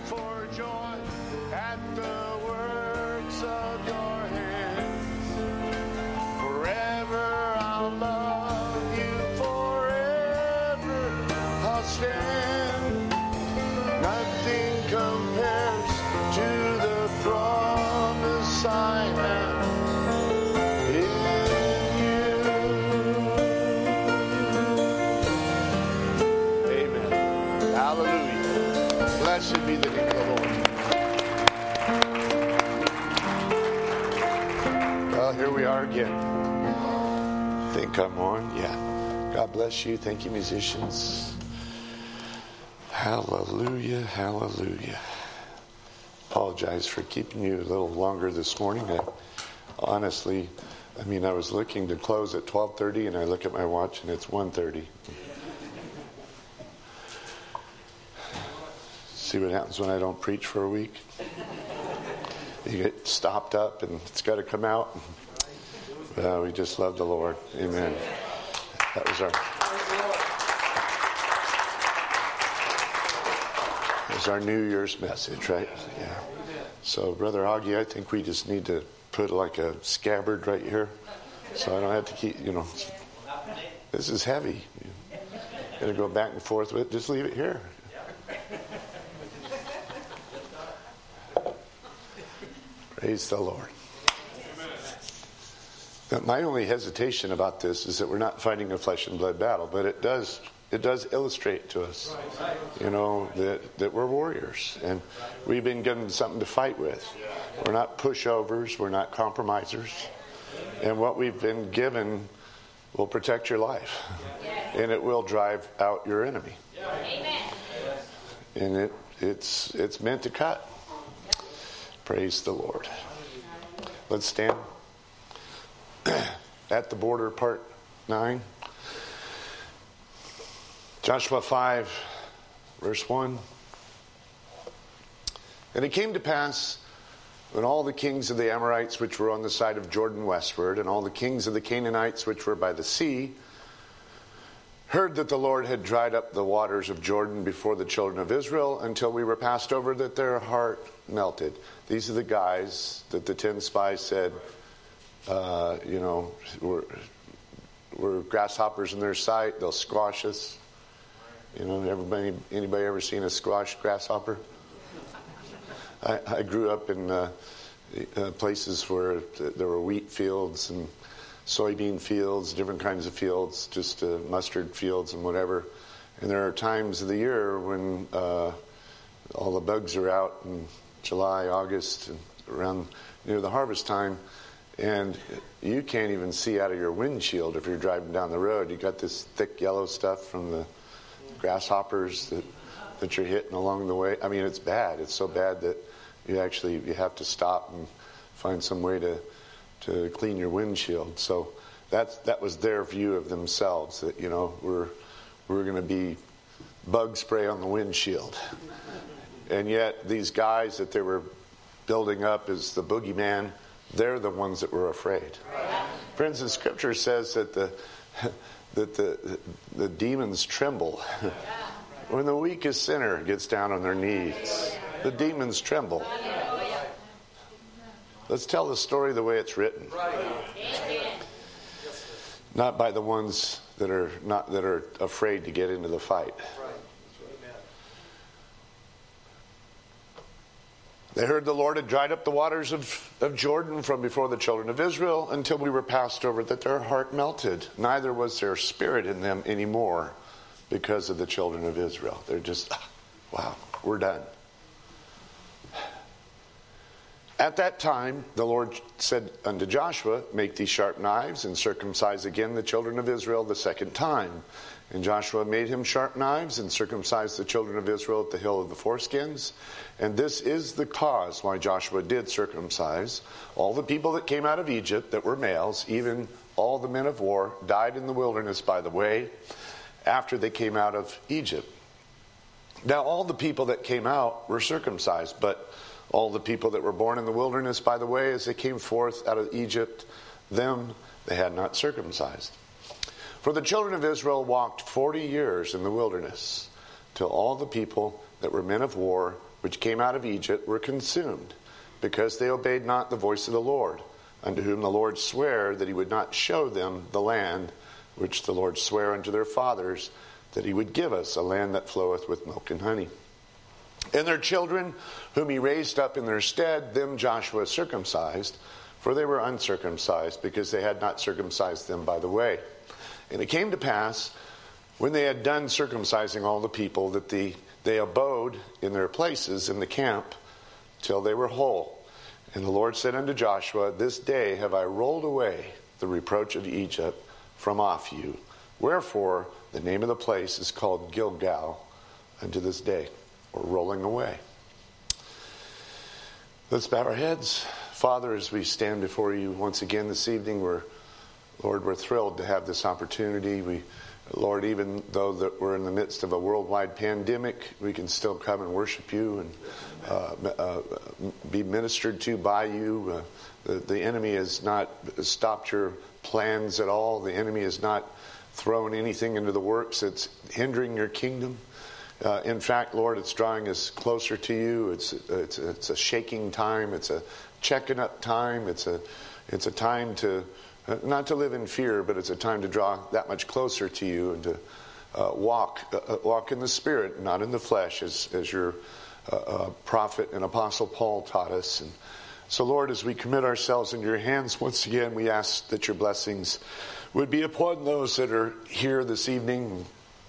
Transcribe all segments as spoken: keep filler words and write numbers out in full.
for joy at the works of your hands. Forever I'll love you, forever I'll stand. Nothing compares to the promise I have in you. Amen. Hallelujah. Blessed be the name of the Lord. Well, here we are again. I think I'm on. Yeah. God bless you. Thank you, musicians. Hallelujah. Hallelujah. Apologize for keeping you a little longer this morning. I, honestly, I mean, I was looking to close at twelve thirty, and I look at my watch, and it's one thirty. See what happens when I don't preach for a week? You get stopped up, and it's got to come out. Uh, we just love the Lord. Amen. That was our that was our New Year's message, right? Yeah. So, Brother Augie, I think we just need to put like a scabbard right here, so I don't have to keep, you know. This is heavy. You got to go back and forth with it. Just leave it here. Praise the Lord. Now, my only hesitation about this is that we're not fighting a flesh and blood battle, but it does it does illustrate to us, you know, that, that we're warriors, and we've been given something to fight with. We're not pushovers, we're not compromisers, and what we've been given will protect your life, and it will drive out your enemy. And it it's it's meant to cut. Praise the Lord. Let's stand. At the border, part nine. Joshua five, verse one. And it came to pass, when all the kings of the Amorites which were on the side of Jordan westward, and all the kings of the Canaanites which were by the sea, heard that the Lord had dried up the waters of Jordan before the children of Israel until we were passed over, that their heart melted. These are the guys that the ten spies said, uh, you know, we're, we're grasshoppers in their sight. They'll squash us. You know, everybody, anybody ever seen a squash grasshopper? I, I grew up in uh, uh, places where there were wheat fields and soybean fields, different kinds of fields, just uh, mustard fields and whatever. And there are times of the year when uh, all the bugs are out in July, August, and around near the harvest time, and you can't even see out of your windshield if you're driving down the road. You got this thick yellow stuff from the grasshoppers that that you're hitting along the way. I mean, it's bad. It's so bad that you actually you have to stop and find some way to to clean your windshield. So that's that was their view of themselves, that, you know, we're we're going to be bug spray on the windshield. And yet these guys that they were building up as the boogeyman, they're the ones that were afraid. Friends, the scripture says that the that the the demons tremble when the weakest sinner gets down on their knees. The demons tremble. Let's tell the story the way it's written, not by the ones that are not that are afraid to get into the fight. They heard the Lord had dried up the waters of, of Jordan from before the children of Israel until we were passed over, that their heart melted. Neither was there spirit in them anymore because of the children of Israel. They're just, wow, we're done. At that time, the Lord said unto Joshua, make these sharp knives and circumcise again the children of Israel the second time. And Joshua made him sharp knives and circumcised the children of Israel at the hill of the foreskins. And this is the cause why Joshua did circumcise. All the people that came out of Egypt that were males, even all the men of war, died in the wilderness by the way, after they came out of Egypt. Now all the people that came out were circumcised, but all the people that were born in the wilderness by the way, as they came forth out of Egypt, them they had not circumcised. For the children of Israel walked forty years in the wilderness, till all the people that were men of war which came out of Egypt were consumed, because they obeyed not the voice of the Lord, unto whom the Lord sware that he would not show them the land which the Lord sware unto their fathers, that he would give us, a land that floweth with milk and honey. And their children, whom he raised up in their stead, them Joshua circumcised, for they were uncircumcised, because they had not circumcised them by the way. And it came to pass, when they had done circumcising all the people, that the, they abode in their places in the camp till they were whole. And the Lord said unto Joshua, This day have I rolled away the reproach of Egypt from off you. Wherefore the name of the place is called Gilgal unto this day, or rolling away. Let's bow our heads. Father, as we stand before you once again this evening, we're, Lord, we're thrilled to have this opportunity. We, Lord, even though that we're in the midst of a worldwide pandemic, we can still come and worship you and uh, uh, be ministered to by you. Uh, the, the enemy has not stopped your plans at all. The enemy has not thrown anything into the works that's hindering your kingdom. Uh, in fact, Lord, it's drawing us closer to you. It's it's it's a shaking time. It's a checking up time. It's a it's a time to uh, not to live in fear, but it's a time to draw that much closer to you and to uh, walk uh, walk in the Spirit, not in the flesh, as as your uh, uh, prophet and apostle Paul taught us. And so, Lord, as we commit ourselves into your hands once again, we ask that your blessings would be upon those that are here this evening,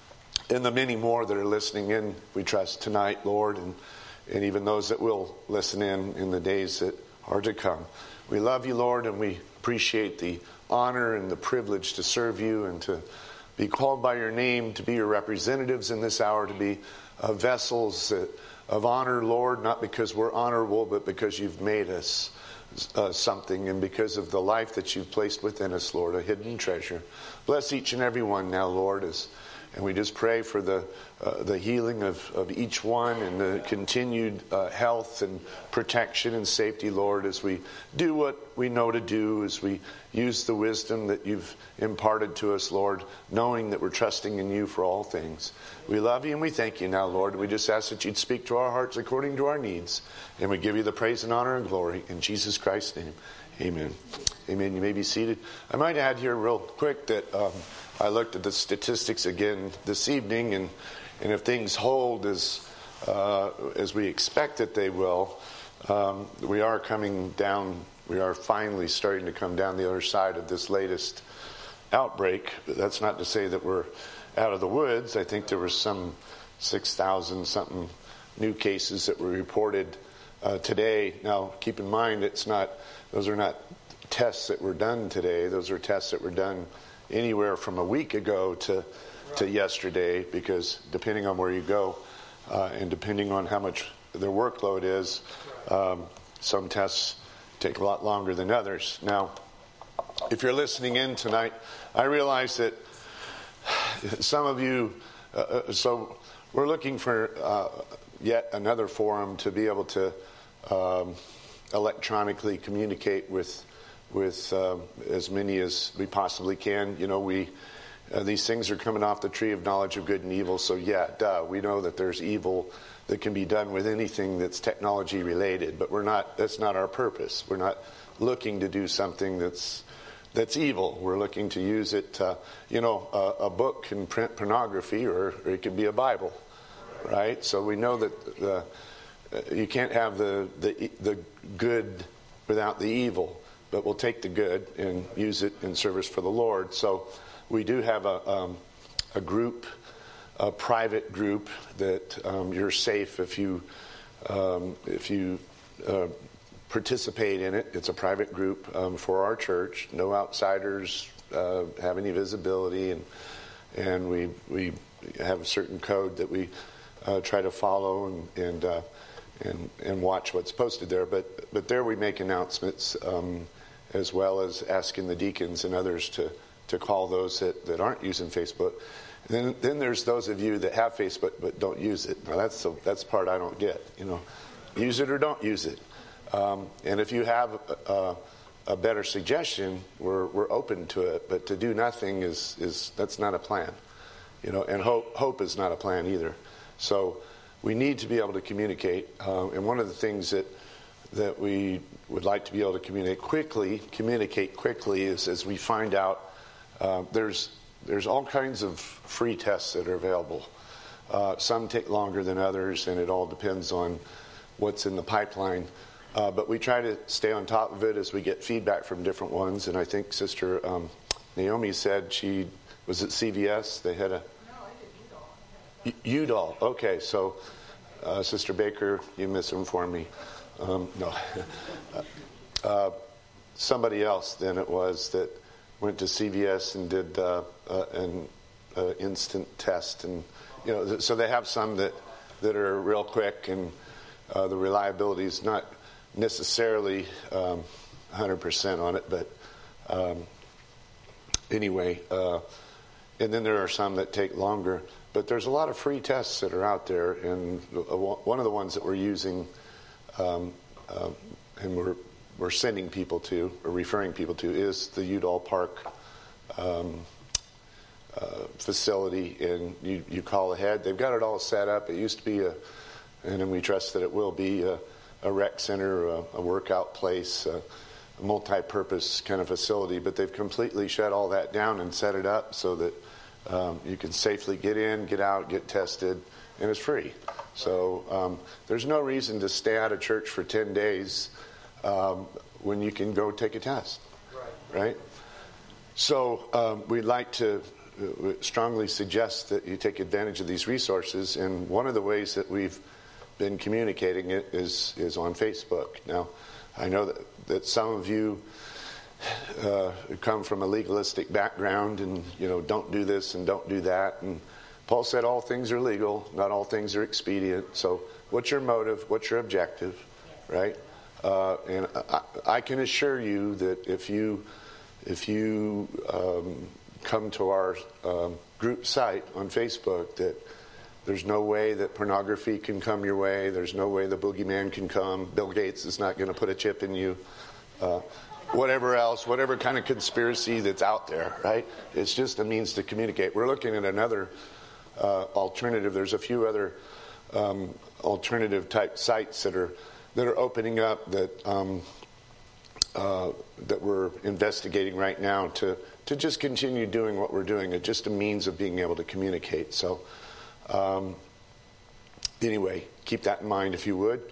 and the many more that are listening in, we trust tonight, Lord, and, and even those that will listen in in the days that are to come. We love you, Lord, and we appreciate the honor and the privilege to serve you and to be called by your name, to be your representatives in this hour, to be uh, vessels uh, of honor, Lord, not because we're honorable, but because you've made us uh, something, and because of the life that you've placed within us, Lord, a hidden treasure. Bless each and every one now, Lord, as And we just pray for the uh, the healing of, of each one and the continued uh, health and protection and safety, Lord, as we do what we know to do, as we use the wisdom that you've imparted to us, Lord, knowing that we're trusting in you for all things. We love you and we thank you now, Lord. We just ask that you'd speak to our hearts according to our needs. And we give you the praise and honor and glory in Jesus Christ's name. Amen. Amen. You may be seated. I might add here real quick that um, I looked at the statistics again this evening, and, and if things hold as uh, as we expect that they will, um, we are coming down, we are finally starting to come down the other side of this latest outbreak. That's not to say that we're out of the woods. I think there was some six thousand something new cases that were reported uh, today. Now, keep in mind, it's not; those are not tests that were done today. Those are tests that were done anywhere from a week ago to to yesterday, because depending on where you go uh, and depending on how much their workload is, um, some tests take a lot longer than others. Now, if you're listening in tonight, I realize that some of you, uh, so we're looking for uh, yet another forum to be able to um, electronically communicate with with uh, as many as we possibly can. You know, we uh, these things are coming off the tree of knowledge of good and evil, so yeah, duh, we know that there's evil that can be done with anything that's technology related, but we're not, that's not our purpose. We're not looking to do something that's that's evil. We're looking to use it, uh, you know, a, a book can print pornography, or, or it could be a Bible, right? So we know that the, uh, you can't have the, the the good without the evil. But we'll take the good and use it in service for the Lord. So we do have a um, a group, a private group that um, you're safe if you um, if you uh, participate in it. It's a private group um, for our church. No outsiders uh, have any visibility, and and we we have a certain code that we uh, try to follow and and uh, and and watch what's posted there. But but there we make announcements. Um, as well as asking the deacons and others to, to call those that, that aren't using Facebook. And then then there's those of you that have Facebook but don't use it. Now that's the that's the part I don't get. You know, use it or don't use it. Um, and if you have a, a better suggestion, we're we're open to it. But to do nothing is is that's not a plan. You know, and hope hope is not a plan either. So we need to be able to communicate. Uh, and one of the things that that we would like to be able to communicate quickly, communicate quickly, is as we find out uh, there's there's all kinds of free tests that are available. Uh, some take longer than others, and it all depends on what's in the pipeline. Uh, but we try to stay on top of it as we get feedback from different ones. And I think Sister um, Naomi said she was at C V S. They had a no, I did U D A L. Okay, so uh, Sister Baker, you misinformed me. Um, no, uh, somebody else then it was that went to C V S and did uh, uh, an uh, instant test, and you know, so they have some that that are real quick, and uh, the reliability is not necessarily um, one hundred percent on it, but um, anyway, uh, and then there are some that take longer. But there's a lot of free tests that are out there, and one of the ones that we're using. Um, uh, and we're we're sending people to, or referring people to, is the Udall Park um, uh, facility. And you, you call ahead. They've got it all set up. It used to be a, and we trust that it will be a, a rec center, a, a workout place, a, a multi-purpose kind of facility. But they've completely shut all that down and set it up so that um, you can safely get in, get out, get tested, and it's free. So um, there's no reason to stay out of church for ten days um, when you can go take a test, right? right? So um, we'd like to uh, strongly suggest that you take advantage of these resources, and one of the ways that we've been communicating it is is on Facebook. Now, I know that, that some of you uh, come from a legalistic background and, you know, don't do this and don't do that, and Paul said all things are legal, not all things are expedient. So what's your motive? What's your objective? Right? Uh, and I, I can assure you that if you if you um, come to our um, group site on Facebook, that there's no way that pornography can come your way. There's no way the boogeyman can come. Bill Gates is not going to put a chip in you. Uh, whatever else, whatever kind of conspiracy that's out there, right? It's just a means to communicate. We're looking at another Uh, alternative. There's a few other um, alternative type sites that are that are opening up that um, uh, that we're investigating right now to to just continue doing what we're doing. It's just a means of being able to communicate. So um, anyway, keep that in mind if you would.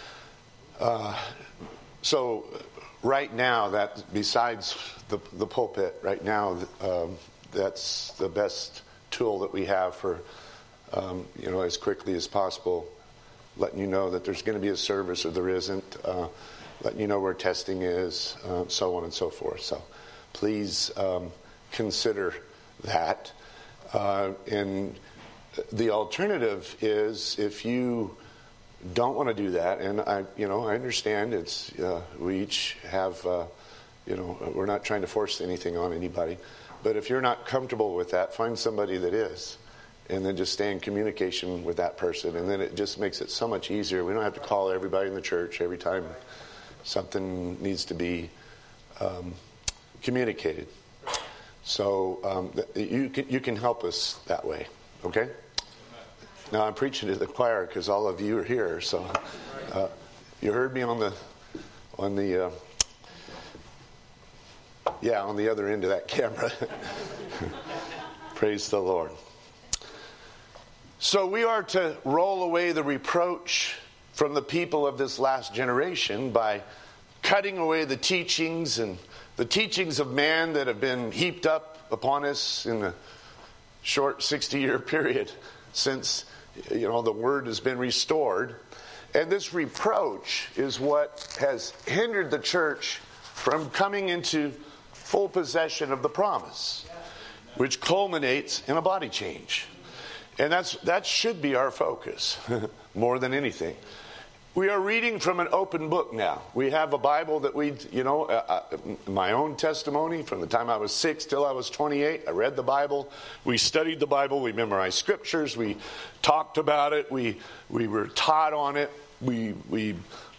Uh, so right now, that besides the the pulpit, right now um, that's the best tool that we have for, um, you know, as quickly as possible, letting you know that there's going to be a service or there isn't, uh, letting you know where testing is, uh, so on and so forth. So please um, consider that. Uh, and the alternative is if you don't want to do that, and I, you know, I understand it's uh, we each have, uh, you know, we're not trying to force anything on anybody. But if you're not comfortable with that, find somebody that is, and then just stay in communication with that person. And then it just makes it so much easier. We don't have to call everybody in the church every time something needs to be um, communicated. So um, you can, you can help us that way, okay? Now I'm preaching to the choir because all of you are here. So uh, you heard me on the on the. Uh, Yeah, on the other end of that camera. Praise the Lord. So we are to roll away the reproach from the people of this last generation by cutting away the teachings and the teachings of man that have been heaped up upon us in the short sixty-year period since, you know, the word has been restored. And this reproach is what has hindered the church from coming into full possession of the promise, which culminates in a body change. And that's that should be our focus more than anything. We are reading from an open book now. We have a Bible that we, you know, uh, uh, my own testimony from the time I was six till I was twenty-eight. I read the Bible. We studied the Bible. We memorized scriptures. We talked about it. We we were taught on it. We we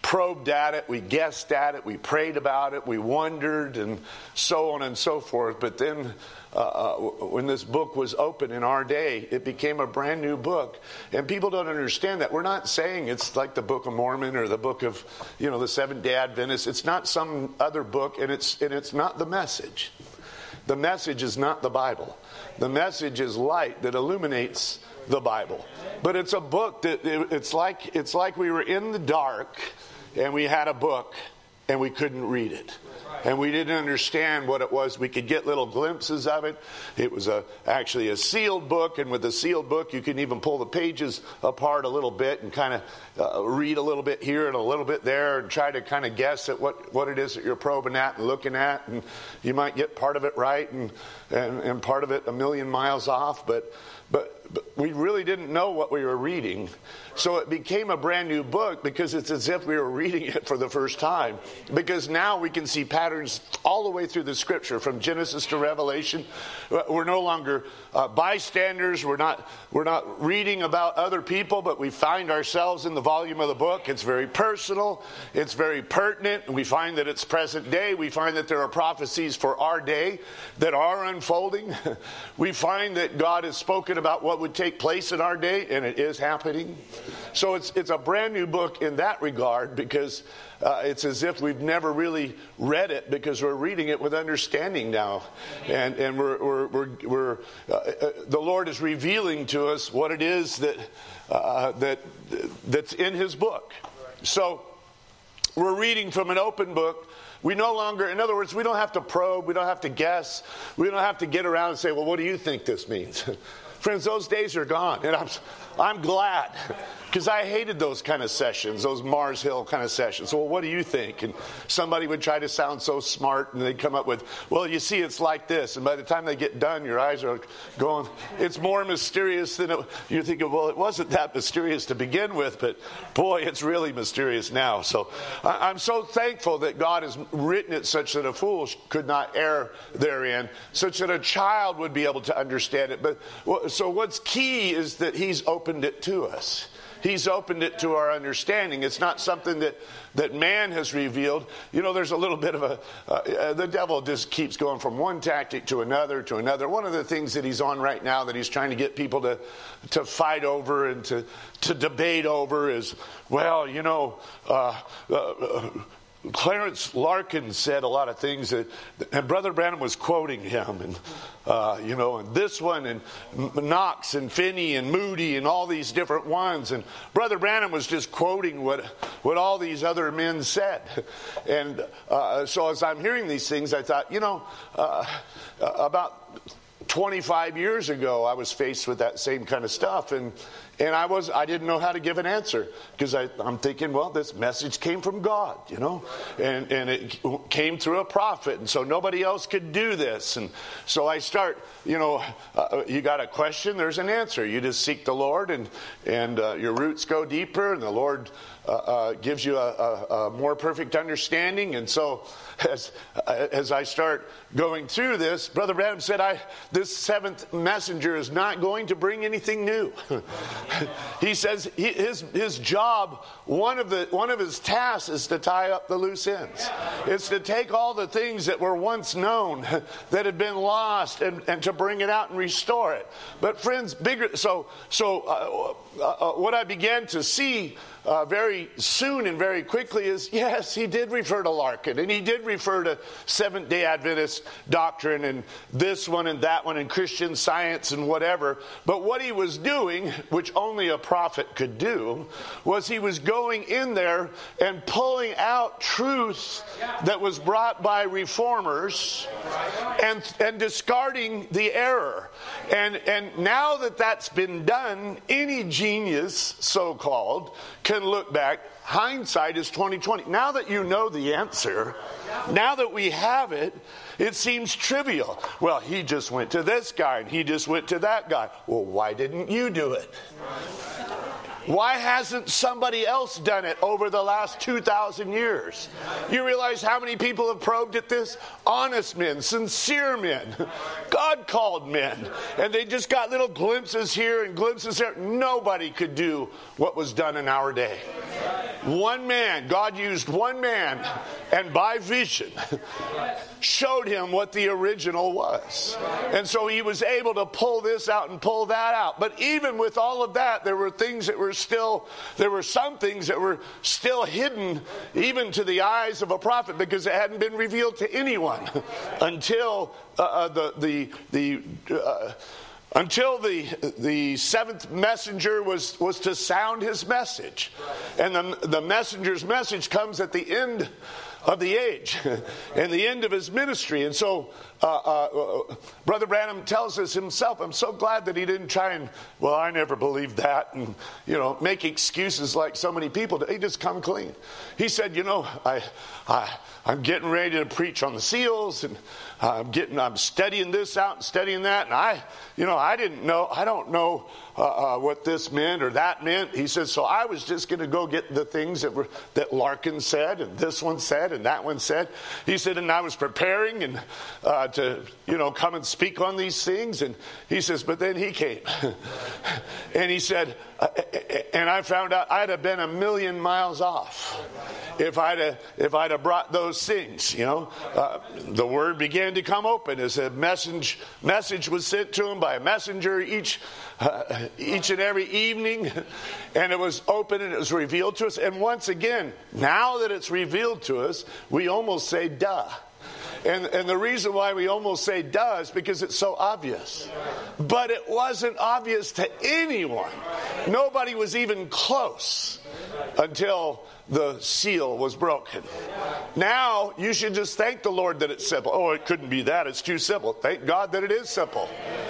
probed at it, we guessed at it, we prayed about it, we wondered, and so on and so forth. But then uh, when this book was open in our day, it became a brand new book. And people don't understand that. We're not saying it's like the Book of Mormon or the book of, you know, the Seventh-day Adventists. It's not some other book, and it's and it's not the message. The message is not the Bible. The message is light that illuminates the Bible. But it's a book that it's like it's like we were in the dark and we had a book and we couldn't read it. And we didn't understand what it was. We could get little glimpses of it. It was a actually a sealed book, and with a sealed book you can even pull the pages apart a little bit and kind of uh, read a little bit here and a little bit there and try to kind of guess at what, what it is that you're probing at and looking at. And you might get part of it right and, and, and part of it a million miles off, but But, but we really didn't know what we were reading. So it became a brand new book because it's as if we were reading it for the first time. Because now we can see patterns all the way through the Scripture, from Genesis to Revelation. We're no longer uh, bystanders. We're not, we're not reading about other people, but we find ourselves in the volume of the book. It's very personal. It's very pertinent. We find that it's present day. We find that there are prophecies for our day that are unfolding. We find that God has spoken about what would take place in our day, and it is happening. So it's it's a brand new book in that regard, because uh, it's as if we've never really read it, because we're reading it with understanding now, and and we're we're we're, we're uh, uh, the Lord is revealing to us what it is that uh, that that's in His book. So we're reading from an open book. We no longer, in other words, we don't have to probe, we don't have to guess, we don't have to get around and say, well, what do you think this means? Friends, those days are gone, and I'm I'm glad, because I hated those kind of sessions, those Mars Hill kind of sessions. Well, what do you think? And somebody would try to sound so smart, and they'd come up with, well, you see, it's like this. And by the time they get done, your eyes are going, it's more mysterious than it, you're thinking, well, it wasn't that mysterious to begin with, but boy, it's really mysterious now. So I'm so thankful that God has written it such that a fool could not err therein, such that a child would be able to understand it. But so what's key is that He's opened it to us. He's opened it to our understanding. It's not something that, that man has revealed. You know, there's a little bit of a... Uh, the devil just keeps going from one tactic to another to another. One of the things that he's on right now that he's trying to get people to, to fight over and to, to debate over is, well, you know... Uh, uh, Clarence Larkin said a lot of things that, and Brother Branham was quoting him, and uh, you know, and this one, and Knox, and Finney, and Moody, and all these different ones, and Brother Branham was just quoting what what all these other men said, and uh, so as I'm hearing these things, I thought, you know, uh, about twenty-five years ago, I was faced with that same kind of stuff, and and I was I didn't know how to give an answer, because I'm thinking, well, this message came from God, you know, and and it came through a prophet, and so nobody else could do this, and so I start, you know, uh, you got a question, there's an answer. You just seek the Lord, and and uh, your roots go deeper, and the Lord uh, uh, gives you a, a, a more perfect understanding, and so. As as I start going through this, Brother Branham said, "I this seventh messenger is not going to bring anything new." He says he, his his job, one of the one of his tasks, is to tie up the loose ends. It's to take all the things that were once known, that had been lost, and, and to bring it out and restore it. But friends, bigger. So so uh, uh, what I began to see. Uh, very soon and very quickly is, yes, he did refer to Larkin, and he did refer to Seventh-day Adventist doctrine, and this one and that one, and Christian Science and whatever. But what he was doing, which only a prophet could do, was he was going in there and pulling out truth that was brought by reformers and, and discarding the error. And, and now that that's been done, any genius, so-called, can look back. Hindsight is twenty twenty. Now that you know the answer, now that we have it, it seems trivial. Well, he just went to this guy and he just went to that guy. Well, why didn't you do it? Why hasn't somebody else done it over the last two thousand years? You realize how many people have probed at this? Honest men, sincere men, God-called men. And they just got little glimpses here and glimpses there. Nobody could do what was done in our day. One man, God used one man, and by vision showed him what the original was. And so he was able to pull this out and pull that out. But even with all of that, there were things that were still, there were some things that were still hidden even to the eyes of a prophet, because it hadn't been revealed to anyone until uh, the, the, the, uh, Until the the seventh messenger was, was to sound his message. And the, the messenger's message comes at the end of the age and the end of his ministry. And so uh, uh, Brother Branham tells us himself, I'm so glad that he didn't try and, well, I never believed that, and, you know, make excuses like so many people do. He just come clean. He said, you know, I, I, I'm getting ready to preach on the seals, and I'm getting, I'm studying this out and studying that, and I, you know, I didn't know, I don't know uh, uh, what this meant or that meant. He says, so I was just going to go get the things that were that Larkin said, and this one said, and that one said. He said, and I was preparing and uh, to, you know, come and speak on these things. And he says, but then he came, and he said, uh, and I found out I'd have been a million miles off if I'd have, if I'd have brought those things. You know, uh, the word began to come open as a message message was sent to him by a messenger each uh, each and every evening, and it was open and it was revealed to us. And once again, now that it's revealed to us, we almost say duh. And, and the reason why we almost say duh is because it's so obvious. But it wasn't obvious to anyone. Nobody was even close until the seal was broken. Now you should just thank the Lord that it's simple. Oh, it couldn't be that. It's too simple. Thank God that it is simple.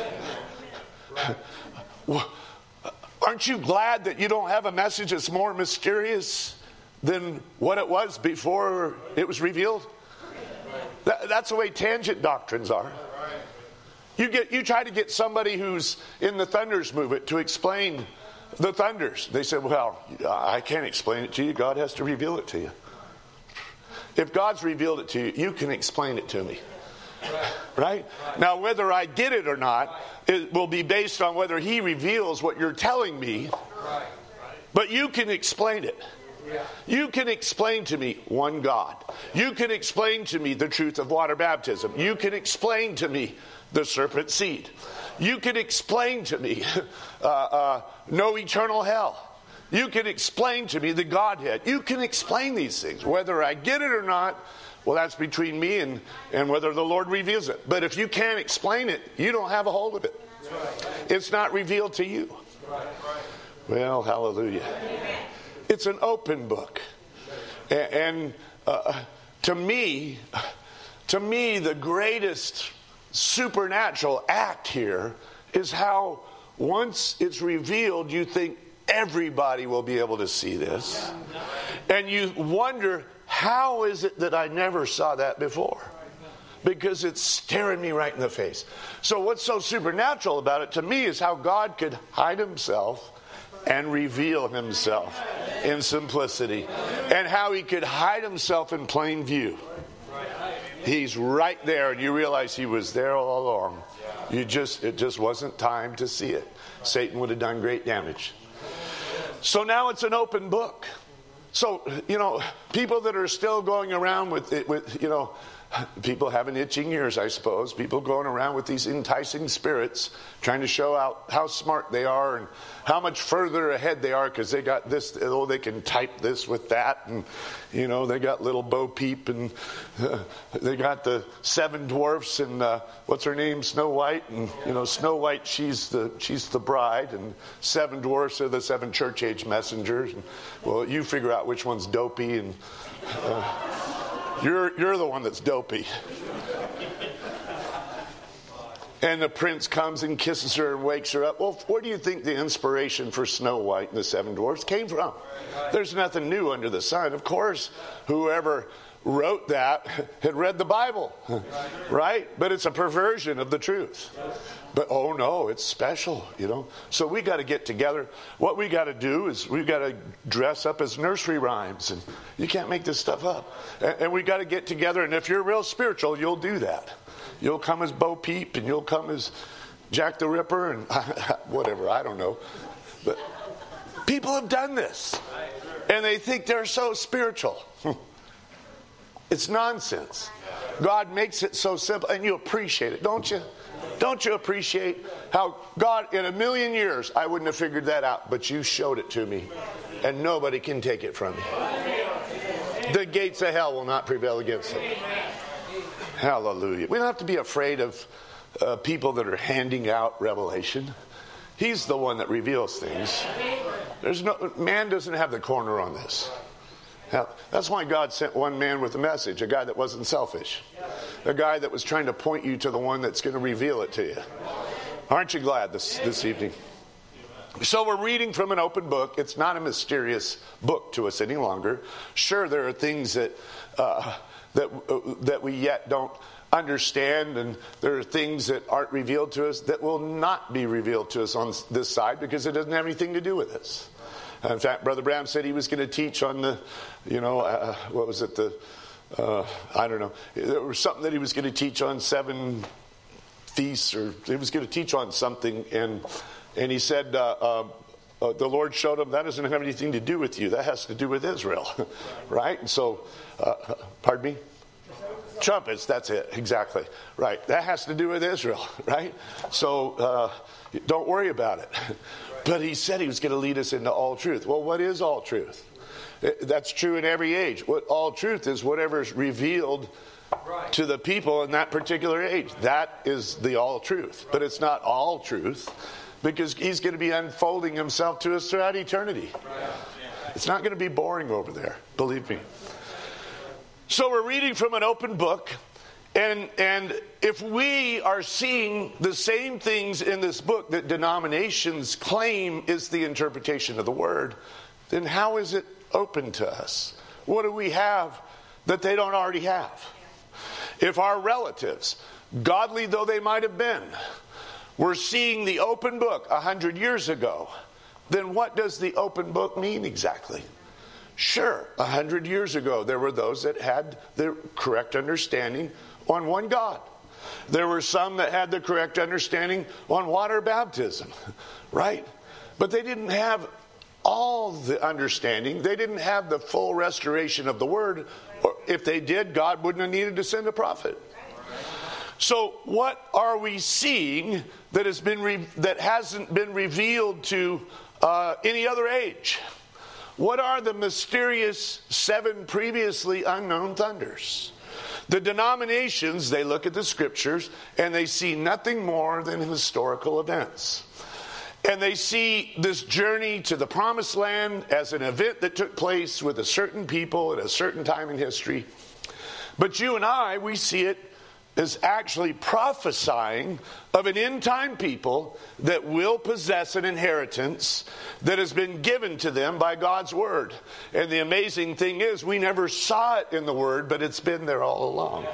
Aren't you glad that you don't have a message that's more mysterious than what it was before it was revealed? That, that's the way tangent doctrines are. You get you try to get somebody who's in the thunders movement to explain the thunders. They say, well, I can't explain it to you. God has to reveal it to you. If God's revealed it to you, you can explain it to me. Right? Now, whether I get it or not, it will be based on whether he reveals what you're telling me. But you can explain it. You can explain to me one God. You can explain to me the truth of water baptism. You can explain to me the serpent seed. You can explain to me uh, uh, no eternal hell. You can explain to me the Godhead. You can explain these things. Whether I get it or not, well, that's between me and, and whether the Lord reveals it. But if you can't explain it, you don't have a hold of it. It's not revealed to you. Well, hallelujah. It's an open book. And uh, to me, to me, the greatest supernatural act here is how once it's revealed, you think everybody will be able to see this. And you wonder, how is it that I never saw that before? Because it's staring me right in the face. So what's so supernatural about it to me is how God could hide himself and reveal himself in simplicity, and how he could hide himself in plain view. He's right there, and you realize he was there all along. You just it just wasn't time to see it. Satan would have done great damage. So now it's an open book. So, you know, people that are still going around with it, with, you know, people having itching ears, I suppose. People going around with these enticing spirits, trying to show out how smart they are and how much further ahead they are because they got this, oh, they can type this with that. And, you know, they got little Bo Peep, and uh, they got the seven dwarfs, and uh, what's her name? Snow White. And, you know, Snow White, she's the she's the bride, and seven dwarfs are the seven church age messengers. And, well, you figure out which one's dopey, and uh, you're you're the one that's dopey. And the prince comes and kisses her and wakes her up. Well, where do you think the inspiration for Snow White and the Seven Dwarfs came from? There's nothing new under the sun. Of course, whoever wrote that had read the Bible, right? But it's a perversion of the truth. But, oh no, it's special, you know. So we got to get together. What we got to do is we got to dress up as nursery rhymes. And you can't make this stuff up. And, and we got to get together. And if you're real spiritual, you'll do that. You'll come as Bo Peep, and you'll come as Jack the Ripper, and whatever, I don't know. But people have done this. And they think they're so spiritual. It's nonsense. God makes it so simple, and you appreciate it, don't you? Don't you appreciate how God, in a million years, I wouldn't have figured that out, but you showed it to me, and nobody can take it from me. The gates of hell will not prevail against it. Hallelujah. We don't have to be afraid of uh, people that are handing out revelation. He's the one that reveals things. There's no man doesn't have the corner on this. Now, that's why God sent one man with a message, a guy that wasn't selfish, a guy that was trying to point you to the one that's going to reveal it to you. Aren't you glad this this evening? So we're reading from an open book. It's not a mysterious book to us any longer. Sure, there are things that uh, that uh, that we yet don't understand, and there are things that aren't revealed to us that will not be revealed to us on this side because it doesn't have anything to do with us. In fact, Brother Branham said he was going to teach on the, you know, uh, what was it, the, uh, I don't know, there was something that he was going to teach on seven feasts, or he was going to teach on something, and and he said, uh, uh, uh, the Lord showed him that doesn't have anything to do with you, that has to do with Israel, right? And so, uh, pardon me? Trumpets, that's it, exactly, right. That has to do with Israel, right? So, uh, don't worry about it. But he said he was going to lead us into all truth. Well, what is all truth? That's true in every age. What all truth is, whatever is revealed to the people in that particular age. That is the all truth. But it's not all truth, because he's going to be unfolding himself to us throughout eternity. It's not going to be boring over there, believe me. So we're reading from an open book. And and if we are seeing the same things in this book that denominations claim is the interpretation of the word, then how is it open to us? What do we have that they don't already have? If our relatives, godly though they might have been, were seeing the open book a hundred years ago, then what does the open book mean exactly? Sure, a hundred years ago there were those that had the correct understanding on one God. There were some that had the correct understanding on water baptism, right? But they didn't have all the understanding. They didn't have the full restoration of the word. Or if they did, God wouldn't have needed to send a prophet. So what are we seeing that has been re- that hasn't been revealed to uh, any other age? What are the mysterious seven previously unknown thunders? The denominations, they look at the scriptures and they see nothing more than historical events. And they see this journey to the promised land as an event that took place with a certain people at a certain time in history. But you and I, we see it as actually prophesying of an end-time people that will possess an inheritance that has been given to them by God's word. And the amazing thing is, we never saw it in the word, but it's been there all along.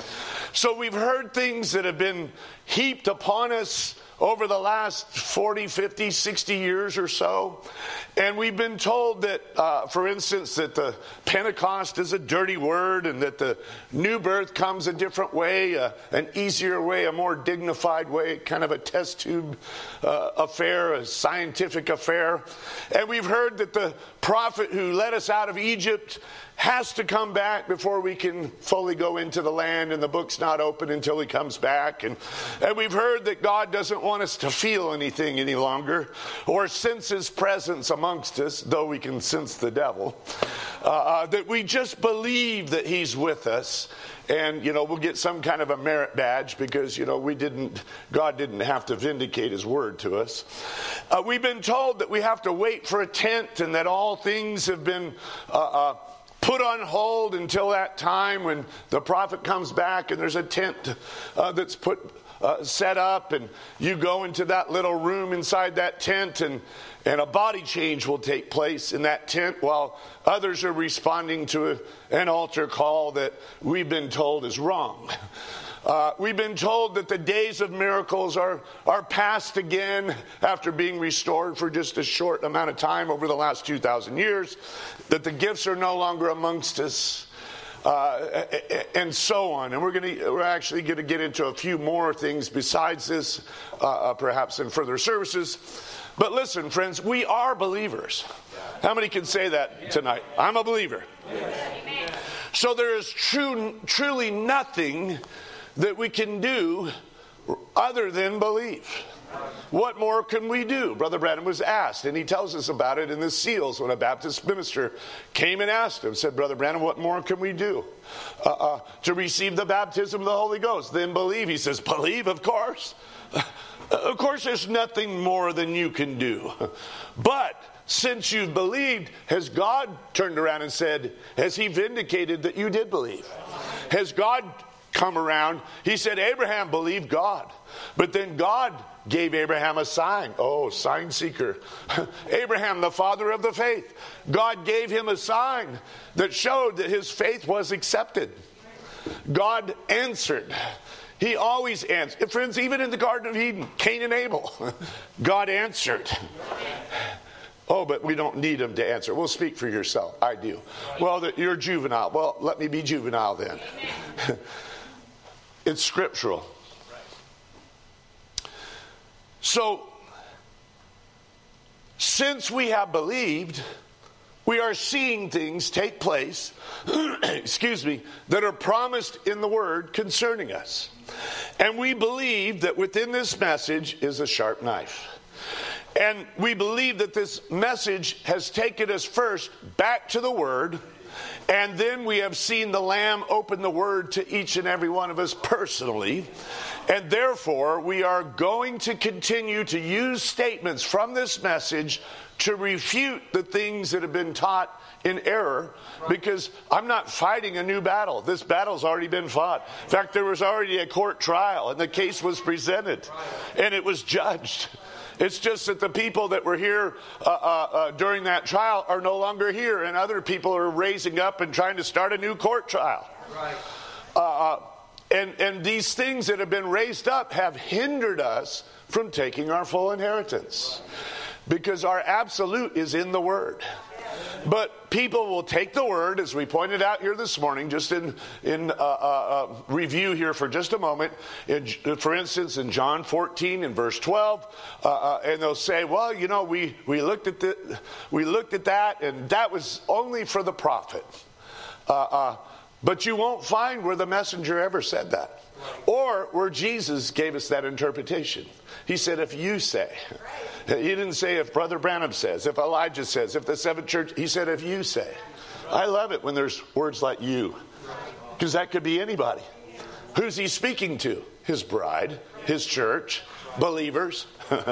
So we've heard things that have been heaped upon us over the last forty, fifty, sixty years or so. And we've been told that, uh, for instance, that the Pentecost is a dirty word, and that the new birth comes a different way, uh, an easier way, a more dignified way, kind of a test tube uh, affair, a scientific affair. And we've heard that the prophet who led us out of Egypt has to come back before we can fully go into the land, and the book's not open until he comes back. And, and we've heard that God doesn't want us to feel anything any longer or sense his presence amongst us, though we can sense the devil. Uh, uh, that we just believe that he's with us, and, you know, we'll get some kind of a merit badge because, you know, we didn't, God didn't have to vindicate his word to us. Uh, we've been told that we have to wait for a tent, and that all things have been uh, uh, put on hold until that time when the prophet comes back, and there's a tent uh, that's put uh, set up, and you go into that little room inside that tent, and and a body change will take place in that tent while others are responding to a, an altar call that we've been told is wrong. Uh, we've been told that the days of miracles are, are past again after being restored for just a short amount of time over the last two thousand years, that the gifts are no longer amongst us, uh, and so on. And we're going to we're actually going to get into a few more things besides this, uh, perhaps in further services. But listen, friends, we are believers. How many can say that tonight? I'm a believer. So there is true, truly nothing that we can do other than believe. What more can we do? Brother Branham was asked, and he tells us about it in the seals when a Baptist minister came and asked him, said, Brother Branham, what more can we do uh, uh, to receive the baptism of the Holy Ghost? Then believe. He says, believe, of course. Of course, there's nothing more than you can do. But since you've believed, has God turned around and said, has he vindicated that you did believe? Has God come around? He said, Abraham believed God. But then God gave Abraham a sign. Oh, sign seeker. Abraham, the father of the faith. God gave him a sign that showed that his faith was accepted. God answered. He always answered. Friends, even in the Garden of Eden, Cain and Abel, God answered. Oh, but we don't need him to answer. Well, speak for yourself. I do. Well, that you're juvenile. Well, let me be juvenile then. It's scriptural. So, since we have believed, we are seeing things take place, excuse me, that are promised in the Word concerning us. And we believe that within this message is a sharp knife. And we believe that this message has taken us first back to the Word, and then we have seen the Lamb open the Word to each and every one of us personally. And therefore, we are going to continue to use statements from this message to refute the things that have been taught in error, because I'm not fighting a new battle. This battle's already been fought. In fact, there was already a court trial, and the case was presented, and it was judged. It's just that the people that were here uh, uh, uh, during that trial are no longer here, and other people are raising up and trying to start a new court trial. Right. Uh, and, and these things that have been raised up have hindered us from taking our full inheritance, because our absolute is in the Word. But people will take the Word, as we pointed out here this morning, just in in uh, uh, uh, review here for just a moment. In, for instance, in John fourteen and verse twelve, uh, uh, and they'll say, "Well, you know, we we looked at the we looked at that, and that was only for the prophet." Uh, uh, but you won't find where the messenger ever said that, or where Jesus gave us that interpretation. He said, "If you say." He didn't say if Brother Branham says, if Elijah says, if the seventh church. He said, if you say. I love it when there's words like you, because that could be anybody. Who's he speaking to? His bride, his church, believers.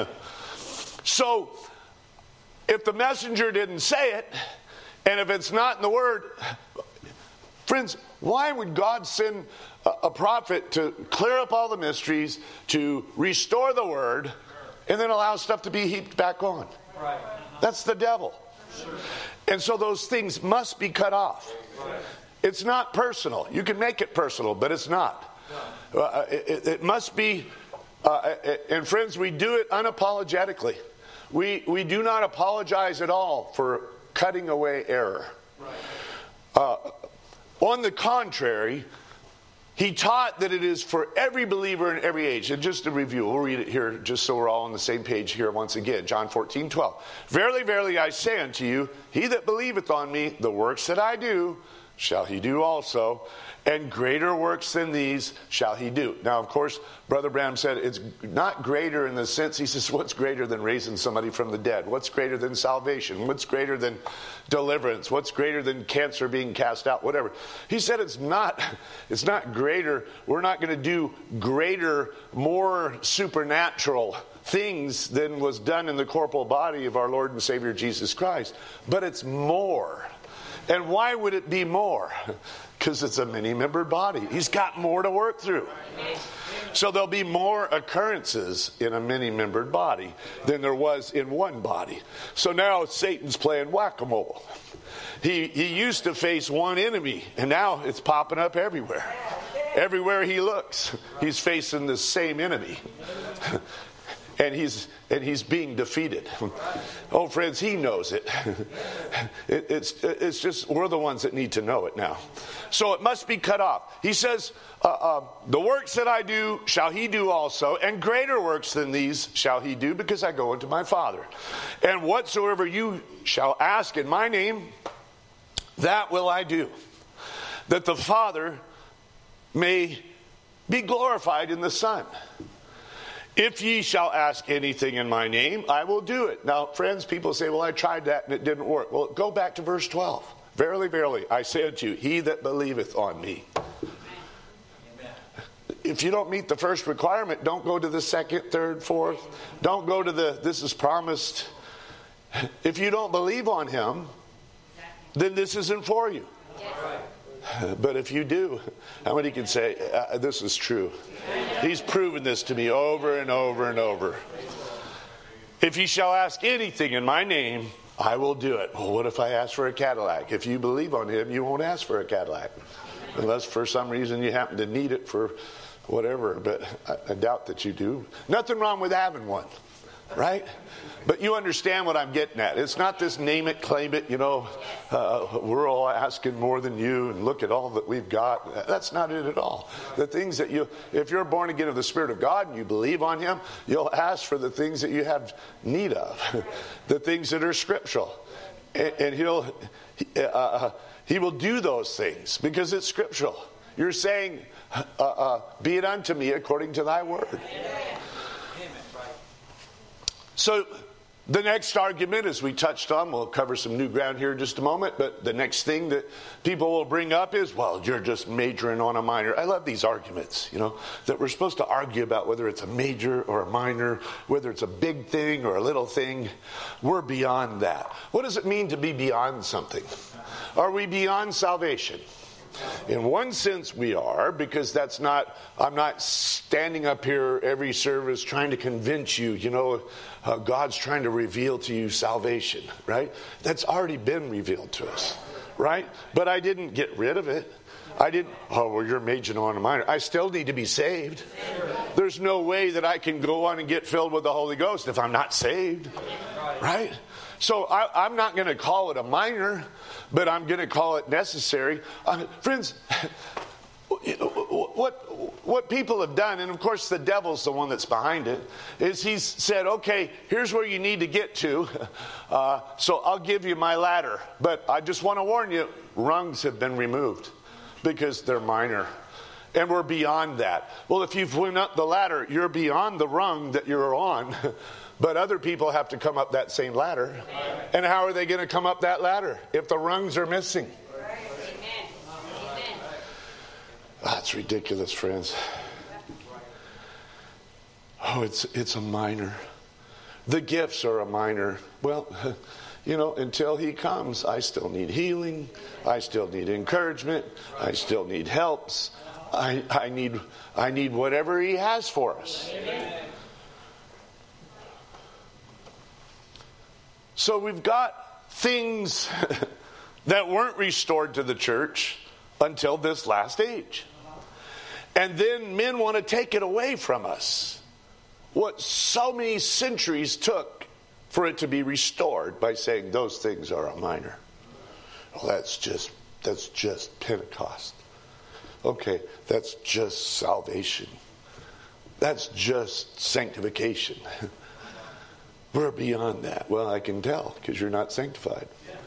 So, if the messenger didn't say it, and if it's not in the Word, friends, why would God send a, a prophet to clear up all the mysteries, to restore the Word, and then allow stuff to be heaped back on? Right. That's the devil. Sure. And so those things must be cut off. Right. It's not personal. You can make it personal, but it's not. No. Uh, it, it must be, uh, and friends, we do it unapologetically. We, we do not apologize at all for cutting away error. Right. Uh, on the contrary, he taught that it is for every believer in every age. And just to review, we'll read it here just so we're all on the same page here once again. John fourteen, twelve. Verily, verily, I say unto you, he that believeth on me, the works that I do, shall he do also, and greater works than these shall he do. Now, of course, Brother Branham said it's not greater in the sense, he says, what's greater than raising somebody from the dead? What's greater than salvation? What's greater than deliverance? What's greater than cancer being cast out? Whatever. He said it's not, it's not greater. We're not going to do greater, more supernatural things than was done in the corporal body of our Lord and Savior Jesus Christ. But it's more. And why would it be more? Because it's a many-membered body. He's got more to work through. So there'll be more occurrences in a many-membered body than there was in one body. So now Satan's playing whack-a-mole. He, he used to face one enemy, and now it's popping up everywhere. Everywhere he looks, he's facing the same enemy. and he's and he's being defeated. Oh, friends, he knows it. it. It's it's just we're the ones that need to know it now. So it must be cut off. He says, uh, uh, the works that I do shall he do also, and greater works than these shall he do, because I go unto my Father. And whatsoever you shall ask in my name, that will I do, that the Father may be glorified in the Son. If ye shall ask anything in my name, I will do it. Now, friends, people say, well, I tried that and it didn't work. Well, go back to verse twelve. Verily, verily, I say unto you, he that believeth on me. Amen. If you don't meet the first requirement, don't go to the second, third, fourth. Don't go to the, this is promised. If you don't believe on him, then this isn't for you. Yes. But if you do, how many can say, uh, this is true? He's proven this to me over and over and over. If ye shall ask anything in my name, I will do it. Well, what if I ask for a Cadillac? If you believe on him, you won't ask for a Cadillac. Unless for some reason you happen to need it for whatever. But I, I doubt that you do. Nothing wrong with having one. Right? But you understand what I'm getting at. It's not this name it, claim it, you know, uh, we're all asking more than you and look at all that we've got. That's not it at all. The things that you, if you're born again of the Spirit of God and you believe on him, you'll ask for the things that you have need of, the things that are scriptural. And, and he'll, uh, he will do those things because it's scriptural. You're saying, uh, uh, be it unto me according to thy word. So the next argument, as we touched on, we'll cover some new ground here in just a moment, but the next thing that people will bring up is, well, you're just majoring on a minor. I love these arguments, you know, that we're supposed to argue about whether it's a major or a minor, whether it's a big thing or a little thing. We're beyond that. What does it mean to be beyond something? Are we beyond salvation? In one sense we are, because that's not, I'm not standing up here every service trying to convince you, you know, uh, God's trying to reveal to you salvation, right? That's already been revealed to us, right? But I didn't get rid of it. I didn't, oh, well, you're majoring on a minor. I still need to be saved. There's no way that I can go on and get filled with the Holy Ghost if I'm not saved, right? So I, I'm not going to call it a minor, but I'm going to call it necessary. Uh, friends, what what people have done, and of course the devil's the one that's behind it, is he's said, okay, here's where you need to get to, uh, so I'll give you my ladder. But I just want to warn you, rungs have been removed because they're minor. And we're beyond that. Well, if you've went up the ladder, you're beyond the rung that you're on. But other people have to come up that same ladder. And how are they going to come up that ladder if the rungs are missing? That's ridiculous, friends. Oh, it's it's a minor. The gifts are a minor. Well, you know, until he comes, I still need healing. I still need encouragement. I still need helps. I, I need I need whatever he has for us. Amen. So we've got things that weren't restored to the church until this last age. And then men want to take it away from us. What so many centuries took for it to be restored by saying those things are a minor. Well, that's just that's just Pentecost. Okay, that's just salvation. That's just sanctification. We're beyond that. Well, I can tell because you're not sanctified.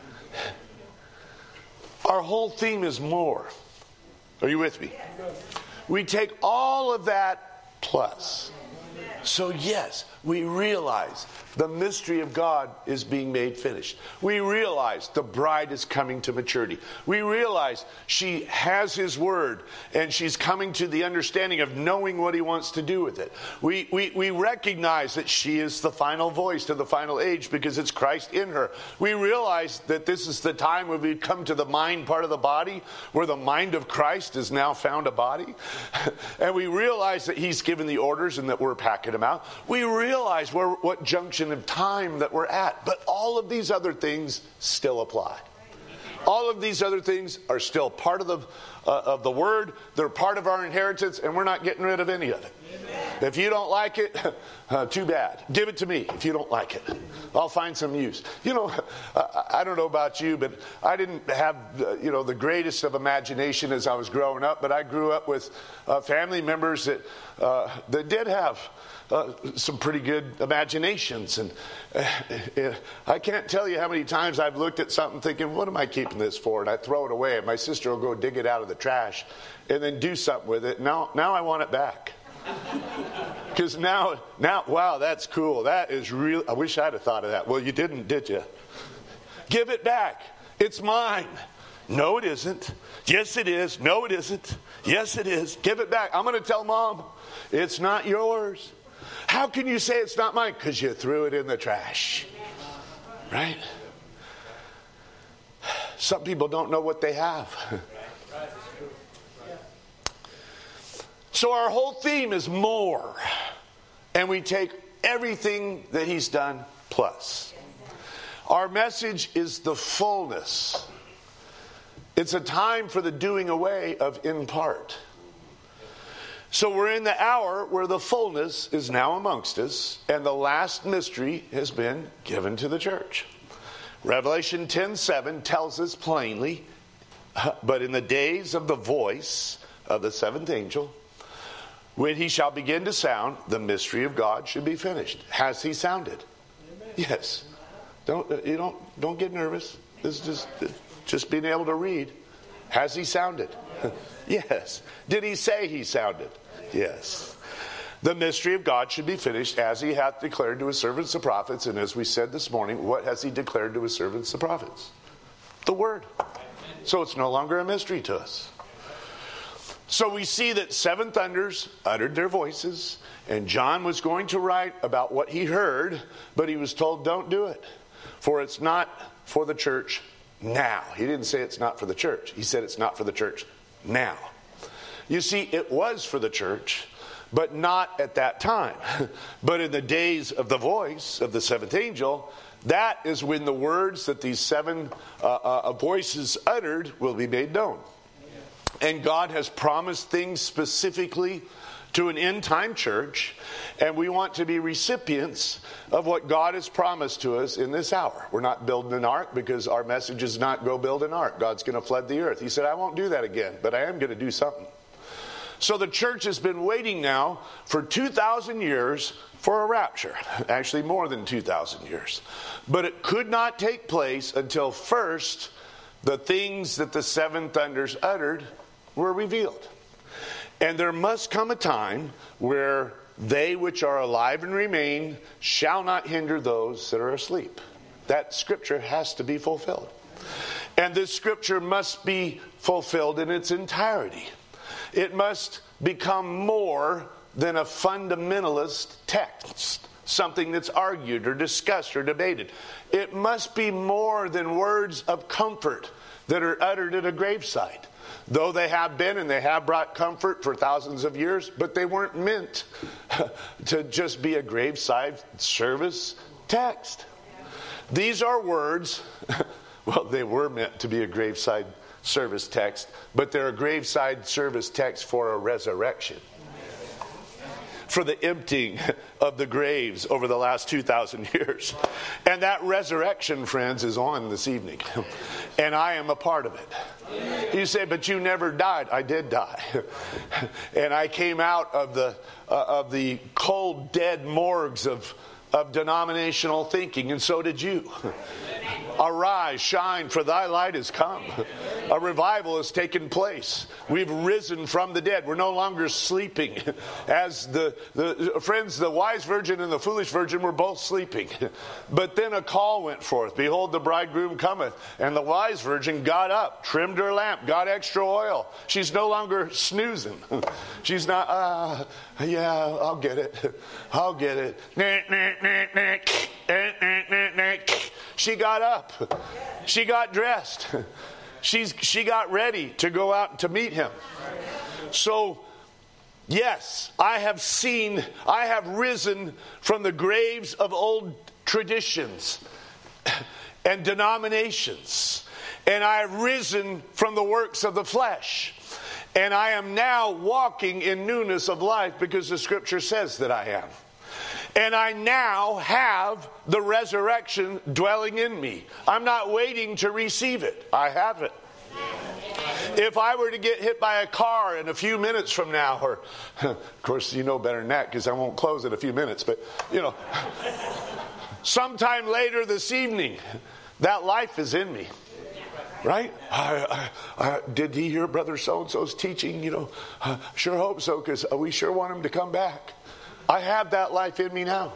Our whole theme is more. Are you with me? We take all of that plus. So yes, we realize the mystery of God is being made finished. We realize the bride is coming to maturity. We realize she has his word and she's coming to the understanding of knowing what he wants to do with it. We, we, we recognize that she is the final voice to the final age because it's Christ in her. We realize that this is the time when we come to the mind part of the body where the mind of Christ has now found a body. And we realize that he's given the orders and that we're packing them out. We realize where, what junction of time that we're at. But all of these other things still apply. All of these other things are still part of the uh, of the word. They're part of our inheritance, and we're not getting rid of any of it. Amen. If you don't like it, uh, too bad. Give it to me if you don't like it. I'll find some use. You know, I, I don't know about you, but I didn't have, uh, you know, the greatest of imagination as I was growing up, but I grew up with uh, family members that, uh, that did have Uh, some pretty good imaginations, and uh, I can't tell you how many times I've looked at something thinking, what am I keeping this for? And I throw it away, and my sister will go dig it out of the trash and then do something with it. Now, now I want it back. Because now, now, wow, that's cool. That is real. I wish I'd have thought of that. Well, you didn't, did you? Give it back. It's mine. No, it isn't. Yes, it is. No, it isn't. Yes, it is. Give it back. I'm going to tell Mom, it's not yours. How can you say it's not mine? Because you threw it in the trash. Right? Some people don't know what they have. So our whole theme is more. And we take everything that he's done plus. Our message is the fullness. It's a time for the doing away of in part. So we're in the hour where the fullness is now amongst us, and the last mystery has been given to the church. Revelation ten seven tells us plainly, but in the days of the voice of the seventh angel, when he shall begin to sound, the mystery of God should be finished. Has he sounded? Amen. Yes. Don't you don't don't get nervous. This is just just being able to read. Has he sounded? Yes. Did he say he sounded? Yes. The mystery of God should be finished as he hath declared to his servants the prophets. And as we said this morning, what has he declared to his servants the prophets? The word. So it's no longer a mystery to us. So we see that seven thunders uttered their voices, and John was going to write about what he heard, but he was told, don't do it, for it's not for the church now. He didn't say it's not for the church. He said it's not for the church now. You see, it was for the church, but not at that time. But in the days of the voice of the seventh angel, that is when the words that these seven uh, uh, voices uttered will be made known. And God has promised things specifically to an end-time church, and we want to be recipients of what God has promised to us in this hour. We're not building an ark because our message is not go build an ark. God's going to flood the earth. He said, I won't do that again, but I am going to do something. So the church has been waiting now for two thousand years for a rapture. Actually, more than two thousand years. But it could not take place until first the things that the seven thunders uttered were revealed. And there must come a time where they which are alive and remain shall not hinder those that are asleep. That scripture has to be fulfilled. And this scripture must be fulfilled in its entirety. It must become more than a fundamentalist text, something that's argued or discussed or debated. It must be more than words of comfort that are uttered at a gravesite. Though they have been and they have brought comfort for thousands of years, but they weren't meant to just be a graveside service text. These are words, well, they were meant to be a graveside service text, but they're a graveside service text for a resurrection. For the emptying of the graves over the last two thousand years. And that resurrection, friends, is on this evening. And I am a part of it. You say, but you never died. I did die. And I came out of the uh, of the cold, dead morgues of, of denominational thinking, and so did you. Arise, shine, for thy light has come. A revival has taken place. We've risen from the dead. We're no longer sleeping. As the, the friends, the wise virgin and the foolish virgin were both sleeping. But then a call went forth. Behold, the bridegroom cometh. And the wise virgin got up, trimmed her lamp, got extra oil. She's no longer snoozing. She's not, uh, yeah, I'll get it. I'll get it. She got up. She got dressed. She's, she got ready to go out to meet him. So, yes, I have seen, I have risen from the graves of old traditions and denominations. And I have risen from the works of the flesh. And I am now walking in newness of life because the scripture says that I am. And I now have the resurrection dwelling in me. I'm not waiting to receive it. I have it. If I were to get hit by a car in a few minutes from now, or of course you know better than that because I won't close in a few minutes, but you know, sometime later this evening, that life is in me. Right? I, I, I, did he hear Brother So-and-so's teaching? You know, I sure hope so, because we sure want him to come back. I have that life in me now.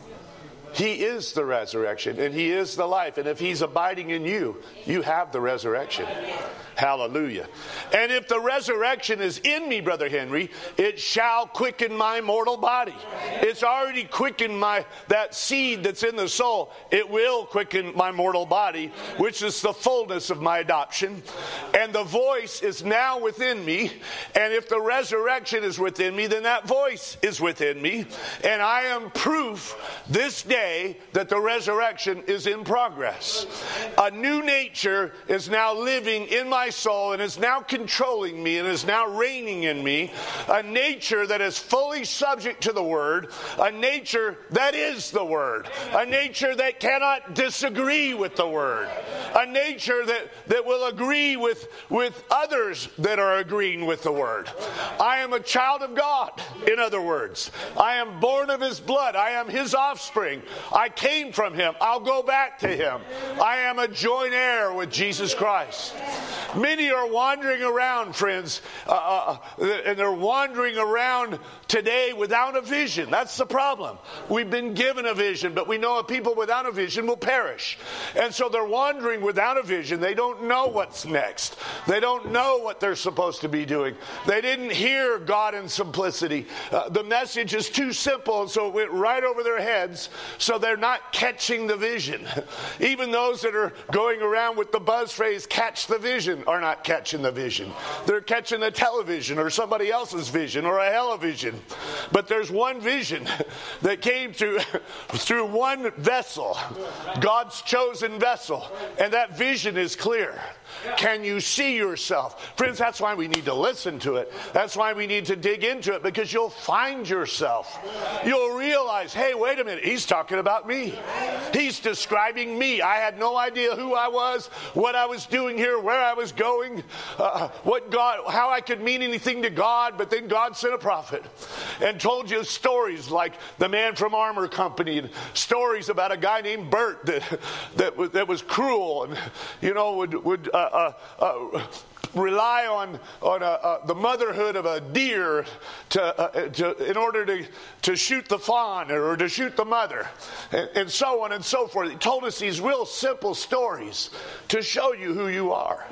He is the resurrection, and he is the life. And if he's abiding in you, you have the resurrection. Hallelujah. And if the resurrection is in me, Brother Henry, it shall quicken my mortal body. It's already quickened my that seed that's in the soul. It will quicken my mortal body, which is the fullness of my adoption. And the voice is now within me. And if the resurrection is within me, then that voice is within me. And I am proof this day that the resurrection is in progress. A new nature is now living in my soul and is now controlling me and is now reigning in me. A nature that is fully subject to the Word. A nature that is the Word. A nature that cannot disagree with the Word. A nature that, that will agree with, with others that are agreeing with the Word. I am a child of God, in other words. I am born of His blood. I am His offspring. I came from Him. I'll go back to Him. I am a joint heir with Jesus Christ. Many are wandering around, friends, uh, uh, and they're wandering around today without a vision. That's the problem. We've been given a vision, but we know a people without a vision will perish. And so they're wandering without a vision. They don't know what's next. They don't know what they're supposed to be doing. They didn't hear God in simplicity. Uh, the message is too simple, and so it went right over their heads, so they're not catching the vision. Even those that are going around with the buzz phrase, catch the vision, are not catching the vision. They're catching a television or somebody else's vision or a television. But there's one vision that came through, through one vessel, God's chosen vessel, and that vision is clear. Can you see yourself? Friends, that's why we need to listen to it. That's why we need to dig into it, because you'll find yourself. You'll realize, hey, wait a minute, he's talking about me. He's describing me. I had no idea who I was, what I was doing here, where I was going, uh, what God, how I could mean anything to God, but then God sent a prophet and told you stories like the man from Armor Company, and stories about a guy named Bert that that, that was cruel and, you know, would would uh, uh, uh, rely on on uh, uh, the motherhood of a deer to, uh, to in order to to shoot the fawn or to shoot the mother, and, and so on and so forth. He told us these real simple stories to show you who you are,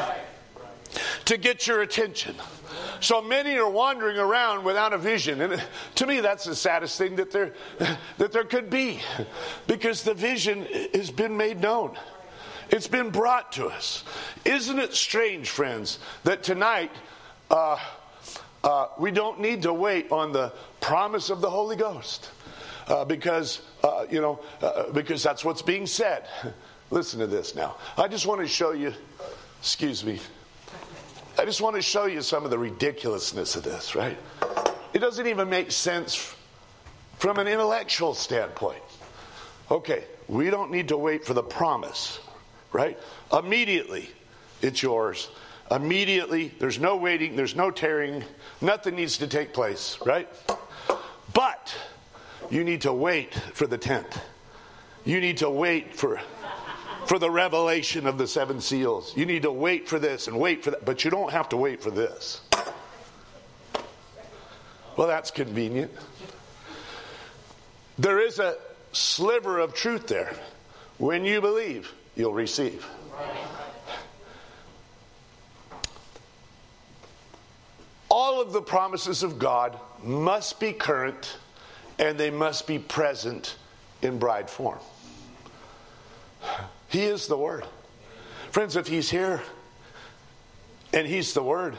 to get your attention. So many are wandering around without a vision, and to me that's the saddest thing that there that there could be, because the vision has been made known. It's been brought to us. Isn't it strange, friends, that tonight uh, uh, we don't need to wait on the promise of the Holy Ghost, uh, because uh, you know uh, because that's what's being said. Listen to this now. I just want to show you. Excuse me. I just want to show you some of the ridiculousness of this, right? It doesn't even make sense from an intellectual standpoint. Okay, we don't need to wait for the promise, right? Immediately, it's yours. Immediately, there's no waiting, there's no tarrying, nothing needs to take place, right? But you need to wait for the tent. You need to wait for... for the revelation of the seven seals. You need to wait for this and wait for that, but you don't have to wait for this. Well, that's convenient. There is a sliver of truth there. When you believe, you'll receive. All of the promises of God must be current, and they must be present in bride form. He is the Word. Friends, if He's here and He's the Word,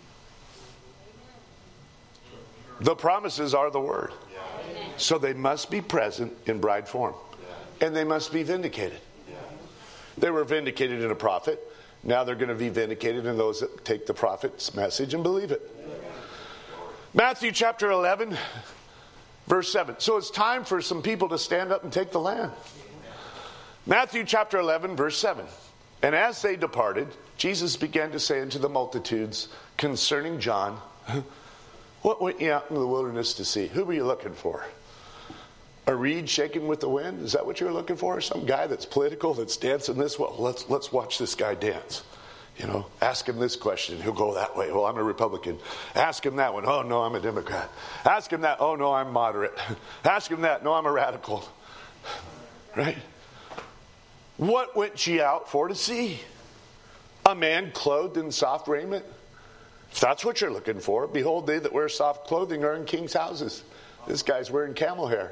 the promises are the Word. So they must be present in bride form. And they must be vindicated. They were vindicated in a prophet. Now they're going to be vindicated in those that take the prophet's message and believe it. Matthew chapter eleven, verse seven. So it's time for some people to stand up and take the land. Matthew chapter eleven, verse seven. And as they departed, Jesus began to say unto the multitudes concerning John, what went you out into the wilderness to see? Who were you looking for? A reed shaking with the wind? Is that what you're looking for? Some guy that's political, that's dancing this way? Well, let's, let's watch this guy dance. You know, ask him this question. He'll go that way. Well, I'm a Republican. Ask him that one. Oh, no, I'm a Democrat. Ask him that. Oh, no, I'm moderate. Ask him that. No, I'm a radical. Right? What went ye out for to see? A man clothed in soft raiment? If that's what you're looking for, behold, they that wear soft clothing are in king's houses. This guy's wearing camel hair.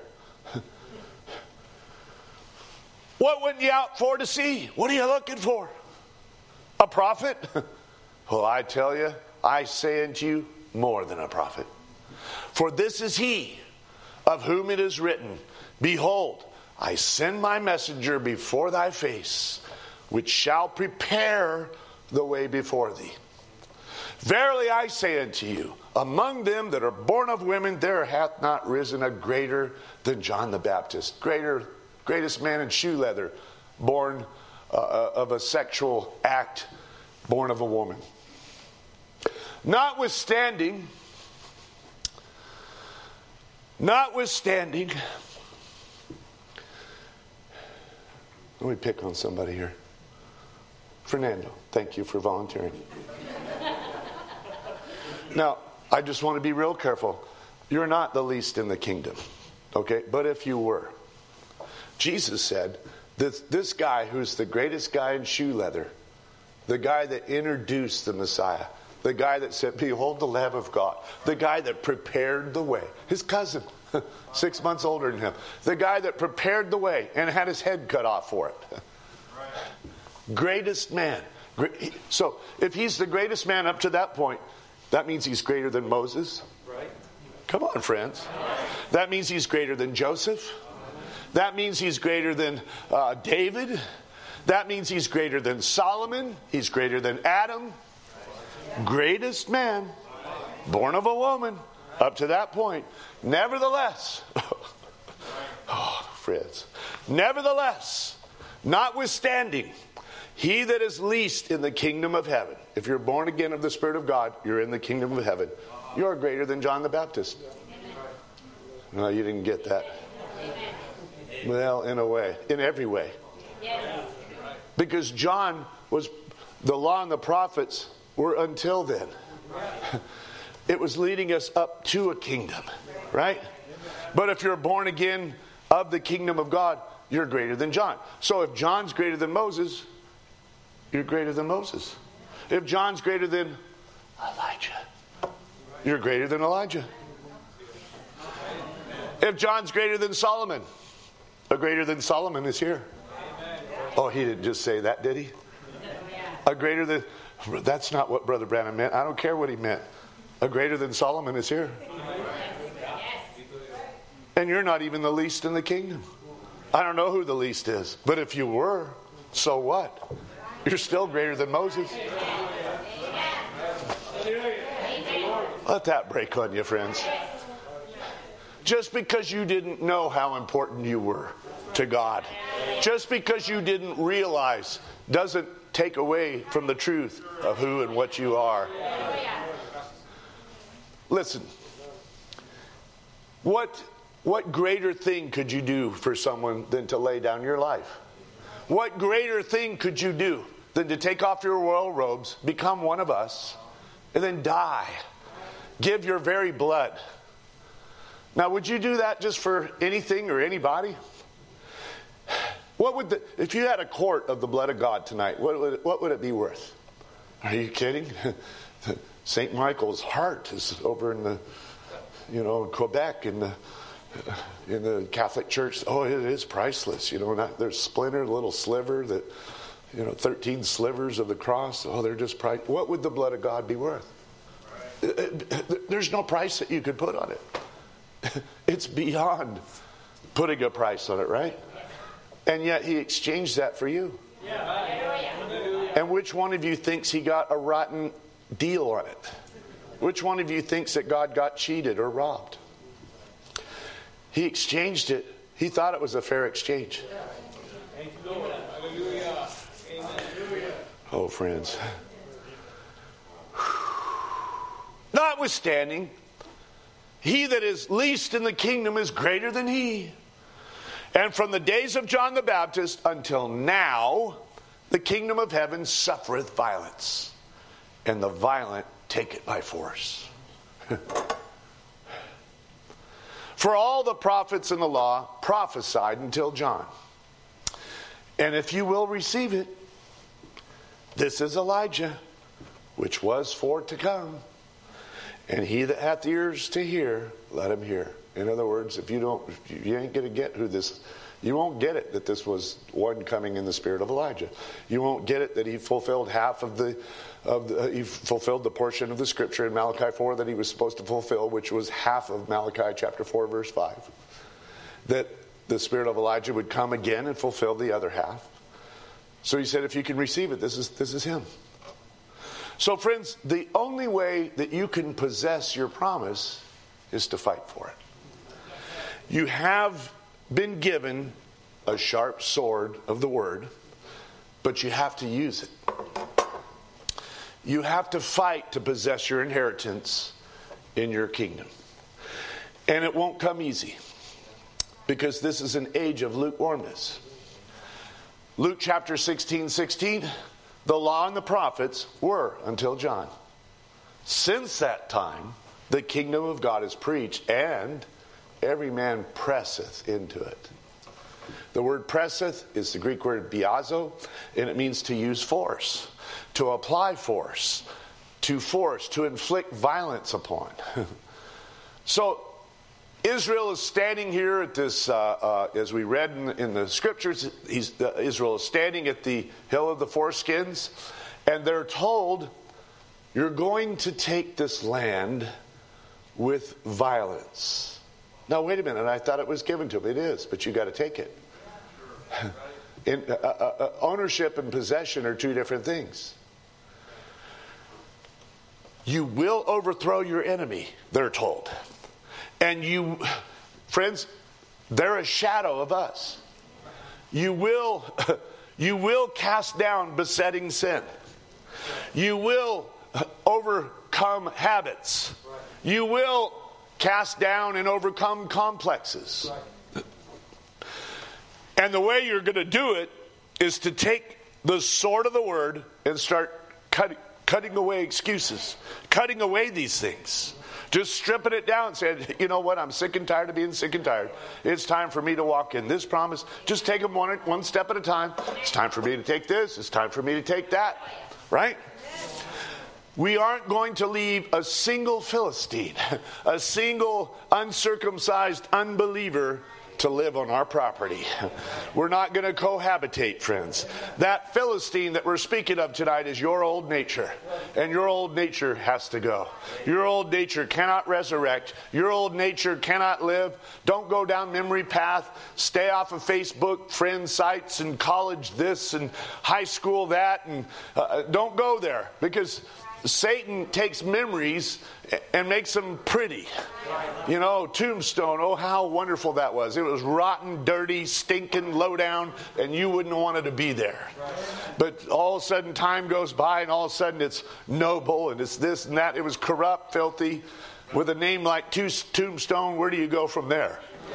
What went ye out for to see? What are you looking for? A prophet? Well, I tell you, I say unto you, more than a prophet. For this is he of whom it is written, behold, I send my messenger before thy face, which shall prepare the way before thee. Verily I say unto you, among them that are born of women, there hath not risen a greater than John the Baptist. Greater, greatest man in shoe leather, born uh, of a sexual act, born of a woman. Notwithstanding, notwithstanding, let me pick on somebody here. Fernando, thank you for volunteering. Now, I just want to be real careful. You're not the least in the kingdom, okay? But if you were, Jesus said that this guy who's the greatest guy in shoe leather, the guy that introduced the Messiah, the guy that said, behold the Lamb of God, the guy that prepared the way, his cousin, six months older than him, the guy that prepared the way and had his head cut off for it. Right. Greatest man. So if he's the greatest man up to that point, that means he's greater than Moses. Right. Come on, friends. Right. That means he's greater than Joseph. That means he's greater than uh, David. That means he's greater than Solomon. He's greater than Adam. Greatest man, born of a woman, up to that point. Nevertheless, oh, friends, nevertheless, notwithstanding, he that is least in the kingdom of heaven, if you're born again of the Spirit of God, you're in the kingdom of heaven. You're greater than John the Baptist. No, you didn't get that. Well, in a way, in every way. Because John was, the law and the prophets were until then. It was leading us up to a kingdom, right? But if you're born again of the kingdom of God, you're greater than John. So if John's greater than Moses, you're greater than Moses. If John's greater than Elijah, you're greater than Elijah. If John's greater than Solomon, a greater than Solomon is here. Oh, he didn't just say that, did he? A greater than, that's not what Brother Branham meant. I don't care what he meant. A greater than Solomon is here. And you're not even the least in the kingdom. I don't know who the least is. But if you were, so what? You're still greater than Moses. Let that break on you, friends. Just because you didn't know how important you were to God, just because you didn't realize, doesn't take away from the truth of who and what you are. Listen, what what greater thing could you do for someone than to lay down your life? What greater thing could you do than to take off your royal robes, become one of us, and then die? Give your very blood. Now, would you do that just for anything or anybody? What would the, if you had a quart of the blood of God tonight, what would it, what would it be worth? Are you kidding? Saint Michael's heart is over in the, you know, Quebec in the in the Catholic Church. Oh, it is priceless. You know, not, there's splinter, little sliver that, you know, thirteen slivers of the cross. Oh, they're just priceless. What would the blood of God be worth? Right. There's no price that you could put on it. It's beyond putting a price on it, right? And yet he exchanged that for you. Yeah. And which one of you thinks he got a rotten deal on it? Which one of you thinks that God got cheated or robbed? He exchanged it. He thought it was a fair exchange. Oh, friends. Notwithstanding, he that is least in the kingdom is greater than he. And from the days of John the Baptist until now, the kingdom of heaven suffereth violence, and the violent take it by force. For all the prophets in the law prophesied until John. And if you will receive it, this is Elijah, which was for to come. And he that hath ears to hear, let him hear. In other words, if you don't, if you ain't going to get who this, you won't get it that this was one coming in the spirit of Elijah. You won't get it that he fulfilled half of the, of the, he fulfilled the portion of the scripture in Malachi four that he was supposed to fulfill, which was half of Malachi chapter four, verse five. That the spirit of Elijah would come again and fulfill the other half. So he said, if you can receive it, this is this is him. So friends, the only way that you can possess your promise is to fight for it. You have been given a sharp sword of the word, but you have to use it. You have to fight to possess your inheritance in your kingdom. And it won't come easy, because this is an age of lukewarmness. Luke chapter sixteen, sixteen, the law and the prophets were until John. Since that time, the kingdom of God is preached, and every man presseth into it. The word presseth is the Greek word biazo, and it means to use force, to apply force, to force, to inflict violence upon. So Israel is standing here at this, uh, uh, as we read in, in the scriptures, he's, uh, Israel is standing at the hill of the foreskins, and they're told, you're going to take this land with violence. Now, wait a minute, I thought it was given to them. It is, but you got to take it. In, uh, uh, ownership and possession are two different things. You will overthrow your enemy, they're told. And you, friends, they're a shadow of us. You will, you will cast down besetting sin. You will overcome habits. You will cast down and overcome complexes. And the way you're going to do it is to take the sword of the word and start cutting, cutting away excuses, cutting away these things. Just stripping it down and saying, you know what, I'm sick and tired of being sick and tired. It's time for me to walk in this promise. Just take them one, one step at a time. It's time for me to take this. It's time for me to take that. Right? We aren't going to leave a single Philistine, a single uncircumcised unbeliever to live on our property. We're not going to cohabitate, friends. That Philistine that we're speaking of tonight is your old nature. And your old nature has to go. Your old nature cannot resurrect. Your old nature cannot live. Don't go down memory path. Stay off of Facebook, friend sites, and college this, and high school that. And uh, don't go there, because Satan takes memories and makes them pretty. You know, Tombstone, oh, how wonderful that was. It was rotten, dirty, stinking, low down, and you wouldn't want it to be there. But all of a sudden time goes by, and all of a sudden it's noble, and it's this and that. It was corrupt, filthy. With a name like Tombstone, where do you go from there?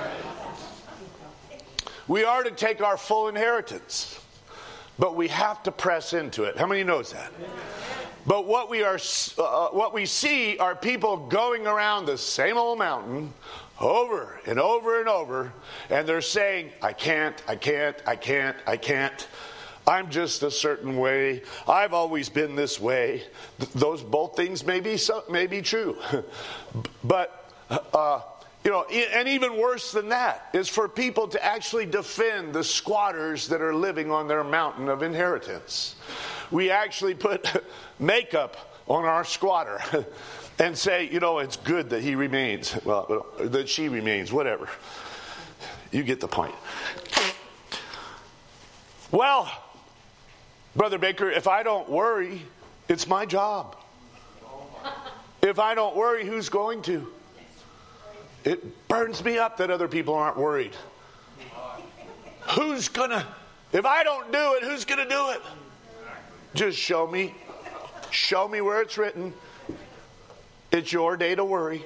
We are to take our full inheritance, but we have to press into it. How many knows that? But what we are, uh, what we see are people going around the same old mountain over and over and over, and they're saying, I can't, I can't, I can't, I can't. I'm just a certain way. I've always been this way. Th- those both things may be so, may be true. But, uh, you know, and even worse than that is for people to actually defend the squatters that are living on their mountain of inheritance. We actually put makeup on our squatter and say, you know, it's good that he remains. Well, that she remains, whatever. You get the point. Well, Brother Baker, if I don't worry, it's my job. If I don't worry, who's going to? It burns me up that other people aren't worried. Who's gonna, if I don't do it, who's gonna do it? Just show me, show me where it's written. It's your day to worry.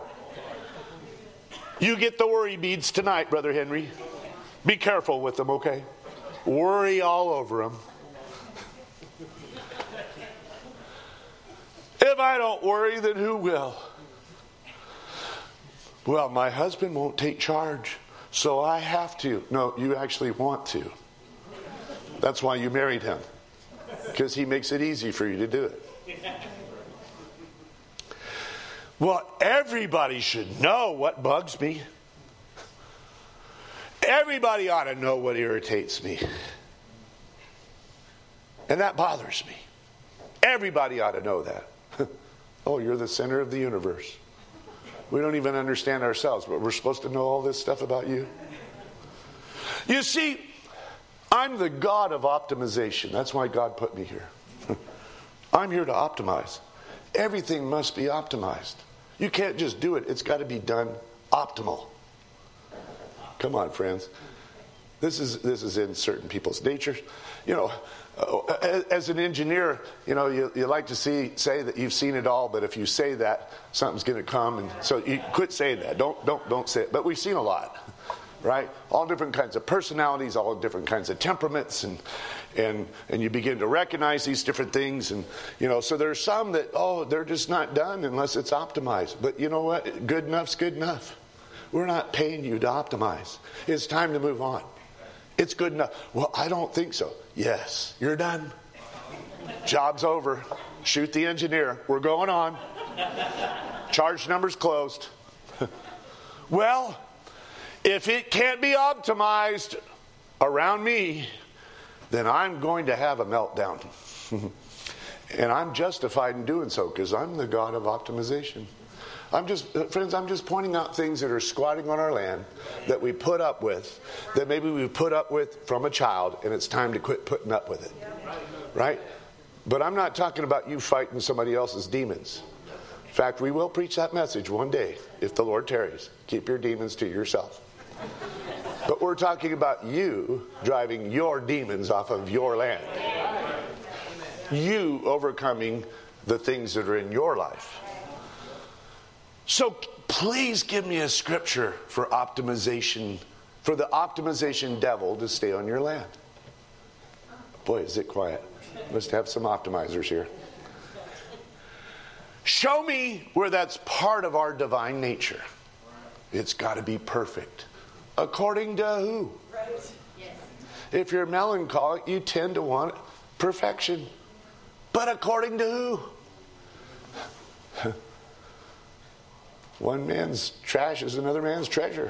You get the worry beads tonight, Brother Henry. Be careful with them, okay? Worry all over them. If I don't worry, then who will? Well, my husband won't take charge, so I have to. No, you actually want to. That's why you married him, because he makes it easy for you to do it. Well, everybody should know what bugs me. Everybody ought to know what irritates me. And that bothers me. Everybody ought to know that. Oh, you're the center of the universe. We don't even understand ourselves, but we're supposed to know all this stuff about you. You see, I'm the God of optimization. That's why God put me here. I'm here to optimize. Everything must be optimized. You can't just do it. It's got to be done optimal. Come on, friends. This is this is in certain people's natures. You know, uh, as an engineer, you know, you, you like to see say that you've seen it all, but if you say that, something's going to come, and so you quit saying that. Don't don't don't say it. But we've seen a lot, right? All different kinds of personalities, all different kinds of temperaments, and and and you begin to recognize these different things, and you know, so there's some that oh, they're just not done unless it's optimized. But you know what? Good enough's good enough. We're not paying you to optimize. It's time to move on. It's good enough. Well, I don't think so. Yes, you're done. Job's over. Shoot the engineer. We're going on. Charge number's closed. Well, if it can't be optimized around me, then I'm going to have a meltdown. And I'm justified in doing so because I'm the God of optimization. I'm just, friends, I'm just pointing out things that are squatting on our land that we put up with, that maybe we put up with from a child, and it's time to quit putting up with it. Right? But I'm not talking about you fighting somebody else's demons. In fact, we will preach that message one day, if the Lord tarries. Keep your demons to yourself. But we're talking about you driving your demons off of your land. You overcoming the things that are in your life. So please give me a scripture for optimization, for the optimization devil to stay on your land. Boy, is it quiet. Must have some optimizers here. Show me where that's part of our divine nature. It's got to be perfect. According to who? Right. Yes. If you're melancholic, you tend to want perfection. But according to who? One man's trash is another man's treasure.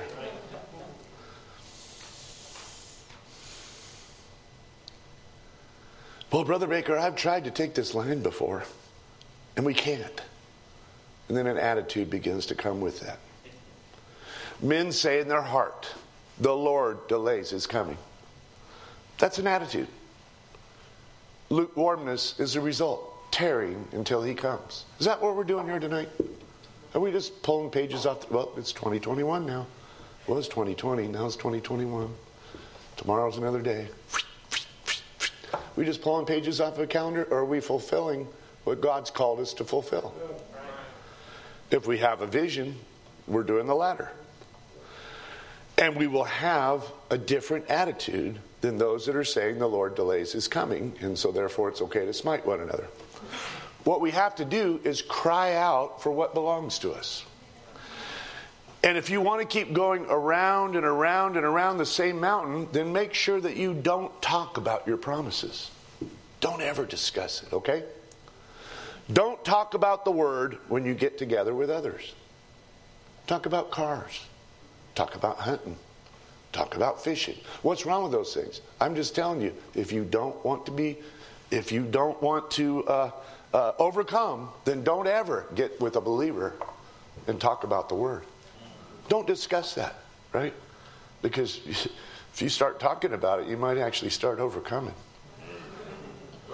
Well, Brother Baker, I've tried to take this line before, and we can't. And then an attitude begins to come with that. Men say in their heart, the Lord delays his coming. That's an attitude. Lukewarmness is the result. Tarrying until he comes. Is that what we're doing here tonight? Are we just pulling pages off? The, well, it's twenty twenty-one now. It was twenty twenty. Now it's twenty twenty-one. Tomorrow's another day. We just pulling pages off of a calendar, or are we fulfilling what God's called us to fulfill? If we have a vision, we're doing the latter. And we will have a different attitude than those that are saying the Lord delays his coming, and so therefore it's okay to smite one another. What we have to do is cry out for what belongs to us. And if you want to keep going around and around and around the same mountain, then make sure that you don't talk about your promises. Don't ever discuss it, okay? Don't talk about the word when you get together with others. Talk about cars. Talk about hunting. Talk about fishing. What's wrong with those things? I'm just telling you, if you don't want to be, if you don't want to uh, uh, overcome, then don't ever get with a believer and talk about the word. Don't discuss that, right? Because if you start talking about it, you might actually start overcoming.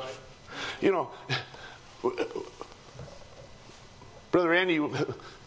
you know, Brother Andy, we'll,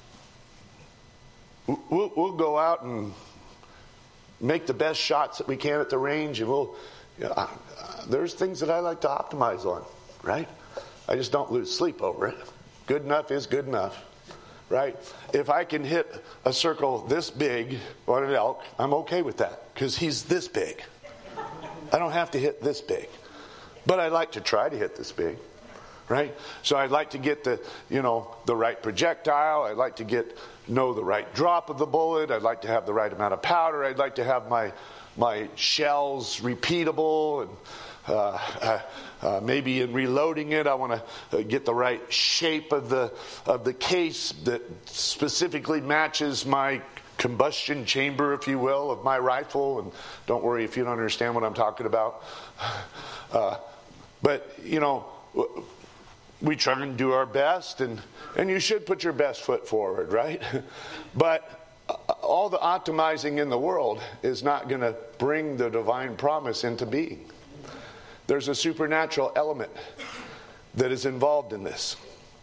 we'll go out and make the best shots that we can at the range, and we'll, you know, uh, there's things that I like to optimize on, right? I just don't lose sleep over it. Good enough is good enough, right? If I can hit a circle this big on an elk, I'm okay with that because he's this big. I don't have to hit this big, but I like to try to hit this big, right? So I'd like to get the, you know, the right projectile. I'd like to get know the right drop of the bullet. I'd like to have the right amount of powder. I'd like to have my my shells repeatable, and uh, uh, uh, maybe in reloading it, I want to uh, get the right shape of the of the case that specifically matches my combustion chamber, if you will, of my rifle. And don't worry if you don't understand what I'm talking about. Uh, but you know, we try and do our best, and and you should put your best foot forward, right? But all the optimizing in the world is not going to bring the divine promise into being. There's a supernatural element that is involved in this.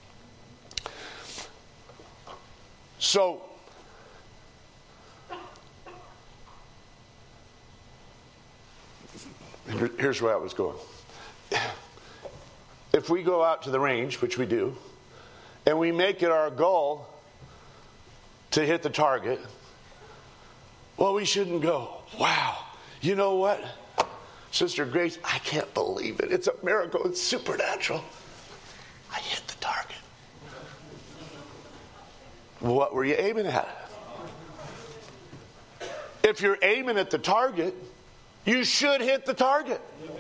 So, here's where I was going. If we go out to the range, which we do, and we make it our goal to hit the target, well, we shouldn't go, wow, you know what, Sister Grace, I can't believe it. It's a miracle. It's supernatural. I hit the target. What were you aiming at? If you're aiming at the target, you should hit the target.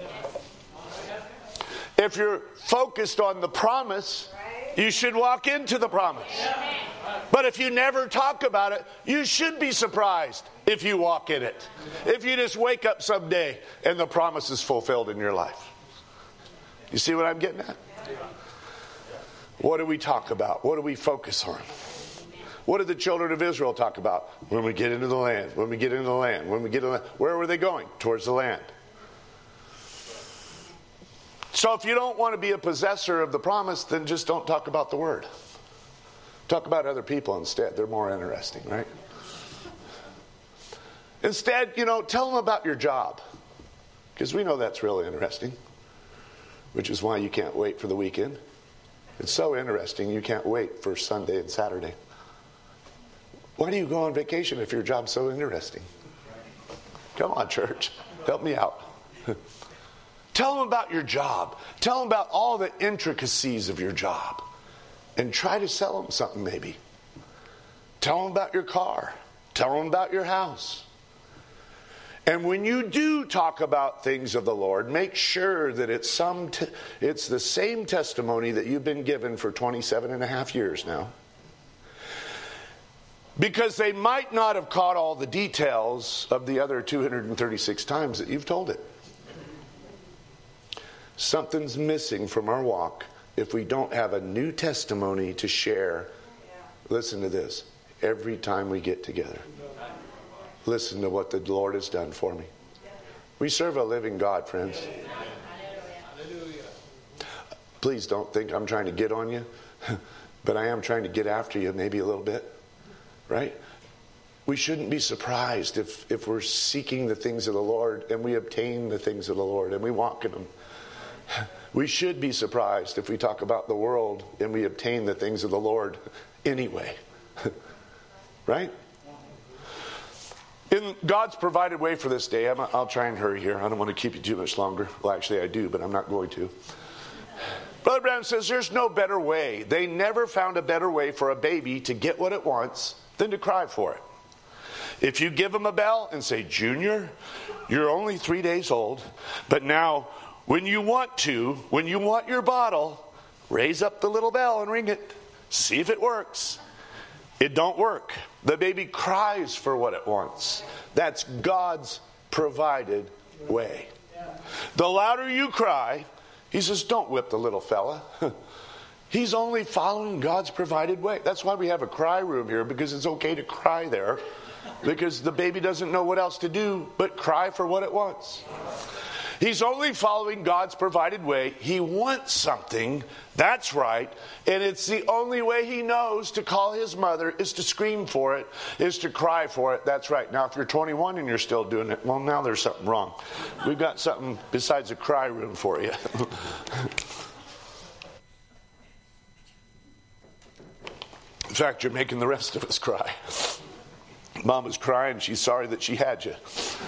If you're focused on the promise, you should walk into the promise. But if you never talk about it, you should be surprised if you walk in it. If you just wake up someday and the promise is fulfilled in your life. You see what I'm getting at? What do we talk about? What do we focus on? What did the children of Israel talk about? When we get into the land, when we get into the land, when we get into the land. Where were they going? Towards the land. So if you don't want to be a possessor of the promise, then just don't talk about the word. Talk about other people instead. They're more interesting, right? Instead, you know, tell them about your job. Because we know that's really interesting. Which is why you can't wait for the weekend. It's so interesting you can't wait for Sunday and Saturday. Why do you go on vacation if your job's so interesting? Come on, church. Help me out. Tell them about your job. Tell them about all the intricacies of your job. And try to sell them something maybe. Tell them about your car. Tell them about your house. And when you do talk about things of the Lord, make sure that it's some te- it's the same testimony that you've been given for twenty-seven and a half years now. Because they might not have caught all the details of the other two hundred thirty-six times that you've told it. Something's missing from our walk if we don't have a new testimony to share. Listen to this. Every time we get together. Listen to what the Lord has done for me. We serve a living God, friends. Please don't think I'm trying to get on you. But I am trying to get after you maybe a little bit. Right? We shouldn't be surprised if, if we're seeking the things of the Lord and we obtain the things of the Lord and we walk in them. We should be surprised if we talk about the world and we obtain the things of the Lord anyway. Right? In God's provided way for this day, I'm, I'll try and hurry here. I don't want to keep you too much longer. Well, actually I do, but I'm not going to. Brother Branham says there's no better way. They never found a better way for a baby to get what it wants than to cry for it. If you give them a bell and say, Junior, you're only three days old, but now when you want to, when you want your bottle, raise up the little bell and ring it. See if it works. It don't work. The baby cries for what it wants. That's God's provided way. The louder you cry, he says, don't whip the little fella. He's only following God's provided way. That's why we have a cry room here, because it's okay to cry there. Because the baby doesn't know what else to do but cry for what it wants. He's only following God's provided way. He wants something. That's right. And it's the only way he knows to call his mother is to scream for it, is to cry for it. That's right. Now, if you're twenty-one and you're still doing it, well, now there's something wrong. We've got something besides a cry room for you. In fact, you're making the rest of us cry. Mama's crying. She's sorry that she had you.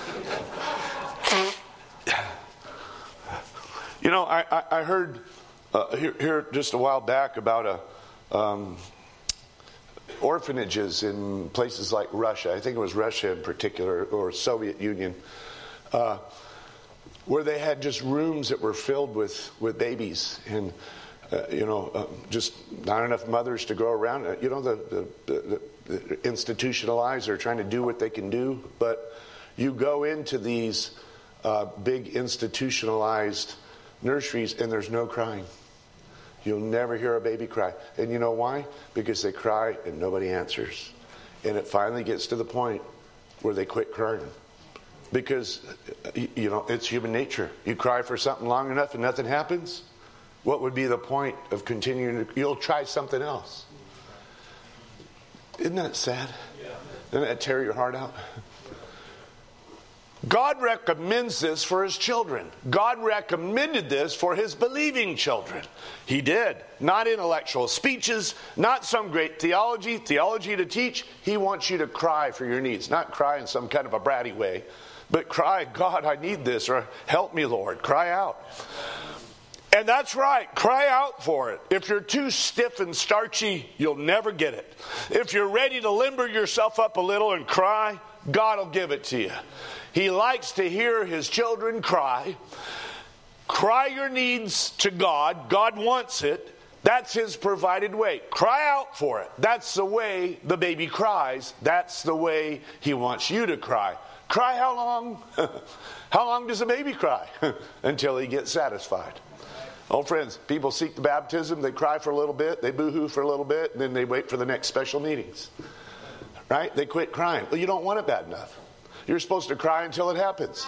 You know, I, I, I heard uh, here, here just a while back about a, um, orphanages in places like Russia. I think it was Russia in particular, or Soviet Union, uh, where they had just rooms that were filled with, with babies and Uh, you know, uh, just not enough mothers to go around. Uh, you know, the, the, the, the institutionalized are trying to do what they can do. But you go into these uh, big institutionalized nurseries and there's no crying. You'll never hear a baby cry. And you know why? Because they cry and nobody answers. And it finally gets to the point where they quit crying. Because, you know, it's human nature. You cry for something long enough and nothing happens. What would be the point of continuing to, you'll try something else. Isn't that sad? Doesn't that tear your heart out? God recommends this for his children. God recommended this for his believing children. He did. Not intellectual speeches, not some great theology, theology to teach. He wants you to cry for your needs. Not cry in some kind of a bratty way, but cry, God, I need this, or help me, Lord. Cry out. And that's right. Cry out for it. If you're too stiff and starchy, you'll never get it. If you're ready to limber yourself up a little and cry, God will give it to you. He likes to hear his children cry. Cry your needs to God. God wants it. That's his provided way. Cry out for it. That's the way the baby cries. That's the way he wants you to cry. Cry how long? How long does a baby cry? Until he gets satisfied. Oh, friends, people seek the baptism, they cry for a little bit, they boo-hoo for a little bit, and then they wait for the next special meetings. Right? They quit crying. Well, you don't want it bad enough. You're supposed to cry until it happens.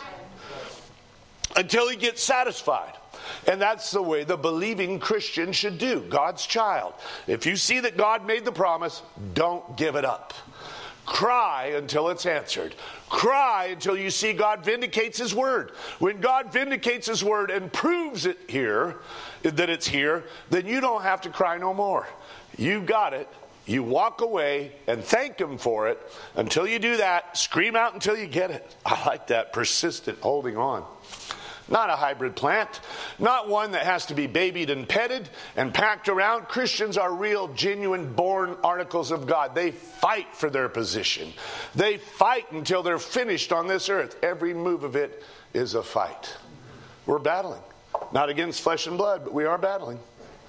Until he gets satisfied. And that's the way the believing Christian should do. God's child. If you see that God made the promise, don't give it up. Cry until it's answered. Cry until you see God vindicates his word. When God vindicates his word and proves it here, that it's here, then you don't have to cry no more. You got it. You walk away and thank him for it. Until you do that, scream out until you get it. I like that persistent holding on. Not a hybrid plant. Not one that has to be babied and petted and packed around. Christians are real, genuine, born articles of God. They fight for their position. They fight until they're finished on this earth. Every move of it is a fight. We're battling. Not against flesh and blood, but we are battling.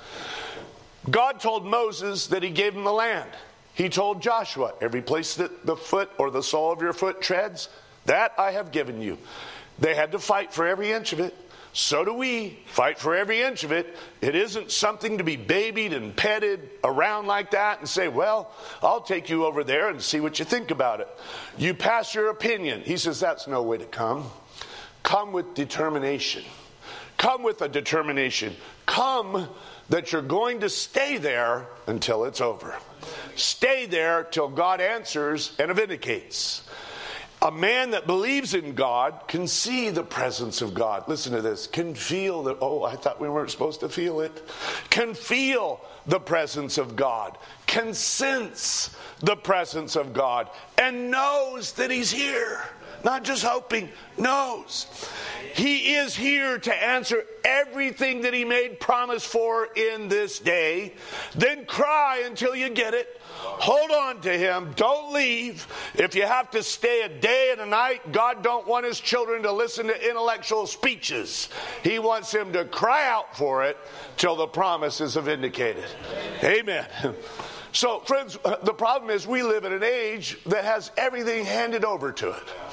God told Moses that he gave him the land. He told Joshua, every place that the foot or the sole of your foot treads, that I have given you. They had to fight for every inch of it. So do we. Fight for every inch of it. It isn't something to be babied and petted around like that and say, well, I'll take you over there and see what you think about it. You pass your opinion. He says, that's no way to come. Come with determination. Come with a determination. Come that you're going to stay there until it's over. Stay there till God answers and vindicates. A man that believes in God can see the presence of God. Listen to this. Can feel that, oh, I thought we weren't supposed to feel it. Can feel the presence of God. Can sense the presence of God. And knows that he's here. Not just hoping, knows. He is here to answer everything that he made promise for in this day. Then cry until you get it. Hold on to him. Don't leave. If you have to stay a day and a night, God don't want his children to listen to intellectual speeches. He wants them to cry out for it till the promise is vindicated. Amen. So, friends, the problem is we live in an age that has everything handed over to it.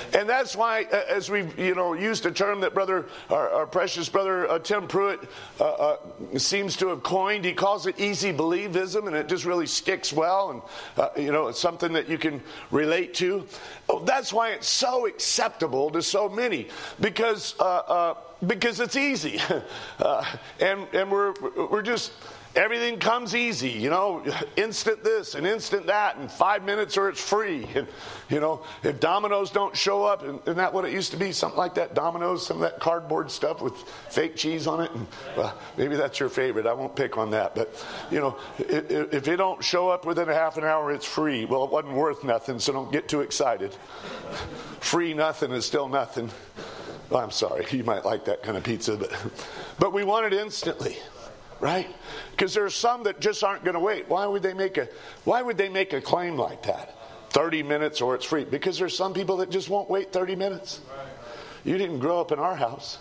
And that's why, as we've you know used a term that brother, our, our precious brother uh, Tim Pruitt uh, uh, seems to have coined, he calls it easy believism, and it just really sticks well, and uh, you know it's something that you can relate to. Oh, that's why it's so acceptable to so many, because uh, uh, because it's easy, uh, and and we're we're just. Everything comes easy, you know, instant this and instant that, and five minutes or it's free. And, you know, if Domino's don't show up, isn't that what it used to be? Something like that, Domino's, some of that cardboard stuff with fake cheese on it. And, well, maybe that's your favorite. I won't pick on that. But, you know, if, if it don't show up within a half an hour, it's free. Well, it wasn't worth nothing, so don't get too excited. Free nothing is still nothing. Well, I'm sorry. You might like that kind of pizza, but but we want it instantly. Right? Because there are some that just aren't going to wait. Why would they make a why would they make a claim like that? thirty minutes or it's free. Because there's some people that just won't wait thirty minutes. You didn't grow up in our house.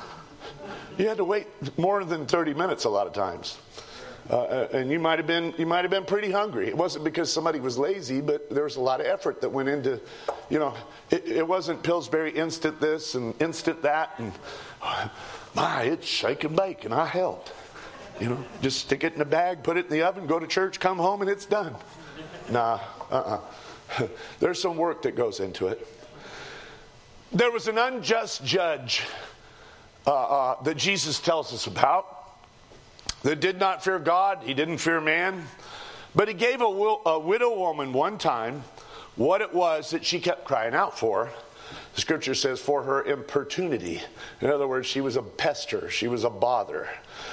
You had to wait more than thirty minutes a lot of times. Uh, and you might have been you might have been pretty hungry. It wasn't because somebody was lazy, but there was a lot of effort that went into, you know, it, it wasn't Pillsbury instant this and instant that, and my, it's shake and bake, and I helped. You know, just stick it in a bag, put it in the oven, go to church, come home, and it's done. Nah, uh-uh. There's some work that goes into it. There was an unjust judge uh, uh, that Jesus tells us about that did not fear God. He didn't fear man. But he gave a, will, a widow woman one time what it was that she kept crying out for. The scripture says for her importunity. In other words, she was a pester. She was a bother.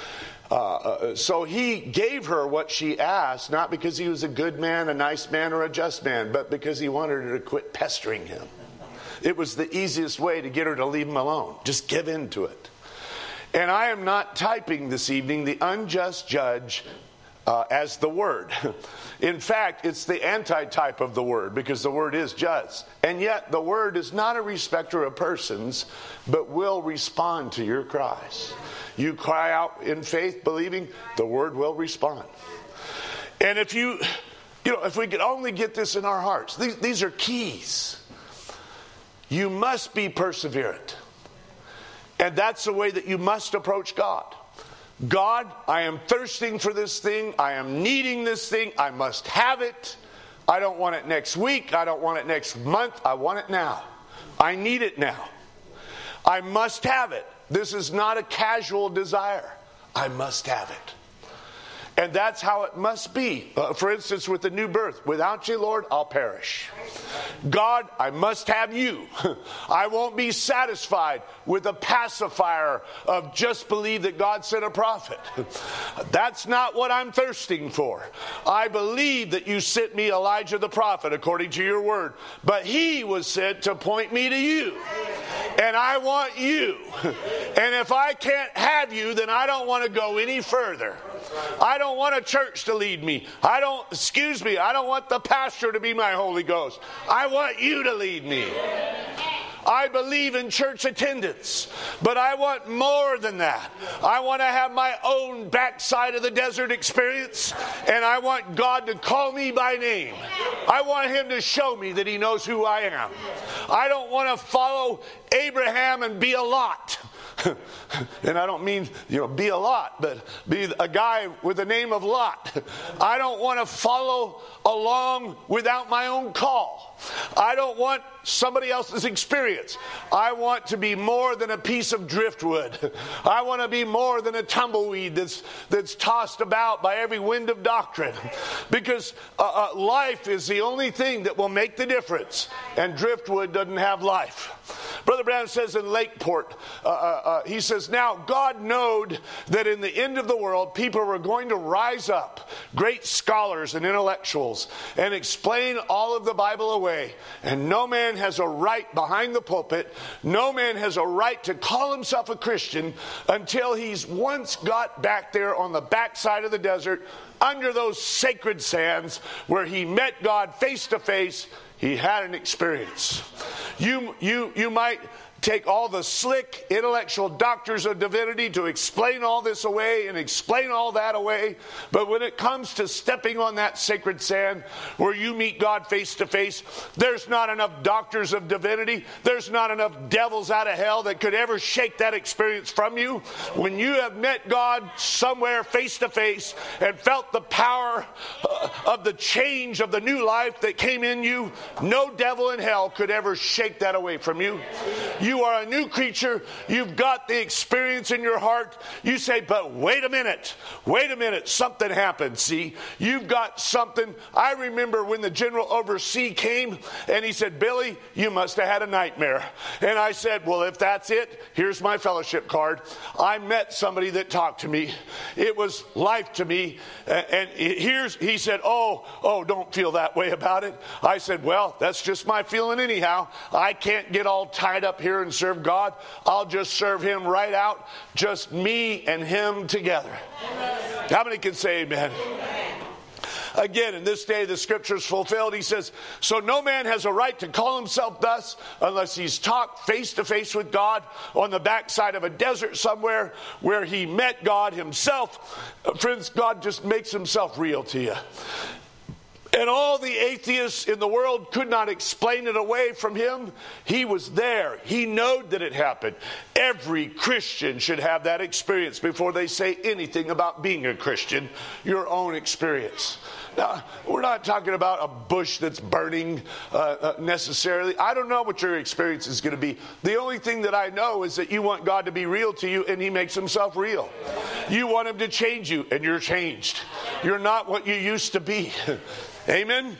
Uh, so he gave her what she asked, not because he was a good man, a nice man, or a just man, but because he wanted her to quit pestering him. It was the easiest way to get her to leave him alone. Just give in to it. And I am not typing this evening the unjust judge uh, as the word. In fact, it's the anti-type of the word, because the word is just. And yet the word is not a respecter of persons, but will respond to your cries. You cry out in faith, believing, the word will respond. And if you, you know, if we could only get this in our hearts, these, these are keys. You must be perseverant. And that's the way that you must approach God. God, I am thirsting for this thing. I am needing this thing. I must have it. I don't want it next week. I don't want it next month. I want it now. I need it now. I must have it. This is not a casual desire. I must have it. And that's how it must be. Uh, for instance, with the new birth. Without you, Lord, I'll perish. God, I must have you. I won't be satisfied with a pacifier of just believe that God sent a prophet. That's not what I'm thirsting for. I believe that you sent me Elijah the prophet according to your word. But he was sent to point me to you. And I want you. And if I can't have you, then I don't want to go any further. I don't want a church to lead me. I don't, excuse me, I don't want the pastor to be my Holy Ghost. I want you to lead me. I believe in church attendance, but I want more than that. I want to have my own backside of the desert experience, and I want God to call me by name. I want him to show me that he knows who I am. I don't want to follow Abraham and be a Lot. And I don't mean, you know, be a Lot, but be a guy with the name of Lot. I don't want to follow along without my own call. I don't want somebody else's experience. I want to be more than a piece of driftwood. I want to be more than a tumbleweed that's that's tossed about by every wind of doctrine. Because uh, uh, life is the only thing that will make the difference. And driftwood doesn't have life. Brother Branham says in Lakeport, uh, uh, uh, he says, now God knowed that in the end of the world, people were going to rise up, great scholars and intellectuals, and explain all of the Bible away. And no man has a right behind the pulpit, no man has a right to call himself a Christian until he's once got back there on the backside of the desert, under those sacred sands, where he met God face to face. He had an experience. You, you, you might take all the slick intellectual doctors of divinity to explain all this away and explain all that away. But when it comes to stepping on that sacred sand where you meet God face to face, there's not enough doctors of divinity. There's not enough devils out of hell that could ever shake that experience from you. When you have met God somewhere face to face and felt the power of the change of the new life that came in you, no devil in hell could ever shake that away from you. You are a new creature. You've got the experience in your heart. You say, but wait a minute. Wait a minute. Something happened. See, you've got something. I remember when the general overseer came and he said, Billy, you must have had a nightmare. And I said, well, if that's it, here's my fellowship card. I met somebody that talked to me. It was life to me. And here's, he said, oh, oh, don't feel that way about it. I said, well, that's just my feeling anyhow. I can't get all tied up here and serve God. I'll just serve him right out. Just me and him together. Amen. How many can say amen? Amen. Again, in this day the scripture is fulfilled. He says, so no man has a right to call himself thus unless he's talked face to face with God on the backside of a desert somewhere where he met God himself. Friends, God just makes himself real to you. And all the atheists in the world could not explain it away from him. He was there. He knowed that it happened. Every Christian should have that experience before they say anything about being a Christian, your own experience. Now, we're not talking about a bush that's burning uh, uh, necessarily. I don't know what your experience is going to be. The only thing that I know is that you want God to be real to you, and he makes himself real. You want him to change you, and you're changed. You're not what you used to be. Amen?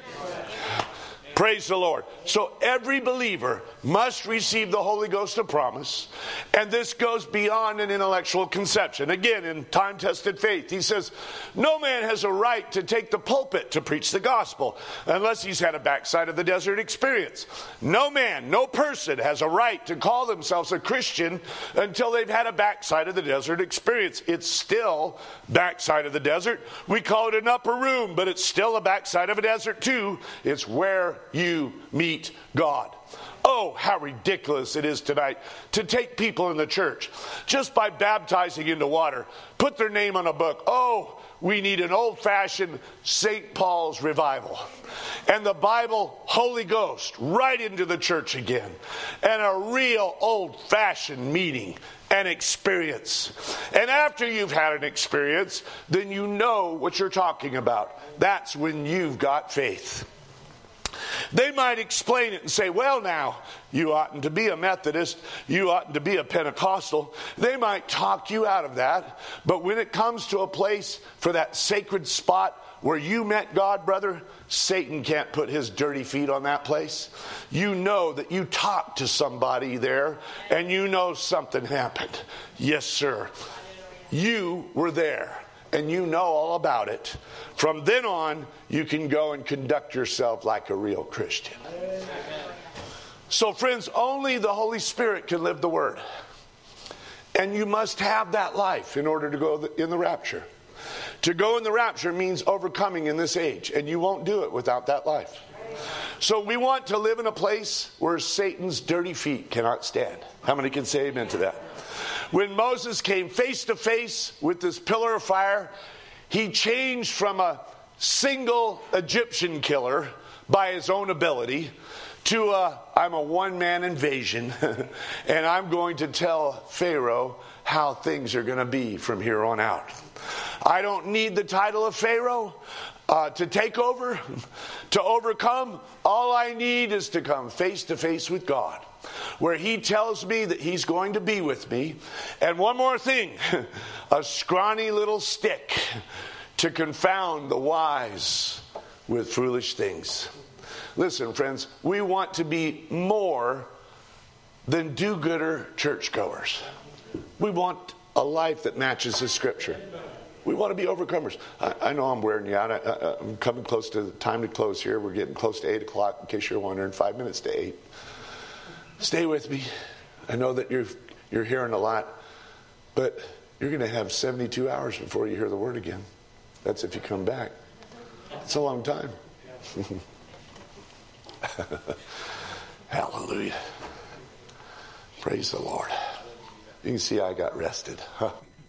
Praise the Lord. So every believer must receive the Holy Ghost of promise. And this goes beyond an intellectual conception. Again, in time-tested faith, he says, no man has a right to take the pulpit to preach the gospel unless he's had a backside of the desert experience. No man, no person has a right to call themselves a Christian until they've had a backside of the desert experience. It's still backside of the desert. We call it an upper room, but it's still a backside of a desert too. It's where you meet God. Oh, how ridiculous it is tonight to take people in the church just by baptizing into water, put their name on a book. Oh, we need an old-fashioned Saint Paul's revival. And the Bible, Holy Ghost, right into the church again. And a real old-fashioned meeting and experience. And after you've had an experience, then you know what you're talking about. That's when you've got faith. They might explain it and say, well, now, you oughtn't to be a Methodist. You oughtn't to be a Pentecostal. They might talk you out of that. But when it comes to a place for that sacred spot where you met God, brother, Satan can't put his dirty feet on that place. You know that you talked to somebody there and you know something happened. Yes, sir. You were there. And you know all about it. From then on, you can go and conduct yourself like a real Christian. So, friends, only the Holy Spirit can live the Word. And you must have that life in order to go in the rapture. To go in the rapture means overcoming in this age. And you won't do it without that life. So we want to live in a place where Satan's dirty feet cannot stand. How many can say amen to that? When Moses came face to face with this pillar of fire, he changed from a single Egyptian killer by his own ability to a, I'm a one-man invasion, and I'm going to tell Pharaoh how things are going to be from here on out. I don't need the title of Pharaoh uh, to take over, to overcome. All I need is to come face to face with God, where he tells me that he's going to be with me. And one more thing, a scrawny little stick to confound the wise with foolish things. Listen, friends, we want to be more than do-gooder churchgoers. We want a life that matches the Scripture. We want to be overcomers. I, I know I'm wearing you out. I, I, I'm coming close to the time to close here. We're getting close to eight o'clock, in case you're wondering. Five minutes to eight. Stay with me. I know that you're you're hearing a lot, but you're going to have seventy-two hours before you hear the word again. That's if you come back. It's a long time. Hallelujah. Praise the Lord. You can see I got rested. Huh?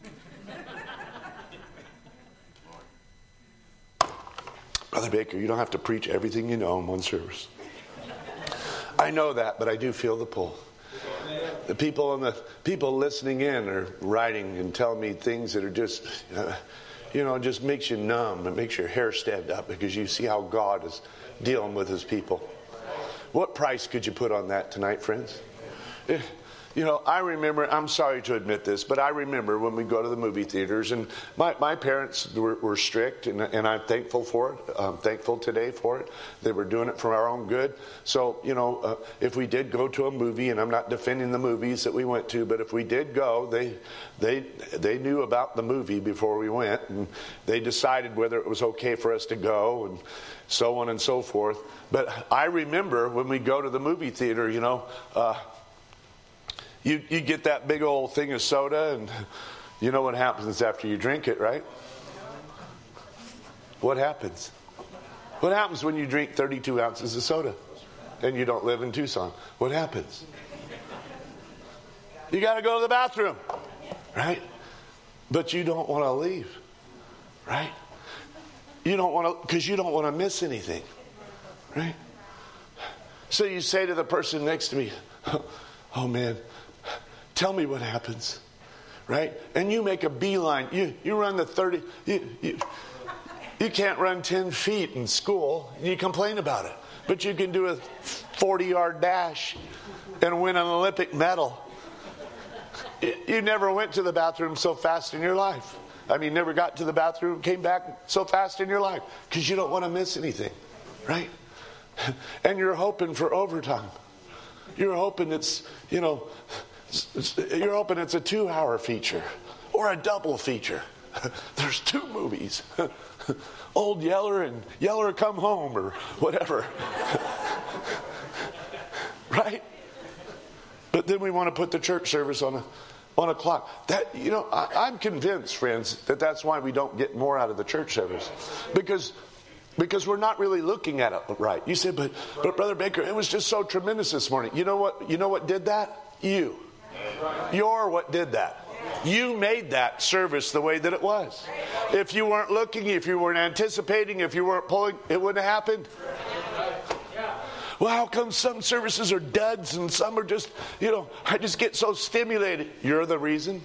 Brother Baker, you don't have to preach everything you know in one service. I know that, but I do feel the pull. The people and the people listening in are writing and telling me things that are just, uh, you know, just makes you numb. It makes your hair stand up because you see how God is dealing with his people. What price could you put on that tonight, friends? Eh, You know, I remember, I'm sorry to admit this, but I remember when we go to the movie theaters, and my, my parents were, were strict, and, and I'm thankful for it. I'm thankful today for it. They were doing it for our own good. So, you know, uh, if we did go to a movie, and I'm not defending the movies that we went to, but if we did go, they they they knew about the movie before we went, and they decided whether it was okay for us to go, and so on and so forth. But I remember when we go to the movie theater, you know, uh, You you get that big old thing of soda, and you know what happens after you drink it, right? What happens? What happens when you drink thirty-two ounces of soda and you don't live in Tucson? What happens? You got to go to the bathroom, right? But you don't want to leave, right? You don't want to, because you don't want to miss anything, right? So you say to the person next to me, "Oh man, tell me what happens," right? And you make a beeline. You you run the thirty. You, you, you can't run ten feet in school. And you complain about it, but you can do a forty-yard dash and win an Olympic medal. You never went to the bathroom so fast in your life. I mean, never got to the bathroom, came back so fast in your life because you don't want to miss anything, right? And you're hoping for overtime. You're hoping it's, you know. You're hoping it's a two-hour feature or a double feature. There's two movies. Old Yeller and Yeller Come Home or whatever. Right? But then we want to put the church service on a on a clock. That, you know, I, I'm convinced, friends, that that's why we don't get more out of the church service. Because Because we're not really looking at it right. You say, but but Brother Baker, it was just so tremendous this morning. You know what? You know what did that? You. You're what did that. You made that service the way that it was. If you weren't looking, if you weren't anticipating, if you weren't pulling, it wouldn't have happened. Well, how come some services are duds and some are just, you know, I just get so stimulated. You're the reason.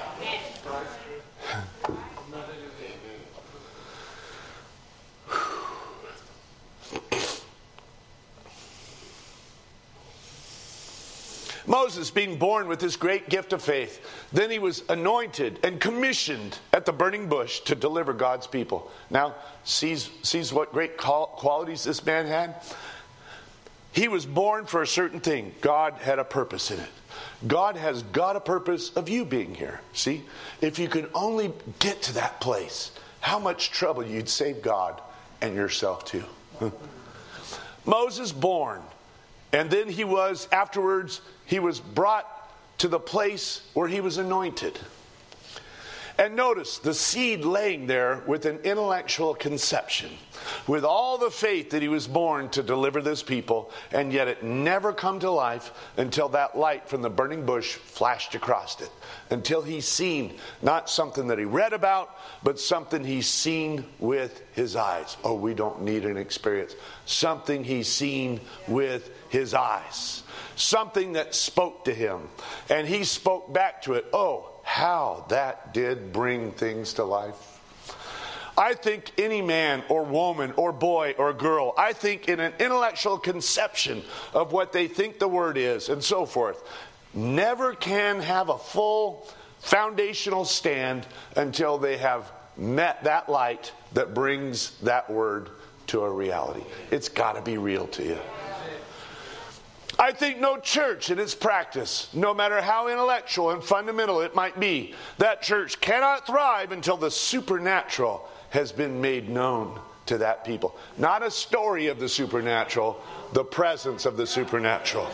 Moses being born with this great gift of faith, then he was anointed and commissioned at the burning bush to deliver God's people. Now, sees, sees what great qualities this man had? He was born for a certain thing. God had a purpose in it. God has got a purpose of you being here. See? If you could only get to that place, how much trouble you'd save God and yourself too. Moses born, and then he was, afterwards, he was brought to the place where he was anointed. And notice the seed laying there with an intellectual conception, with all the faith that he was born to deliver this people, and yet it never come to life until that light from the burning bush flashed across it. Until he's seen not something that he read about, but something he's seen with his eyes. Oh, we don't need an experience. Something he's seen with his eyes. Something that spoke to him. And he spoke back to it. Oh, how that did bring things to life. I think any man or woman or boy or girl, I think in an intellectual conception of what they think the word is and so forth, never can have a full foundational stand until they have met that light that brings that word to a reality. It's got to be real to you. I think no church in its practice, no matter how intellectual and fundamental it might be, that church cannot thrive until the supernatural has been made known to that people. Not a story of the supernatural, the presence of the supernatural.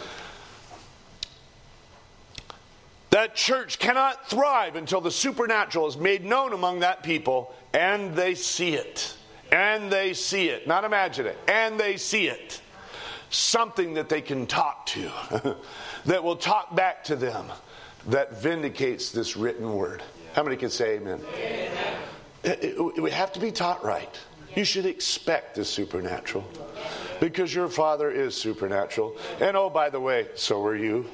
That church cannot thrive until the supernatural is made known among that people, and they see it. And they see it. Not imagine it. And they see it. Something that they can talk to. that will talk back to them that vindicates this written word. How many can say amen? Amen. We have to be taught right. You should expect the supernatural because your Father is supernatural. And oh, by the way, so are you.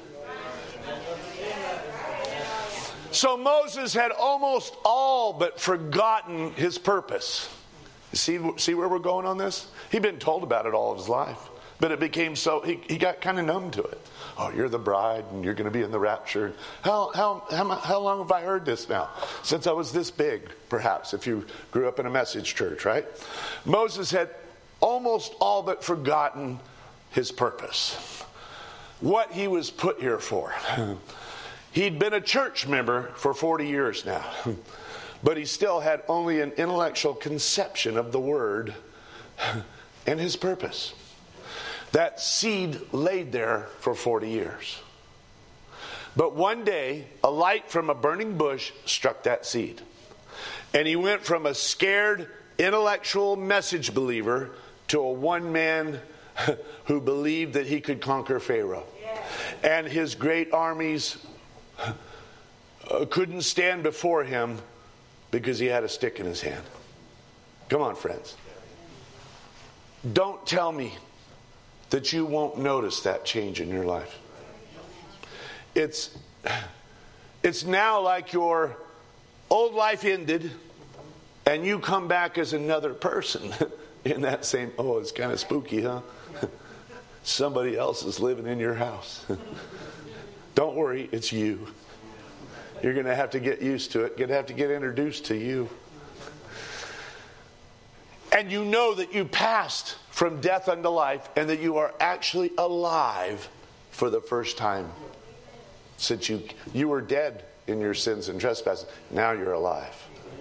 So Moses had almost all but forgotten his purpose. See, see where we're going on this? He'd been told about it all of his life. But it became so, he, he got kind of numb to it. Oh, you're the bride and you're going to be in the rapture. How, how, how, how long have I heard this now? Since I was this big, perhaps, if you grew up in a message church, right? Moses had almost all but forgotten his purpose. What he was put here for. He'd been a church member for forty years now. But he still had only an intellectual conception of the word and his purpose. That seed laid there for forty years. But one day, a light from a burning bush struck that seed. And he went from a scared, intellectual message believer to a one man who believed that he could conquer Pharaoh. And his great armies couldn't stand before him because he had a stick in his hand. Come on, friends. Don't tell me that you won't notice that change in your life. It's, it's now like your old life ended and you come back as another person in that same, oh, it's kind of spooky, huh? Somebody else is living in your house. Don't worry, it's you. You're going to have to get used to it. You're going to have to get introduced to you. And you know that you passed from death unto life and that you are actually alive for the first time. Since you, you were dead in your sins and trespasses, now you're alive.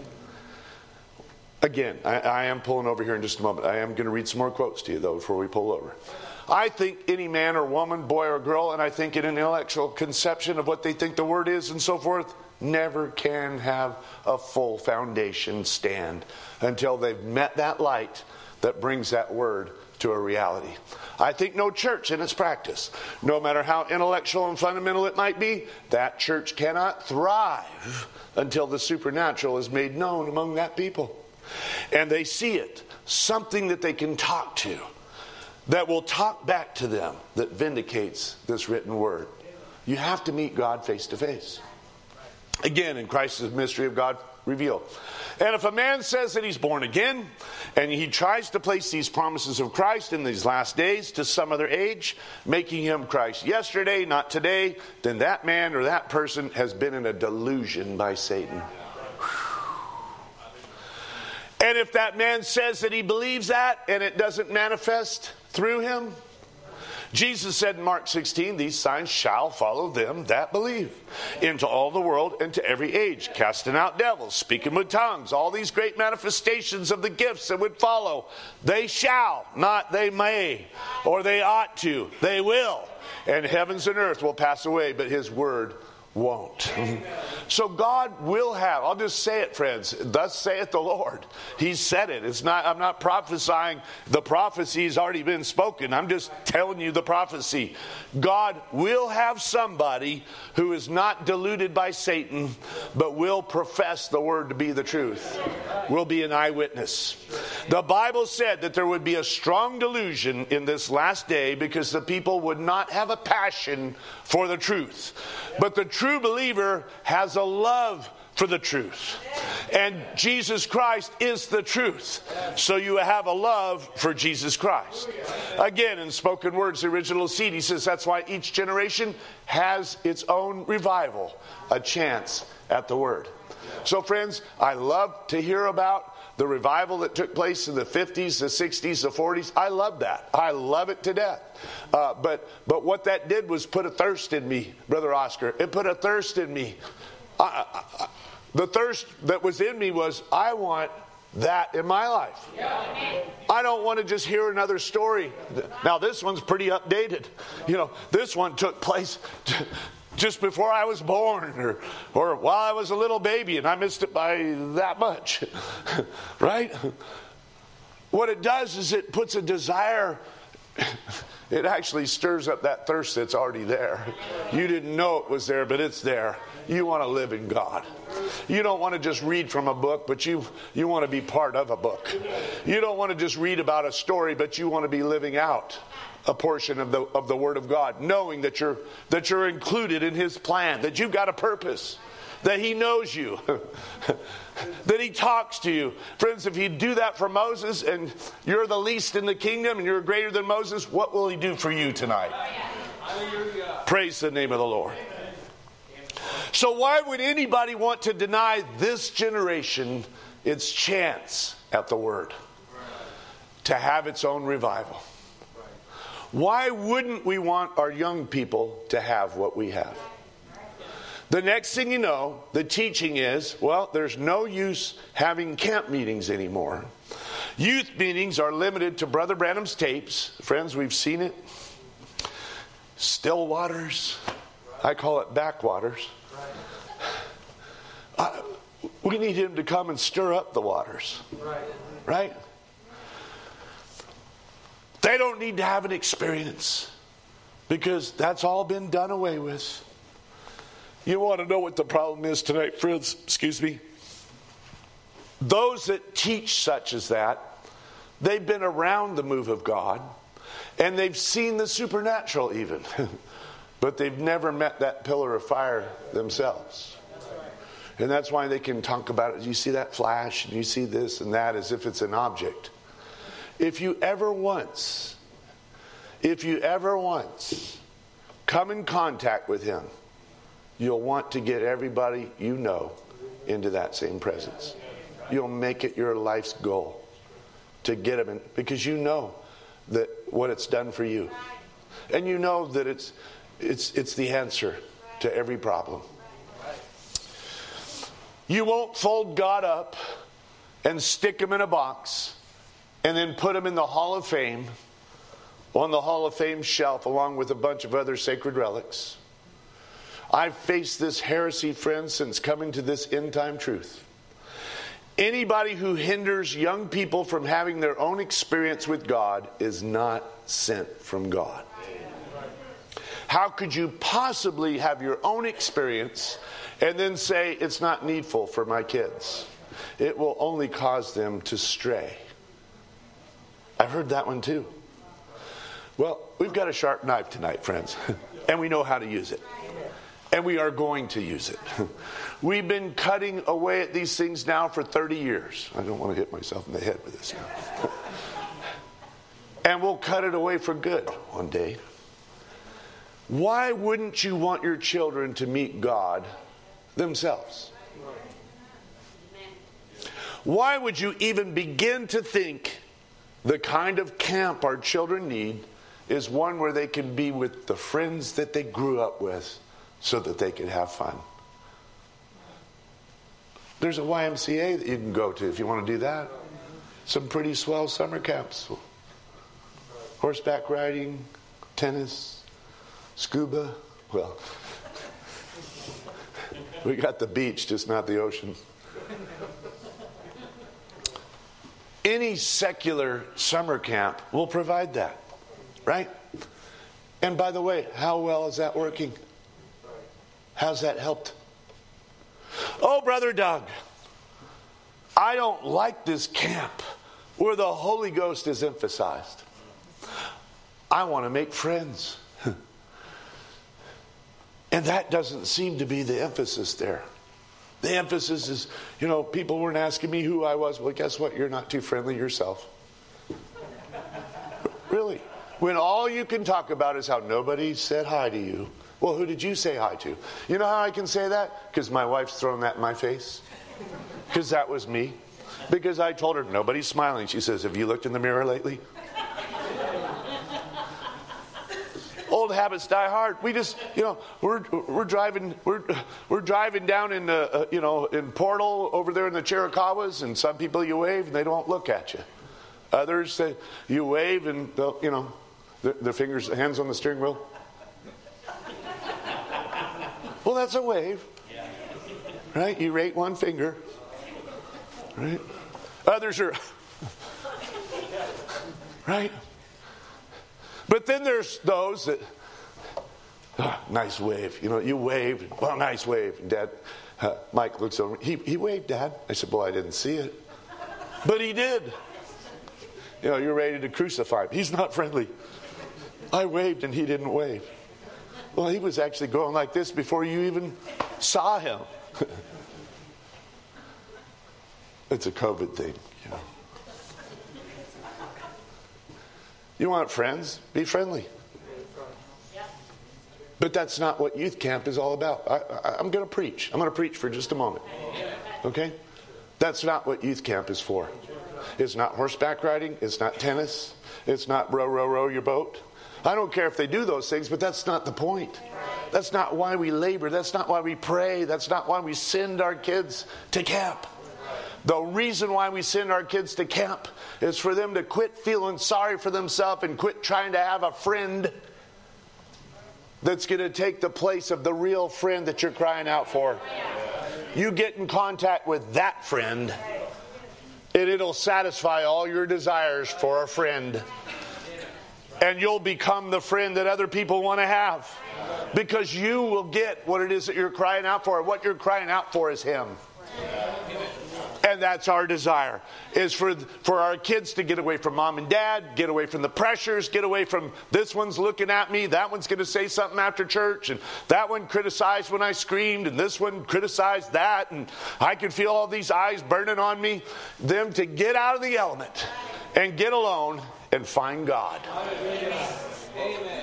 Again, I, I am pulling over here in just a moment. I am going to read some more quotes to you, though, before we pull over. I think any man or woman, boy or girl, and I think in an intellectual conception of what they think the word is and so forth, never can have a full foundation stand until they've met that light that brings that word to a reality. I think no church in its practice, no matter how intellectual and fundamental it might be, that church cannot thrive until the supernatural is made known among that people. And they see it, something that they can talk to, that will talk back to them, that vindicates this written word. You have to meet God face to face. Again, in Christ the mystery of God revealed. And if a man says that he's born again, and he tries to place these promises of Christ in these last days to some other age, making him Christ yesterday, not today, then that man or that person has been in a delusion by Satan. And if that man says that he believes that and it doesn't manifest through him, Jesus said in Mark sixteen, these signs shall follow them that believe. Into all the world and to every age, casting out devils, speaking with tongues, all these great manifestations of the gifts that would follow. They shall, not they may, or they ought to, they will. And heavens and earth will pass away, but his word won't. So God will have, I'll just say it, friends, thus saith the Lord. He said it. It's not, I'm not prophesying the prophecy has already been spoken. I'm just telling you the prophecy. God will have somebody who is not deluded by Satan, but will profess the word to be the truth. Will be an eyewitness. The Bible said that there would be a strong delusion in this last day because the people would not have a passion for the truth. But the true believer has a love for the truth. And Jesus Christ is the truth. So you have a love for Jesus Christ. Again, in spoken words, the original seed, he says that's why each generation has its own revival, a chance at the word. So friends, I love to hear about the revival that took place in the fifties, the sixties, the forties. I love that. I love it to death. Uh, but but what that did was put a thirst in me, Brother Oscar. It put a thirst in me. I, I, I, the thirst that was in me was, I want that in my life. I don't want to just hear another story. Now this one's pretty updated. You know, this one took place just before I was born, or, or while I was a little baby, and I missed it by that much. Right? What it does is it puts a desire it actually stirs up that thirst that's already there. You didn't know it was there, but it's there. You want to live in God. You don't want to just read from a book, but you you want to be part of a book. You don't want to just read about a story, but you want to be living out a portion of the of the Word of God, knowing that you're that you're included in His plan, that you've got a purpose, that He knows you, that He talks to you. Friends, if you do that for Moses and you're the least in the kingdom and you're greater than Moses, what will He do for you tonight? Praise the name of the Lord. So why would anybody want to deny this generation its chance at the Word to have its own revival? Why wouldn't we want our young people to have what we have? The next thing you know, the teaching is, well, there's no use having camp meetings anymore. Youth meetings are limited to Brother Branham's tapes. Friends, we've seen it. Still waters. I call it backwaters. Uh, we need him to come and stir up the waters. Right? They don't need to have an experience because that's all been done away with. You want to know what the problem is tonight, friends? Excuse me. Those that teach such as that, they've been around the move of God and they've seen the supernatural even. But they've never met that pillar of fire themselves. And that's why they can talk about it. You see that flash and you see this and that as if it's an object. If you ever once, if you ever once come in contact with Him, you'll want to get everybody you know into that same presence. You'll make it your life's goal to get them in, because you know that what it's done for you. And you know that it's it's it's the answer to every problem. You won't fold God up and stick Him in a box and then put Him in the Hall of Fame, on the Hall of Fame shelf, along with a bunch of other sacred relics. I've faced this heresy, friends, since coming to this end-time truth. Anybody who hinders young people from having their own experience with God is not sent from God. How could you possibly have your own experience and then say it's not needful for my kids? It will only cause them to stray. I've heard that one too. Well, we've got a sharp knife tonight, friends, and we know how to use it. And we are going to use it. We've been cutting away at these things now for thirty years. I don't want to hit myself in the head with this now. And we'll cut it away for good one day. Why wouldn't you want your children to meet God themselves? Why would you even begin to think the kind of camp our children need is one where they can be with the friends that they grew up with so that they can have fun? There's a Y M C A that you can go to if you want to do that. Some pretty swell summer camps. Horseback riding, tennis, scuba. Well, we got the beach, just not the ocean. Any secular summer camp will provide that, right? And by the way, how well is that working? How's that helped? Oh, Brother Doug, I don't like this camp where the Holy Ghost is emphasized. I want to make friends. And that doesn't seem to be the emphasis there. The emphasis is, you know, people weren't asking me who I was. Well, guess what? You're not too friendly yourself. Really. When all you can talk about is how nobody said hi to you. Well, who did you say hi to? You know how I can say that? Because my wife's thrown that in my face. Because that was me. Because I told her, nobody's smiling. She says, have you looked in the mirror lately? Old habits die hard. We just, you know, we're we're driving we're we're driving down in the uh, you know in Portal over there in the Chiricahuas, and some people you wave and they don't look at you. Others they, you wave and you know their, their fingers, hands on the steering wheel. Well, that's a wave, right? You rate one finger, right? Others are right. But then there's those that, oh, nice wave. You know, you wave. Well, nice wave. And Dad, uh, Mike looks over. He, he waved, Dad. I said, well, I didn't see it. But he did. You know, you're ready to crucify him. He's not friendly. I waved and he didn't wave. Well, he was actually going like this before you even saw him. It's a COVID thing, you know. You want friends? Be friendly. But that's not what youth camp is all about. I, I, I'm going to preach. I'm going to preach for just a moment. Okay? That's not what youth camp is for. It's not horseback riding. It's not tennis. It's not row, row, row your boat. I don't care if they do those things, but that's not the point. That's not why we labor. That's not why we pray. That's not why we send our kids to camp. The reason why we send our kids to camp is for them to quit feeling sorry for themselves and quit trying to have a friend that's going to take the place of the real friend that you're crying out for. You get in contact with that friend, and it'll satisfy all your desires for a friend. And you'll become the friend that other people want to have. Because you will get what it is that you're crying out for. What you're crying out for is Him. And that's our desire, is for for our kids to get away from mom and dad, get away from the pressures, get away from this one's looking at me, that one's going to say something after church, and that one criticized when I screamed, and this one criticized that, and I could feel all these eyes burning on me. Them to get out of the element and get alone and find God. Amen.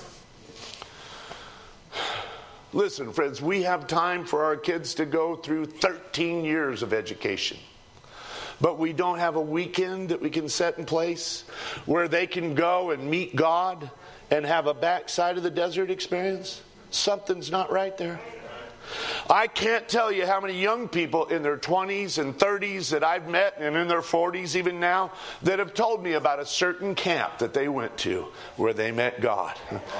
Listen, friends, we have time for our kids to go through thirteen years of education. But we don't have a weekend that we can set in place where they can go and meet God and have a backside of the desert experience. Something's not right there. I can't tell you how many young people in their twenties and thirties that I've met, and in their forties even now, that have told me about a certain camp that they went to where they met God.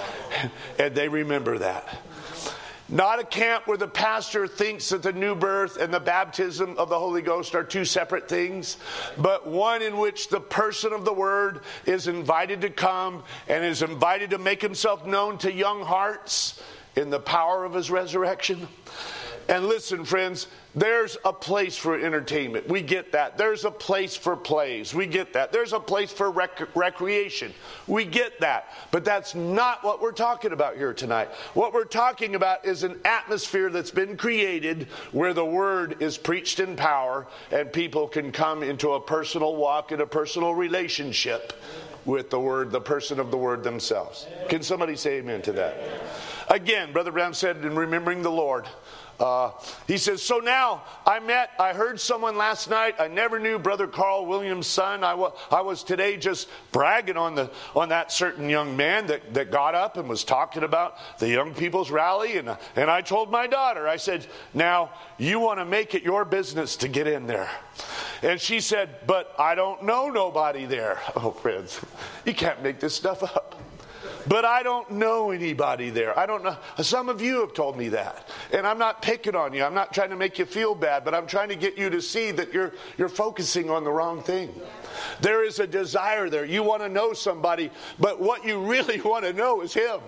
And they remember that. Not a camp where the pastor thinks that the new birth and the baptism of the Holy Ghost are two separate things, but one in which the person of the Word is invited to come and is invited to make himself known to young hearts in the power of His resurrection. And listen, friends, there's a place for entertainment. We get that. There's a place for plays. We get that. There's a place for rec- recreation. We get that. But that's not what we're talking about here tonight. What we're talking about is an atmosphere that's been created where the Word is preached in power and people can come into a personal walk and a personal relationship with the Word, the person of the Word themselves. Can somebody say amen to that? Again, Brother Brown said, in remembering the Lord, Uh, he says, so now I met, I heard someone last night. I never knew Brother Carl Williams' son. I, wa- I was today just bragging on the on that certain young man that, that got up and was talking about the young people's rally. And, and I told my daughter, I said, now you want to make it your business to get in there. And she said, but I don't know nobody there. Oh, friends, you can't make this stuff up. But I don't know anybody there. I don't know. Some of you have told me that. And I'm not picking on you. I'm not trying to make you feel bad, but I'm trying to get you to see that you're you're focusing on the wrong thing. There is a desire there. You want to know somebody, but what you really want to know is Him.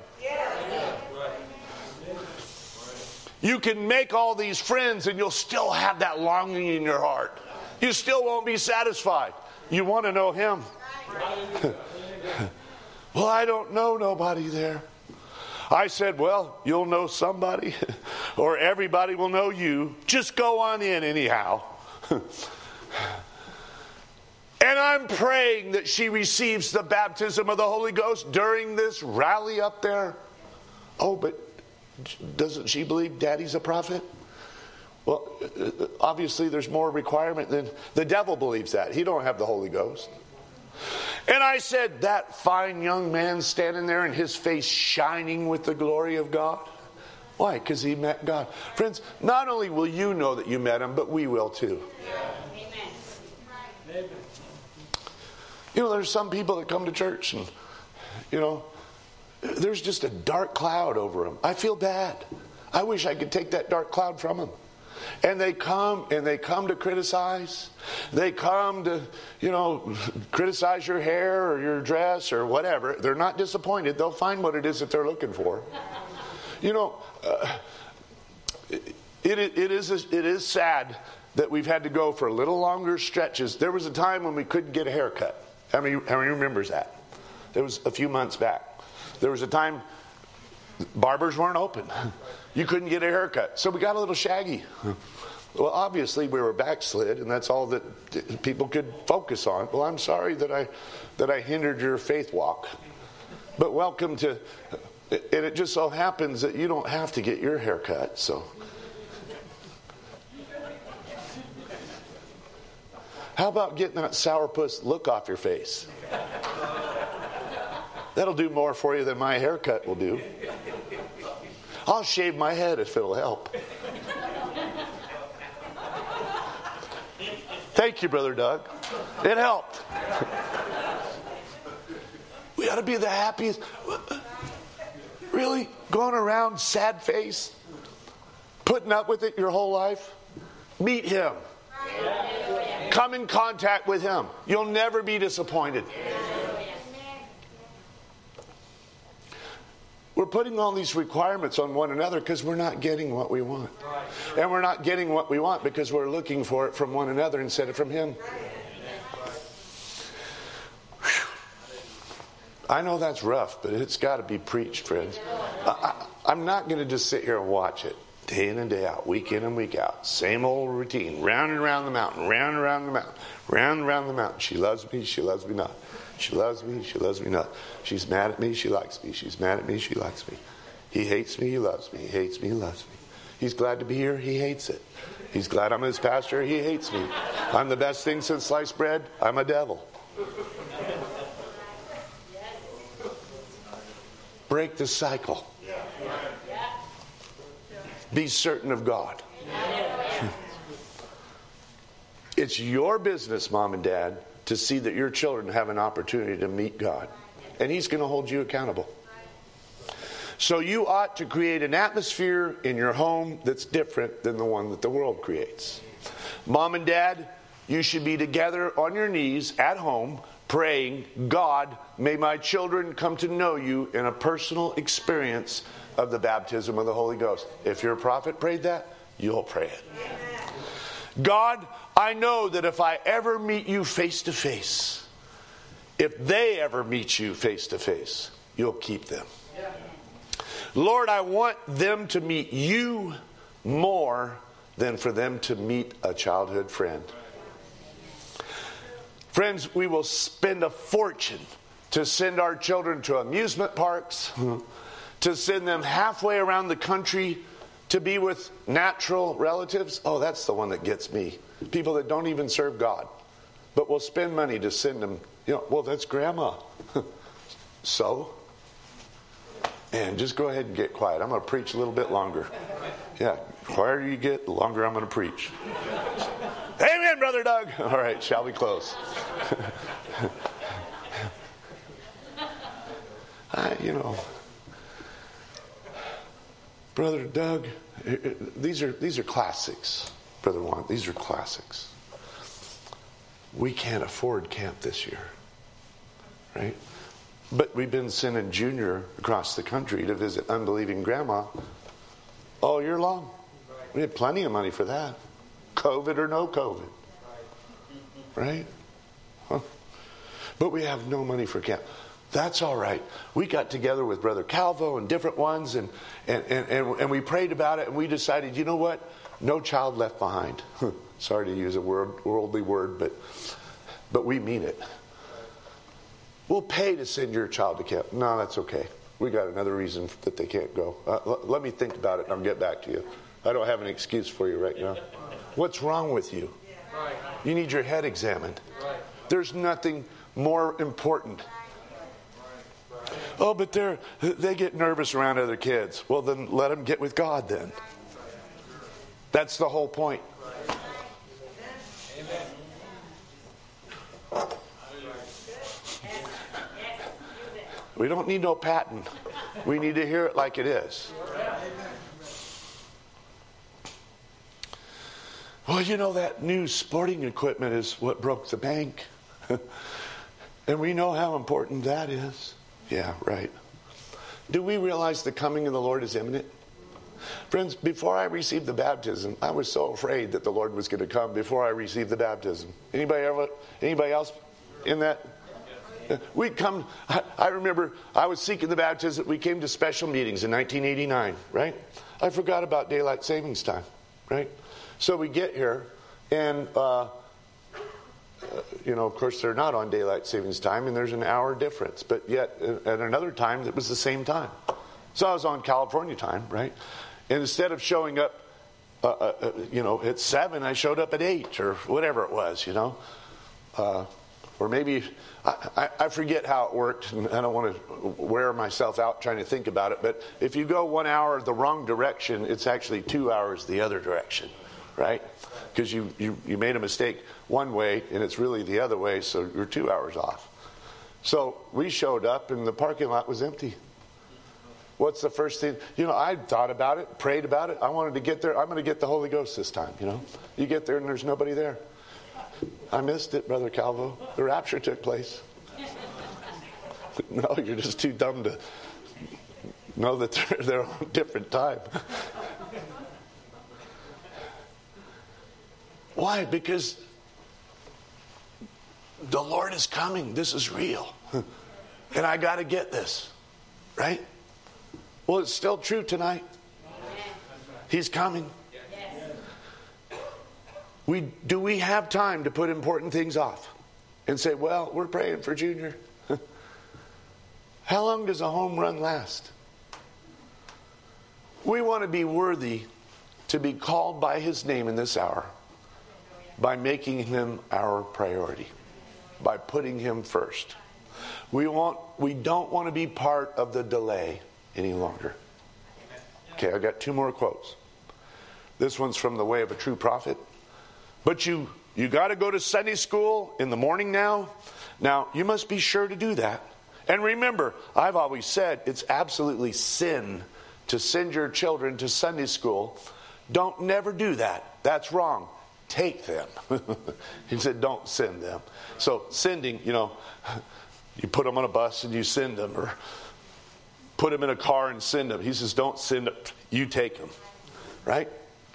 You can make all these friends and you'll still have that longing in your heart. You still won't be satisfied. You want to know Him. Well, I don't know nobody there. I said, well, you'll know somebody, or everybody will know you. Just go on in anyhow. And I'm praying that she receives the baptism of the Holy Ghost during this rally up there. Oh, but doesn't she believe Daddy's a prophet? Well, obviously there's more requirement than the devil believes that. He don't have the Holy Ghost. And I said, that fine young man standing there and his face shining with the glory of God. Why? Because he met God. Friends, not only will you know that you met Him, but we will too. Yeah. Amen. You know, there's some people that come to church and, you know, there's just a dark cloud over them. I feel bad. I wish I could take that dark cloud from them. And they come and they come to criticize. They come to, you know, criticize your hair or your dress or whatever. They're not disappointed. They'll find what it is that they're looking for. You know, uh, it, it, it, is, it is sad that we've had to go for a little longer stretches. There was a time when we couldn't get a haircut. How many, how many remembers that? It was a few months back. There was a time barbers weren't open. You couldn't get a haircut. So we got a little shaggy. Well, obviously we were backslid, and that's all that people could focus on. Well, I'm sorry that I that I hindered your faith walk. But welcome to, and it just so happens that you don't have to get your haircut, so. How about getting that sourpuss look off your face? That'll do more for you than my haircut will do. I'll shave my head if it'll help. Thank you, Brother Doug. It helped. We ought to be the happiest. Really? Going around sad face? Putting up with it your whole life? Meet him. Come in contact with him. You'll never be disappointed. We're putting all these requirements on one another because we're not getting what we want. And we're not getting what we want because we're looking for it from one another instead of from him. Whew. I know that's rough, but it's got to be preached, friends. I, I, I'm not going to just sit here and watch it day in and day out, week in and week out. Same old routine. Round and round the mountain, round and round the mountain, round and round the mountain. She loves me, she loves me not. She loves me, she loves me not. She's mad at me, she likes me. She's mad at me, she likes me. He hates me, he loves me. He hates me, he loves me. He's glad to be here, he hates it. He's glad I'm his pastor, he hates me. I'm the best thing since sliced bread, I'm a devil. Break the cycle. Be certain of God. It's your business, Mom and Dad, to see that your children have an opportunity to meet God. And he's going to hold you accountable. So you ought to create an atmosphere in your home that's different than the one that the world creates. Mom and Dad, you should be together on your knees at home praying, God, may my children come to know you in a personal experience of the baptism of the Holy Ghost. If your prophet prayed that, you'll pray it. God, I know that if I ever meet you face to face, if they ever meet you face to face, you'll keep them. Lord, I want them to meet you more than for them to meet a childhood friend. Friends, we will spend a fortune to send our children to amusement parks, to send them halfway around the country to be with natural relatives. Oh, that's the one that gets me. People that don't even serve God. But we'll spend money to send them, you know, well, that's grandma. So? And just go ahead and get quiet. I'm going to preach a little bit longer. Yeah, the quieter you get, the longer I'm going to preach. Amen, Brother Doug. All right, shall we close? I, you know, Brother Doug, these are these are classics, Brother Juan. These are classics. We can't afford camp this year, right? But we've been sending Junior across the country to visit unbelieving grandma all year long. We had plenty of money for that. COVID or no COVID. Right? Huh. But we have no money for camp. That's all right. We got together with Brother Calvo and different ones, and, and, and, and, and we prayed about it, and we decided, you know what? No child left behind. Sorry to use a word, worldly word, but but we mean it. We'll pay to send your child to camp. No, that's okay. We got another reason that they can't go. Uh, l- let me think about it and I'll get back to you. I don't have an excuse for you right now. What's wrong with you? You need your head examined. There's nothing more important. Oh, but they're they get nervous around other kids. Well, then let them get with God then. That's the whole point. We don't need no patent. We need to hear it like it is. Well, you know, that new sporting equipment is what broke the bank. And we know how important that is. Yeah, right. Do we realize the coming of the Lord is imminent? Friends, before I received the baptism, I was so afraid that the Lord was going to come before I received the baptism. Anybody ever, anybody else in that? We come, I, I remember I was seeking the baptism. We came to special meetings in nineteen eighty-nine, right? I forgot about daylight savings time, right? So we get here, and, uh, you know, of course, they're not on daylight savings time, and there's an hour difference. But yet, at another time, it was the same time. So I was on California time, right? And instead of showing up, uh, uh, you know, at seven, I showed up at eight or whatever it was, you know. Uh, or maybe, I, I, I forget how it worked, and I don't want to wear myself out trying to think about it. But if you go one hour the wrong direction, it's actually two hours the other direction, right? Because you, you, you made a mistake one way, and it's really the other way, so you're two hours off. So we showed up, and the parking lot was empty. What's the first thing? You know, I thought about it, prayed about it. I wanted to get there. I'm going to get the Holy Ghost this time, you know. You get there, and there's nobody there. I missed it, Brother Calvo. The rapture took place. No, you're just too dumb to know that they're, they're on a different time. Why? Because the Lord is coming. This is real. And I got to get this. Right? Well, it's still true tonight. He's coming. We, do we have time to put important things off and say, well, we're praying for Junior? How long does a home run last? We want to be worthy to be called by His name in this hour by making Him our priority, by putting Him first. We want, we don't want to be part of the delay any longer. Okay, I got two more quotes. This one's from The Way of a True Prophet. But you, you got to go to Sunday school in the morning now. Now, you must be sure to do that. And remember, I've always said it's absolutely sin to send your children to Sunday school. Don't never do that. That's wrong. Take them. He said, don't send them. So sending, you know, you put them on a bus and you send them, or put them in a car and send them. He says, don't send them. You take them. Right?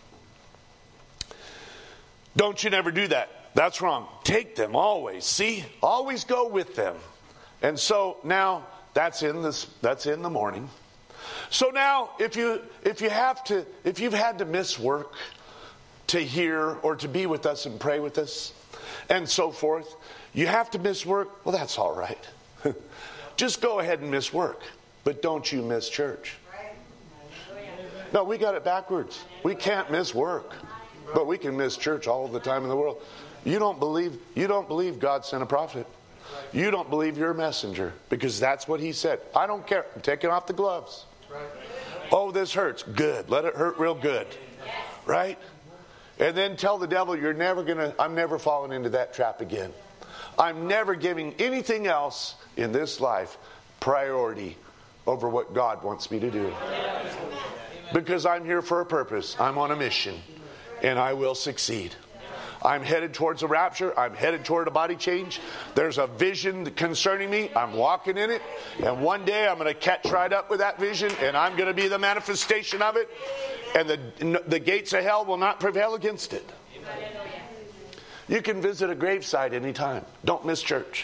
Don't you never do that. That's wrong. Take them always. See? Always go with them. And so now that's in this that's in the morning. So now if you if you have to if you've had to miss work to hear or to be with us and pray with us and so forth, you have to miss work, well, that's all right. Just go ahead and miss work, but don't you miss church. No, we got it backwards. We can't miss work. But we can miss church all the time in the world. You don't believe you don't believe God sent a prophet. You don't believe you're a messenger, because that's what He said. I don't care. I'm taking off the gloves. Oh, this hurts. Good. Let it hurt real good. Right? And then tell the devil, you're never gonna I'm never falling into that trap again. I'm never giving anything else in this life priority over what God wants me to do. Because I'm here for a purpose. I'm on a mission. And I will succeed. I'm headed towards a rapture. I'm headed toward a body change. There's a vision concerning me. I'm walking in it. And one day I'm going to catch right up with that vision. And I'm going to be the manifestation of it. And the, the gates of hell will not prevail against it. You can visit a gravesite anytime. Don't miss church.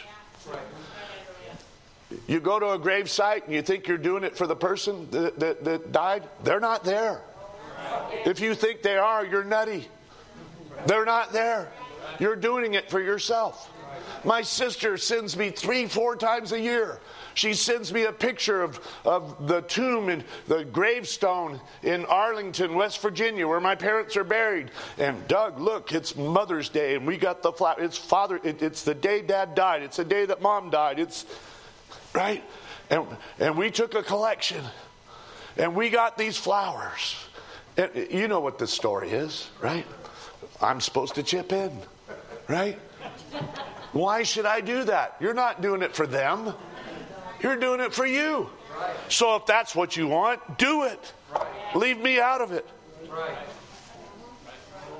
You go to a gravesite and you think you're doing it for the person that, that, that died. They're not there. If you think they are, you're nutty. They're not there. You're doing it for yourself. My sister sends me three, four times a year. She sends me a picture of, of the tomb and the gravestone in Arlington, West Virginia, where my parents are buried. And Doug, look, it's Mother's Day, and we got the flower. It's Father. It, it's the day Dad died. It's the day that Mom died. It's right, and and we took a collection, and we got these flowers. And you know what the story is, right? I'm supposed to chip in, right? Why should I do that? You're not doing it for them. You're doing it for you. So if that's what you want, do it. Leave me out of it.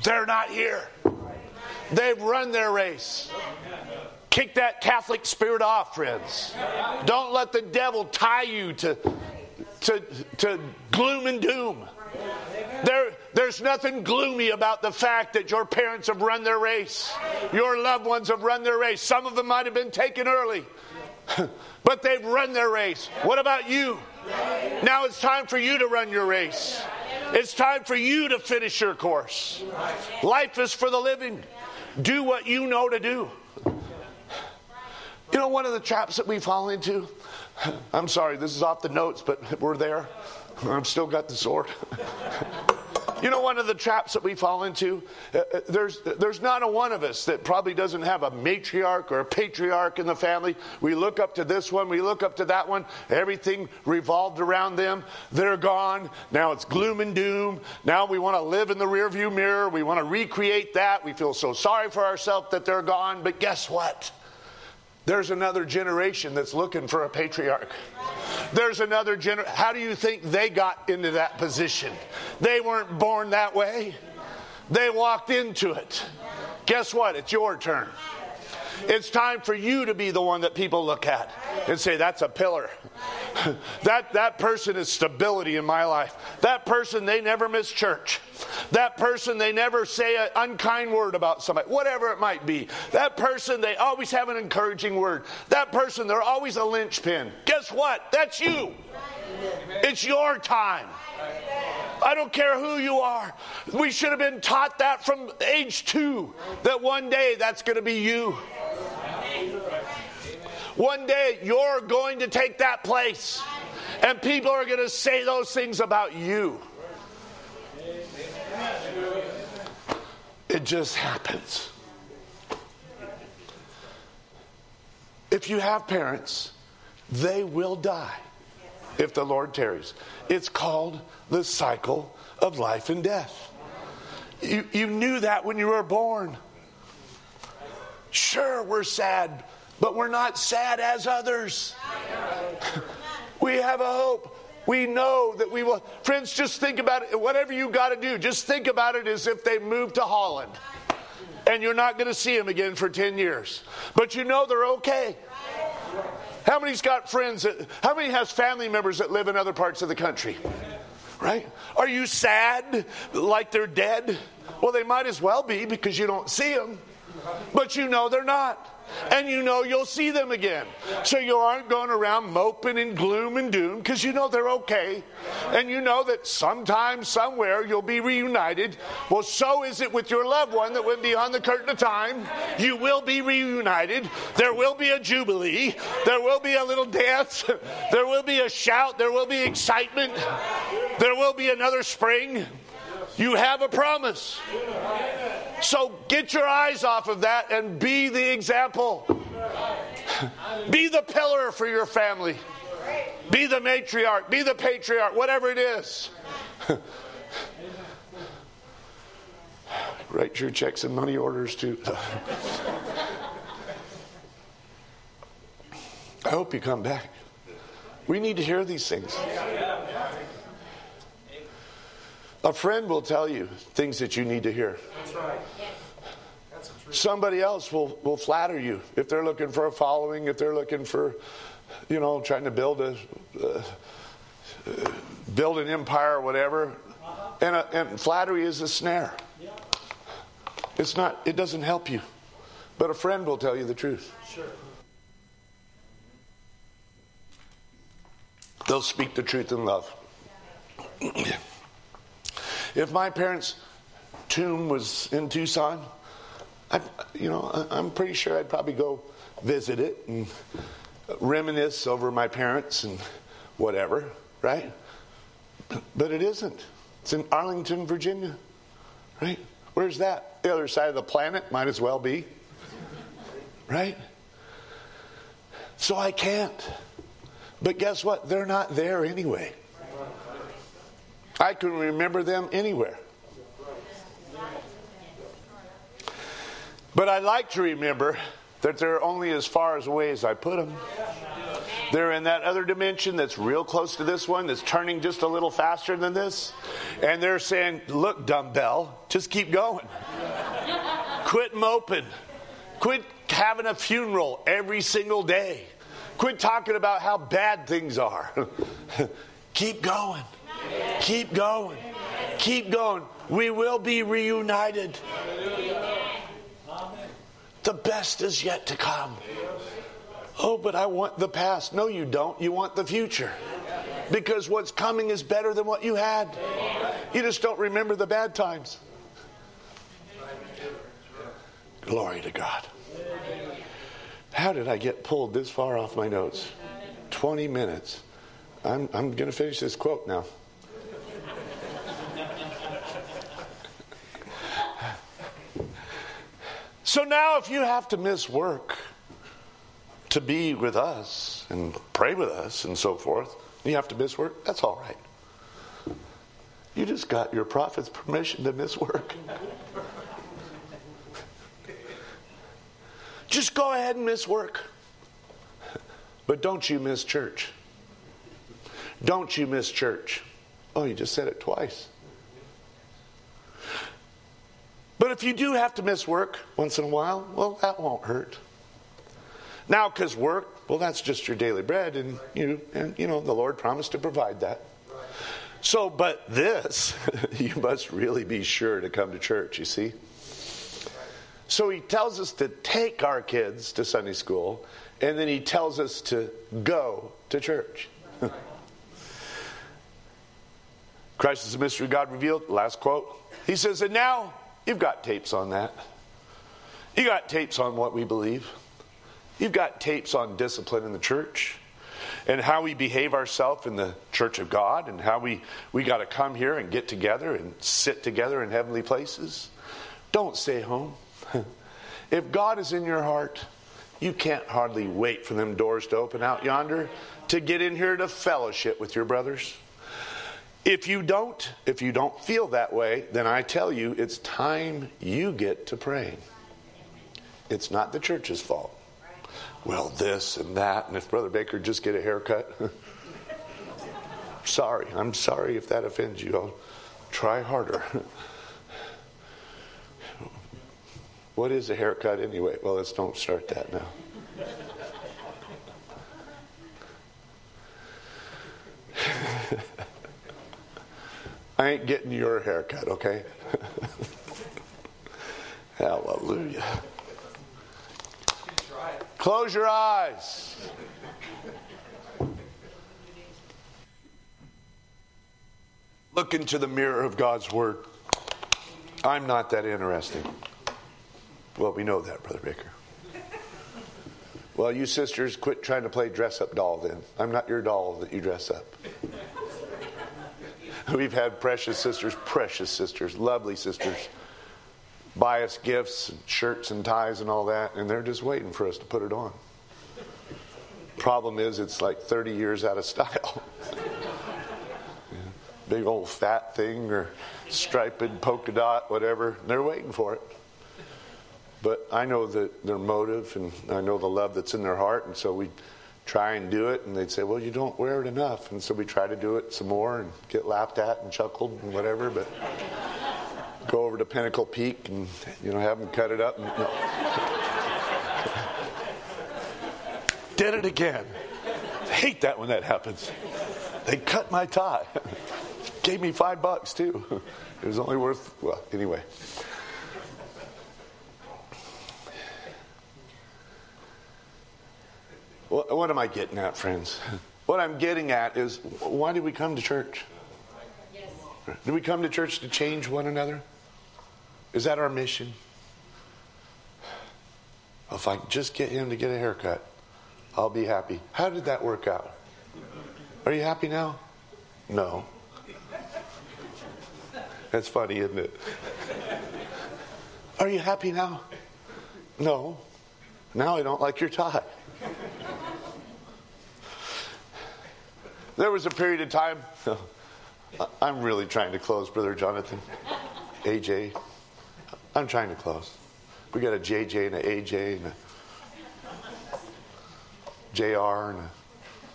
They're not here. They've run their race. Kick that Catholic spirit off, friends. Don't let the devil tie you to, to, to gloom and doom. There, there's nothing gloomy about the fact that your parents have run their race. Your loved ones have run their race. Some of them might have been taken early, but they've run their race. What about you? Now it's time for you to run your race. It's time for you to finish your course. Life is for the living. Do what you know to do. You know, one of the traps that we fall into, I'm sorry, this is off the notes, but we're there. I've still got the sword. You know, one of the traps that we fall into, uh, there's there's not a one of us that probably doesn't have a matriarch or a patriarch in the family. We look up to this one, we look up to that one. Everything revolved around them. They're gone. Now it's gloom and doom. Now we want to live in the rearview mirror. We want to recreate that. We feel so sorry for ourselves that they're gone. But guess what? There's another generation that's looking for a patriarch. There's another generation. How do you think they got into that position? They weren't born that way. They walked into it. Guess what? It's your turn. It's time for you to be the one that people look at and say, that's a pillar. That, that person is stability in my life. That person, they never miss church. That person, they never say an unkind word about somebody, whatever it might be. That person, they always have an encouraging word. That person, they're always a linchpin. Guess what? That's you. It's your time. I don't care who you are. We should have been taught that from age two, that one day that's going to be you. One day you're going to take that place, and people are going to say those things about you. It just happens. If you have parents, they will die if the Lord tarries. It's called the cycle of life and death. You, you knew that when you were born. Sure, we're sad, but we're not sad as others. We have a hope. We know that we will. Friends, just think about it. Whatever you got to do, just think about it as if they moved to Holland and you're not going to see them again for ten years. But you know they're okay. How many's got friends that, how many has family members that live in other parts of the country? Right? Are you sad like they're dead? Well, they might as well be, because you don't see them. But you know they're not. And you know you'll see them again. So you aren't going around moping in gloom and doom, because you know they're okay. And you know that sometime, somewhere, you'll be reunited. Well, so is it with your loved one that went beyond the curtain of time. You will be reunited. There will be a jubilee. There will be a little dance. There will be a shout. There will be excitement. There will be another spring. You have a promise. So get your eyes off of that and be the example. Be the pillar for your family. Be the matriarch. Be the patriarch. Whatever it is. Write your checks and money orders too. I hope you come back. We need to hear these things. A friend will tell you things that you need to hear. That's right. That's the truth. Somebody else will, will flatter you if they're looking for a following, if they're looking for, you know, trying to build a uh, build an empire or whatever. Uh-huh. And, a, and flattery is a snare. Yeah. It's not. It doesn't help you. But a friend will tell you the truth. Sure. They'll speak the truth in love. If my parents' tomb was in Tucson, I, you know, I'm pretty sure I'd probably go visit it and reminisce over my parents and whatever, right? But it isn't. It's in Arlington, Virginia, right? Where's that? The other side of the planet, might as well be, right? So I can't. But guess what? They're not there anyway. I can remember them anywhere. But I like to remember that they're only as far as away as I put them. They're in that other dimension that's real close to this one, that's turning just a little faster than this. And they're saying, look, dumbbell, just keep going. Quit moping. Quit having a funeral every single day. Quit talking about how bad things are. Keep going. Keep going. Keep going. We will be reunited. The best is yet to come. Oh, but I want the past. No, you don't. You want the future. Because what's coming is better than what you had. You just don't remember the bad times. Glory to God. How did I get pulled this far off my notes? twenty minutes. I'm, I'm going to finish this quote now. So now if you have to miss work to be with us and pray with us and so forth, you have to miss work, that's all right. You just got your prophet's permission to miss work. Just go ahead and miss work. But don't you miss church. Don't you miss church. Oh, you just said it twice. But if you do have to miss work once in a while, well, that won't hurt. Now, because work, well, that's just your daily bread, and you, and you know, the Lord promised to provide that. So, but this, you must really be sure to come to church, you see. So he tells us to take our kids to Sunday school, and then he tells us to go to church. Christ is the mystery of God revealed. Last quote. He says, and now you've got tapes on that. You got tapes on what we believe. You've got tapes on discipline in the church and how we behave ourselves in the church of God and how we, we got to come here and get together and sit together in heavenly places. Don't stay home. If God is in your heart, you can't hardly wait for them doors to open out yonder to get in here to fellowship with your brothers. If you don't, if you don't feel that way, then I tell you, it's time you get to praying. It's not the church's fault. Well, this and that, and if Brother Baker just get a haircut. Sorry, I'm sorry if that offends you. I'll try harder. What is a haircut anyway? Well, let's don't start that now. I ain't getting your haircut, okay? Hallelujah. Close your eyes. Look into the mirror of God's Word. I'm not that interesting. Well, we know that, Brother Baker. Well, you sisters, quit trying to play dress-up doll then. I'm not your doll that you dress up. We've had precious sisters, precious sisters, lovely sisters, buy us gifts, and shirts and ties and all that, and they're just waiting for us to put it on. Problem is, it's like thirty years out of style. Big old fat thing or striped polka dot, whatever. They're waiting for it. But I know that their motive, and I know the love that's in their heart, and so we try and do it, and they'd say, well, you don't wear it enough. And so we try to do it some more and get laughed at and chuckled and whatever, but go over to Pinnacle Peak and, you know, have them cut it up. And, no. Did it again. I hate that when that happens. They cut my tie. Gave me five bucks, too. It was only worth, well, anyway. What, what am I getting at, friends? What I'm getting at is, why did we come to church? Yes. Did we come to church to change one another? Is that our mission? If I just get him to get a haircut, I'll be happy. How did that work out? Are you happy now? No. That's funny, isn't it? Are you happy now? No. Now I don't like your tie. There was a period of time, I'm really trying to close, Brother Jonathan. A J, I'm trying to close. We got a J J and an A J and a J R and a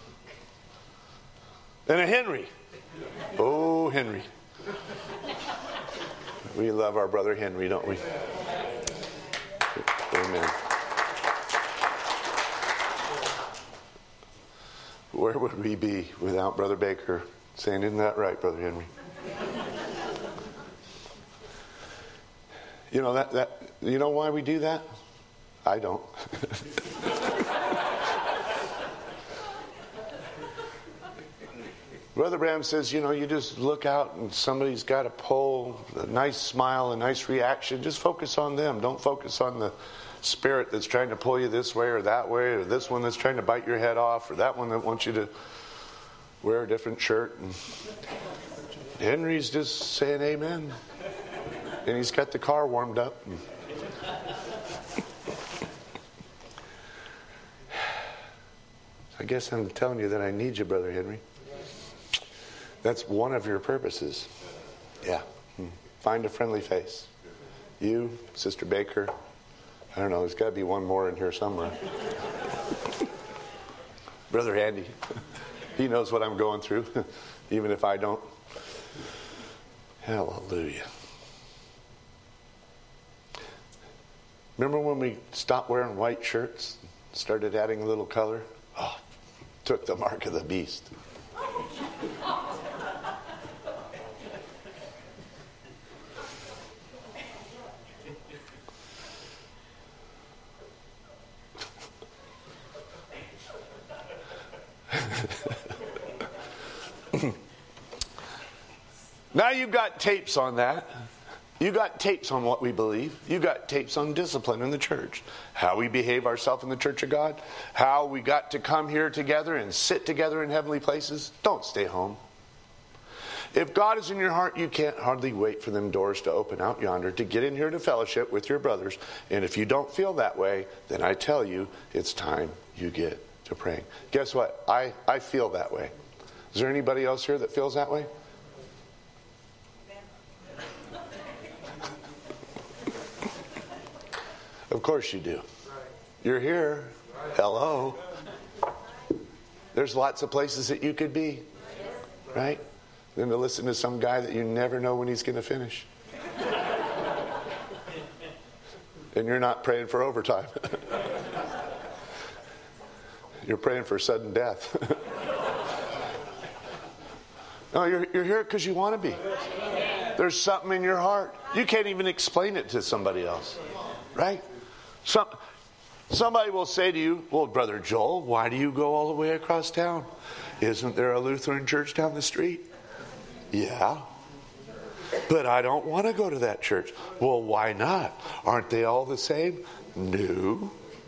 And a Henry. Oh, Henry. We love our brother Henry, don't we? Amen. Where would we be without Brother Baker saying, isn't that right, Brother Henry? You know that that you know why we do that? I don't. Brother Bram says, you know, you just look out and somebody's got a pull, a nice smile, a nice reaction. Just focus on them. Don't focus on the spirit that's trying to pull you this way or that way, or this one that's trying to bite your head off, or that one that wants you to wear a different shirt. And Henry's just saying amen. And he's got the car warmed up. I guess I'm telling you that I need you, Brother Henry. That's one of your purposes. Yeah. Find a friendly face. You, Sister Baker. I don't know, there's got to be one more in here somewhere. Brother Andy. He knows what I'm going through, even if I don't. Hallelujah. Remember when we stopped wearing white shirts, started adding a little color? Oh, took the mark of the beast. Now you've got tapes on that. You got tapes on what we believe. You got tapes on discipline in the church. How we behave ourselves in the church of God. How we got to come here together and sit together in heavenly places. Don't stay home. If God is in your heart, you can't hardly wait for them doors to open out yonder to get in here to fellowship with your brothers. And if you don't feel that way, then I tell you, it's time you get to praying. Guess what? I, I feel that way. Is there anybody else here that feels that way? Of course you do. You're here. Hello. There's lots of places that you could be. Right? Than to listen to some guy that you never know when he's going to finish. And you're not praying for overtime. You're praying for sudden death. No, you're, you're here because you want to be. There's something in your heart. You can't even explain it to somebody else. Right? Some, somebody will say to you, well, Brother Joel, why do you go all the way across town? Isn't there a Lutheran church down the street? Yeah. But I don't want to go to that church. Well, why not? Aren't they all the same? No.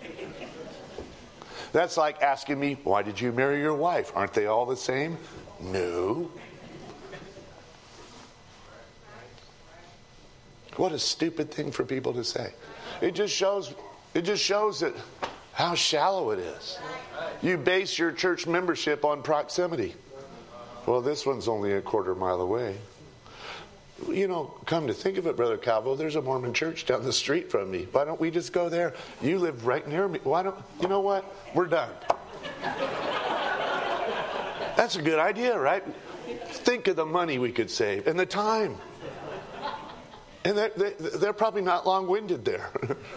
That's like asking me, why did you marry your wife? Aren't they all the same? No. What a stupid thing for people to say. It just shows it just shows that how shallow it is. You base your church membership on proximity. Well, this one's only a quarter mile away. You know, come to think of it, Brother Calvo, there's a Mormon church down the street from me. Why don't we just go there? You live right near me. Why don't you know what? We're done. That's a good idea, right? Think of the money we could save and the time. And they're, they're probably not long-winded there.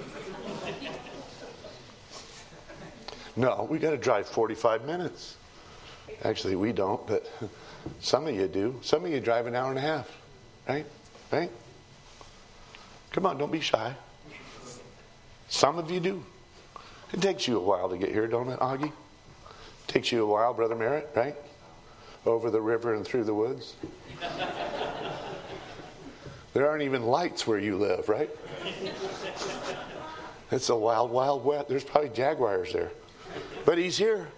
No, we got to drive forty-five minutes. Actually, we don't, but some of you do. Some of you drive an hour and a half. Right? Right? Come on, don't be shy. Some of you do. It takes you a while to get here, don't it, Augie? It takes you a while, Brother Merritt, right? Over the river and through the woods. There aren't even lights where you live, right? It's a wild, wild wet. There's probably jaguars there. But he's here.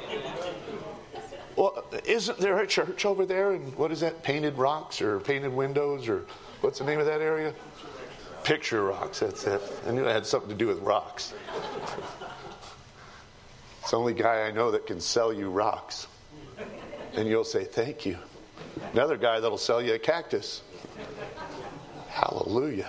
Well, isn't there a church over there? And what is that? Painted Rocks or Painted Windows or what's the name of that area? Picture Rocks. That's it. I knew it had something to do with rocks. It's the only guy I know that can sell you rocks. And you'll say, thank you. Another guy that'll sell you a cactus. Hallelujah.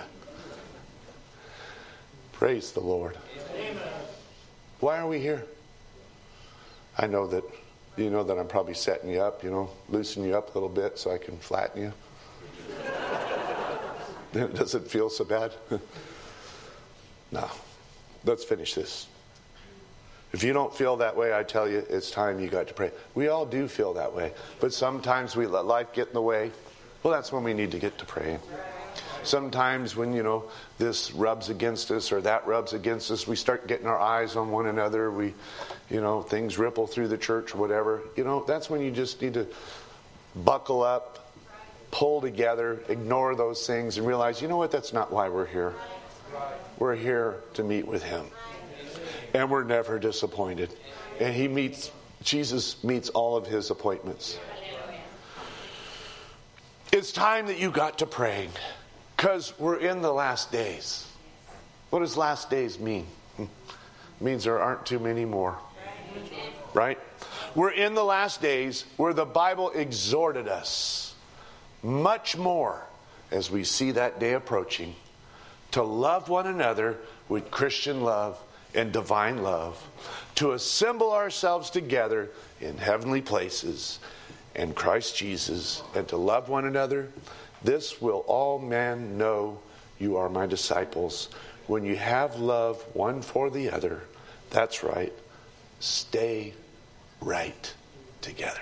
Praise the Lord. Why are we here? I know that You know that I'm probably setting you up, you know, loosen you up a little bit so I can flatten you. Then it doesn't feel so bad. No. Let's finish this. If you don't feel that way, I tell you, it's time you got to pray. We all do feel that way. But sometimes we let life get in the way. Well, that's when we need to get to praying. Sometimes when, you know, this rubs against us or that rubs against us, we start getting our eyes on one another. We, you know, things ripple through the church or whatever. You know, that's when you just need to buckle up, pull together, ignore those things, and realize, you know what, that's not why we're here. We're here to meet with Him. And we're never disappointed. And He meets, Jesus meets all of His appointments. It's time that you got to praying. Because we're in the last days. What does last days mean? It means there aren't too many more. Right? We're in the last days where the Bible exhorted us much more as we see that day approaching to love one another with Christian love and divine love, to assemble ourselves together in heavenly places in Christ Jesus, and to love one another. This will all men know you are my disciples, when you have love one for the other. That's right. Stay right together.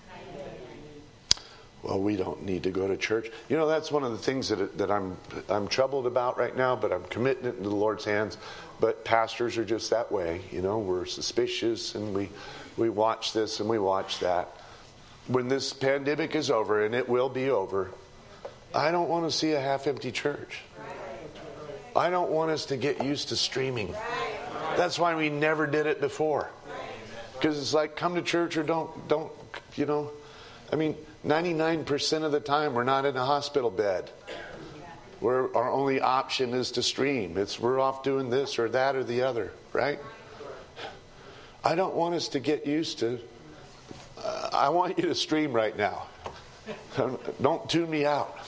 Well, we don't need to go to church. You know, that's one of the things that that I'm I'm troubled about right now, but I'm committing it into the Lord's hands. But pastors are just that way. You know, we're suspicious, and we we watch this and we watch that. When this pandemic is over, and it will be over, I don't want to see a half-empty church. I don't want us to get used to streaming. That's why we never did it before. Because it's like, come to church or don't, don't, you know. I mean, ninety-nine percent of the time we're not in a hospital bed. We're, our only option is to stream. It's we're off doing this or that or the other, right? I don't want us to get used to, uh, I want you to stream right now. Don't tune me out.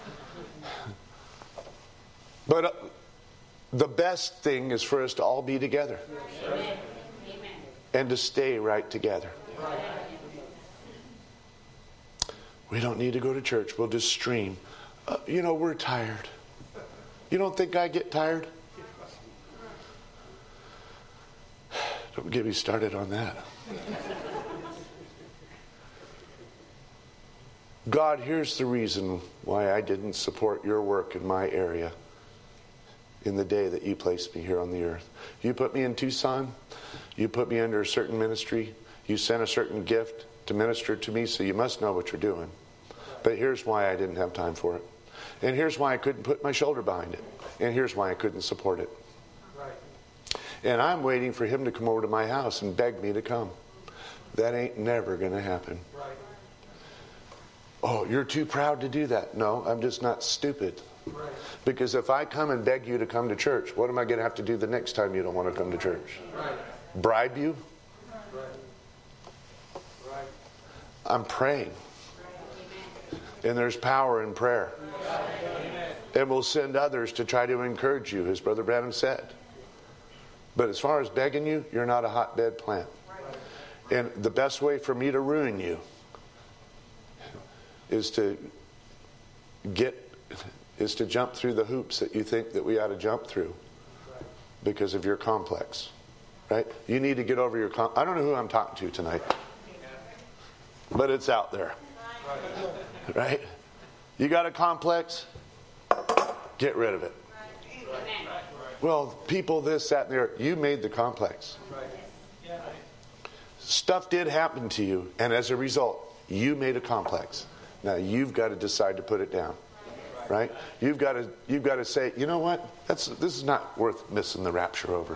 But uh, the best thing is for us to all be together. Amen. And to stay right together. We don't need to go to church. We'll just stream. Uh, you know, we're tired. You don't think I get tired? Don't get me started on that. God, here's the reason why I didn't support your work in my area in the day that you placed me here on the earth. You put me in Tucson. You put me under a certain ministry. You sent a certain gift to minister to me, so you must know what you're doing. But here's why I didn't have time for it. And here's why I couldn't put my shoulder behind it. And here's why I couldn't support it. Right. And I'm waiting for him to come over to my house and beg me to come. That ain't never going to happen. Right. Oh, you're too proud to do that. No, I'm just not stupid. Right. Because if I come and beg you to come to church, what am I going to have to do the next time you don't want to come to church? Right. Bribe you? Right. Right. I'm praying. And there's power in prayer. Amen. And we'll send others to try to encourage you, as Brother Branham said. But as far as begging you, you're not a hotbed plant. And the best way for me to ruin you is to get is to jump through the hoops that you think that we ought to jump through because of your complex. Right? You need to get over your com- I don't know who I'm talking to tonight. But it's out there. Right? You got a complex? Get rid of it. Well, people this, that, and the other. You made the complex. Stuff did happen to you, and as a result, you made a complex. Now you've got to decide to put it down. Right? You've got to you've got to say, you know what? That's this is not worth missing the rapture over.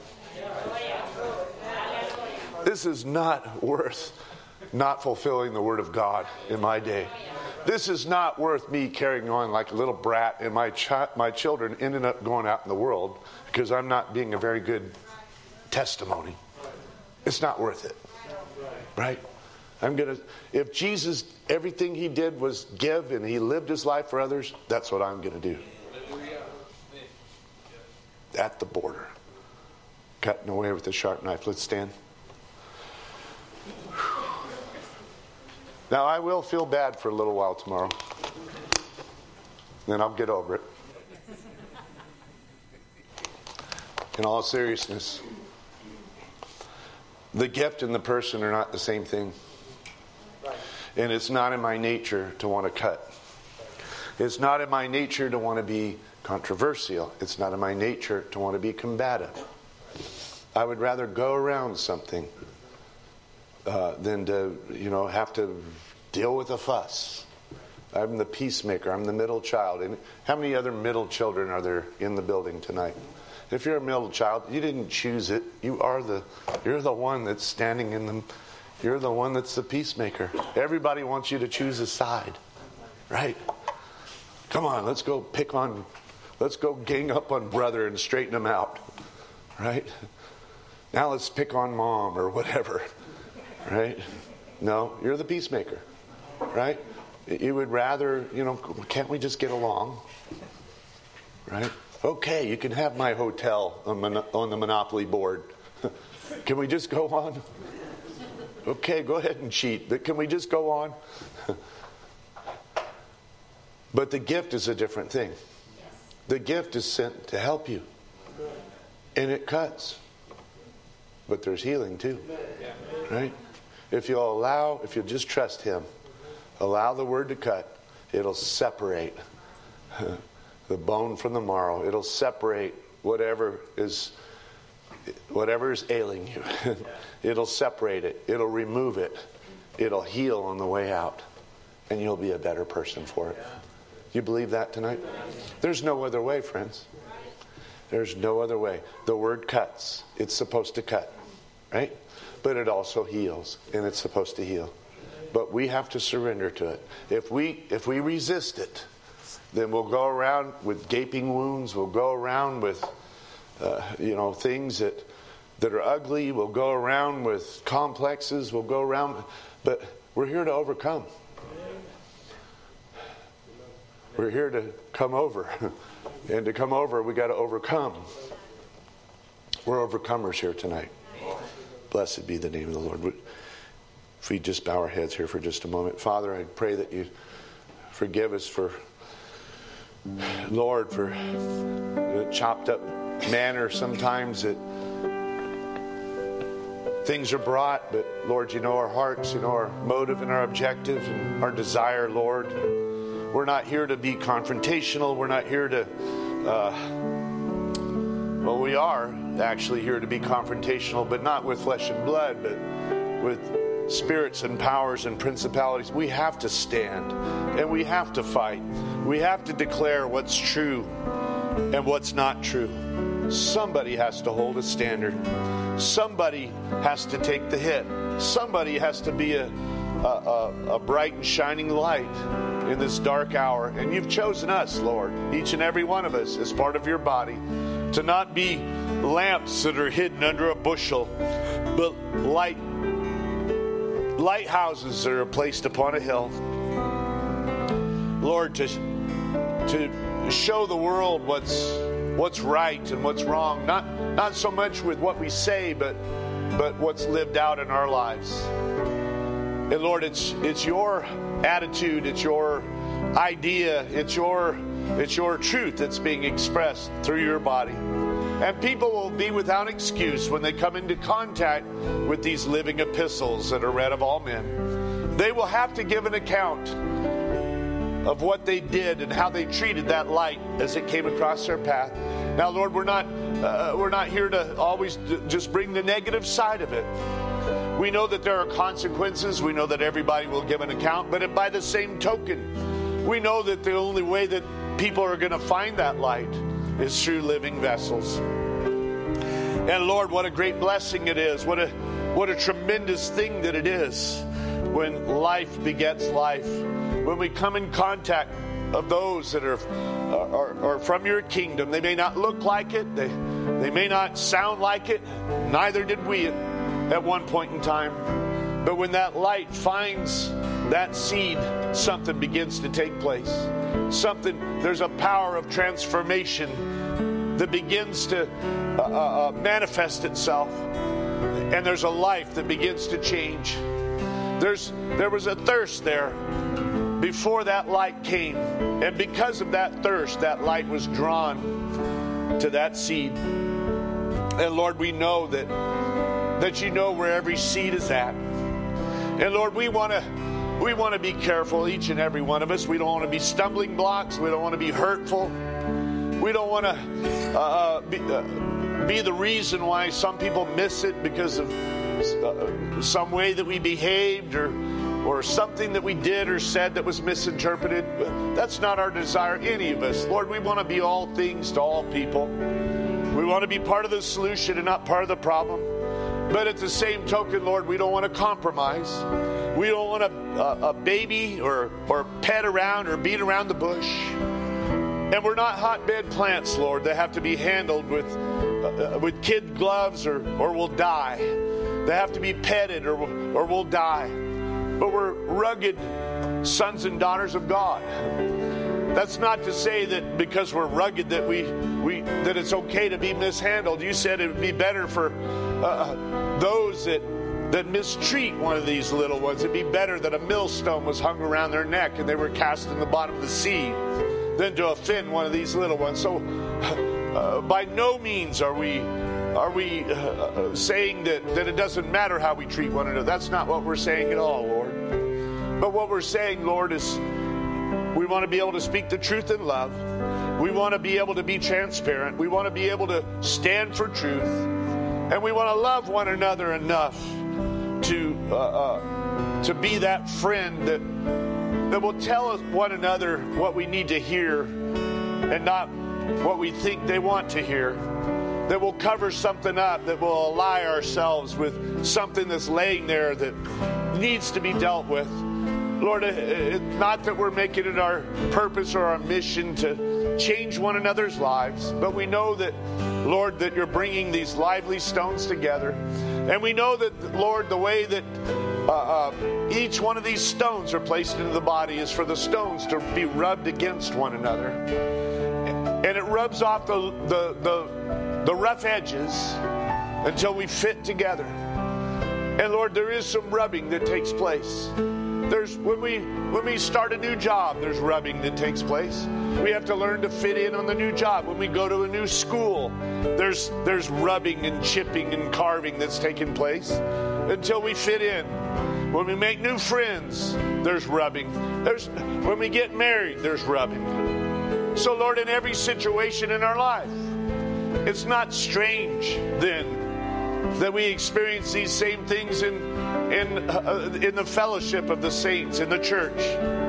This is not worth not fulfilling the Word of God in my day. This is not worth me carrying on like a little brat and my chi- my children ending up going out in the world because I'm not being a very good testimony. It's not worth it. Right? I'm going to, if Jesus, everything he did was give and he lived his life for others, that's what I'm going to do. At the border. Cutting away with a sharp knife. Let's stand. Whew. Now, I will feel bad for a little while tomorrow. Then I'll get over it. In all seriousness, the gift and the person are not the same thing. And it's not in my nature to want to cut. It's not in my nature to want to be controversial. It's not in my nature to want to be combative. I would rather go around something uh, than to, you know, have to deal with a fuss. I'm the peacemaker. I'm the middle child. And how many other middle children are there in the building tonight? If you're a middle child, you didn't choose it. You are the, you're the one that's standing in the, you're the one that's the peacemaker. Everybody wants you to choose a side, right? Come on, let's go pick on, let's go gang up on brother and straighten him out, right? Now let's pick on mom or whatever, right? No, you're the peacemaker, right? You would rather, you know, can't we just get along, right? Okay, you can have my hotel on, mon- on the Monopoly board. Can we just go on? Okay, go ahead and cheat, but can we just go on? But the gift is a different thing. The gift is sent to help you. And it cuts. But there's healing too. Right? If you'll allow, if you'll just trust Him, allow the word to cut, it'll separate the bone from the marrow. It'll separate whatever is whatever is ailing you. It'll separate it. It'll remove it. It'll heal on the way out. And you'll be a better person for it. You believe that tonight? There's no other way, friends. There's no other way. The word cuts. It's supposed to cut. Right? But it also heals. And it's supposed to heal. But we have to surrender to it. If we if we resist it, then we'll go around with gaping wounds. We'll go around with, uh, you know, things that that are ugly. We'll go around with complexes. We'll go around. But we're here to overcome. We're here to come over. And to come over, we got to overcome. We're overcomers here tonight. Blessed be the name of the Lord. If we just bow our heads here for just a moment. Father, I pray that you forgive us for, Lord, for the chopped up manner sometimes that things are brought. But, Lord, you know our hearts, you know our motive and our objective and our desire, Lord. We're not here to be confrontational. We're not here to, uh, well, we are actually here to be confrontational, but not with flesh and blood, but with spirits and powers and principalities. We have to stand and we have to fight. We have to declare what's true and what's not true. Somebody has to hold a standard. Somebody has to take the hit. Somebody has to be a, a, a, a bright and shining light in this dark hour. And you've chosen us, Lord, each and every one of us as part of your body, to not be lamps that are hidden under a bushel, but light lighthouses that are placed upon a hill. Lord, to to show the world what's what's right and what's wrong, not not so much with what we say, but but what's lived out in our lives. And Lord, it's it's your attitude, it's your idea, it's your it's your truth that's being expressed through your body. And people will be without excuse when they come into contact with these living epistles that are read of all men. They will have to give an account of what they did and how they treated that light as it came across their path. Now, Lord, we're not uh, we're not here to always d- just bring the negative side of it. We know that there are consequences. We know that everybody will give an account. But by the same token, we know that the only way that people are going to find that light is through living vessels. And Lord, what a great blessing it is. What a what a tremendous thing that it is when life begets life. When we come in contact of those that are, are, are from your kingdom. They may not look like it. They, they may not sound like it. Neither did we at one point in time. But when that light finds that seed, something begins to take place. Something, there's a power of transformation that begins to uh, uh, manifest itself. And there's a life that begins to change. there's there was a thirst there before that light came. And because of that thirst, that light was drawn to that seed. And Lord, we know that, that you know where every seed is at. And Lord, we want to we want to be careful, each and every one of us. We don't want to be stumbling blocks. We don't want to be hurtful. We don't want to uh, be, uh, be the reason why some people miss it because of uh, some way that we behaved or or something that we did or said that was misinterpreted. That's not our desire, any of us. Lord, we want to be all things to all people. We want to be part of the solution and not part of the problem. But at the same token, Lord, we don't want to compromise. We don't want to uh, a baby or, or pet around or beat around the bush. And we're not hotbed plants, Lord, that have to be handled with uh, with kid gloves or, or we'll die. They have to be petted or, or we'll die. But we're rugged sons and daughters of God. That's not to say that because we're rugged that we, we that it's okay to be mishandled. You said it would be better for uh, those that that mistreat one of these little ones. It'd be better that a millstone was hung around their neck and they were cast in the bottom of the sea than to offend one of these little ones. So uh, by no means are we are we uh, saying that, that it doesn't matter how we treat one another. That's not what we're saying at all, Lord. But what we're saying, Lord, is we want to be able to speak the truth in love. We want to be able to be transparent. We want to be able to stand for truth. And we want to love one another enough to uh, uh, to be that friend that that will tell us one another what we need to hear and not what we think they want to hear. That will cover something up, that will ally ourselves with something that's laying there that needs to be dealt with. Lord, it's not that we're making it our purpose or our mission to change one another's lives, but we know that, Lord, that you're bringing these lively stones together. And we know that, Lord, the way that uh, uh, each one of these stones are placed into the body is for the stones to be rubbed against one another. And it rubs off the the the, the rough edges until we fit together. And Lord, there is some rubbing that takes place. There's when we when we start a new job, there's rubbing that takes place. We have to learn to fit in on the new job. When we go to a new school, there's there's rubbing and chipping and carving that's taking place until we fit in. When we make new friends, there's rubbing. There's when we get married, there's rubbing. So Lord, in every situation in our life, it's not strange then that we experience these same things in in uh, in the fellowship of the saints in the church.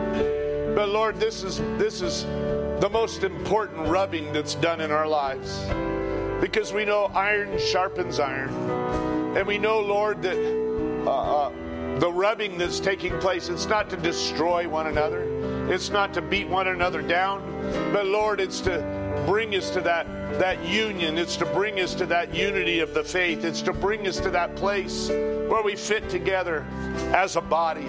But Lord, this is this is the most important rubbing that's done in our lives, because we know iron sharpens iron, and we know, Lord, that uh, uh, the rubbing that's taking place, it's not to destroy one another, it's not to beat one another down, but Lord, it's to bring us to that that union. It's to bring us to that unity of the faith. It's to bring us to that place where we fit together as a body.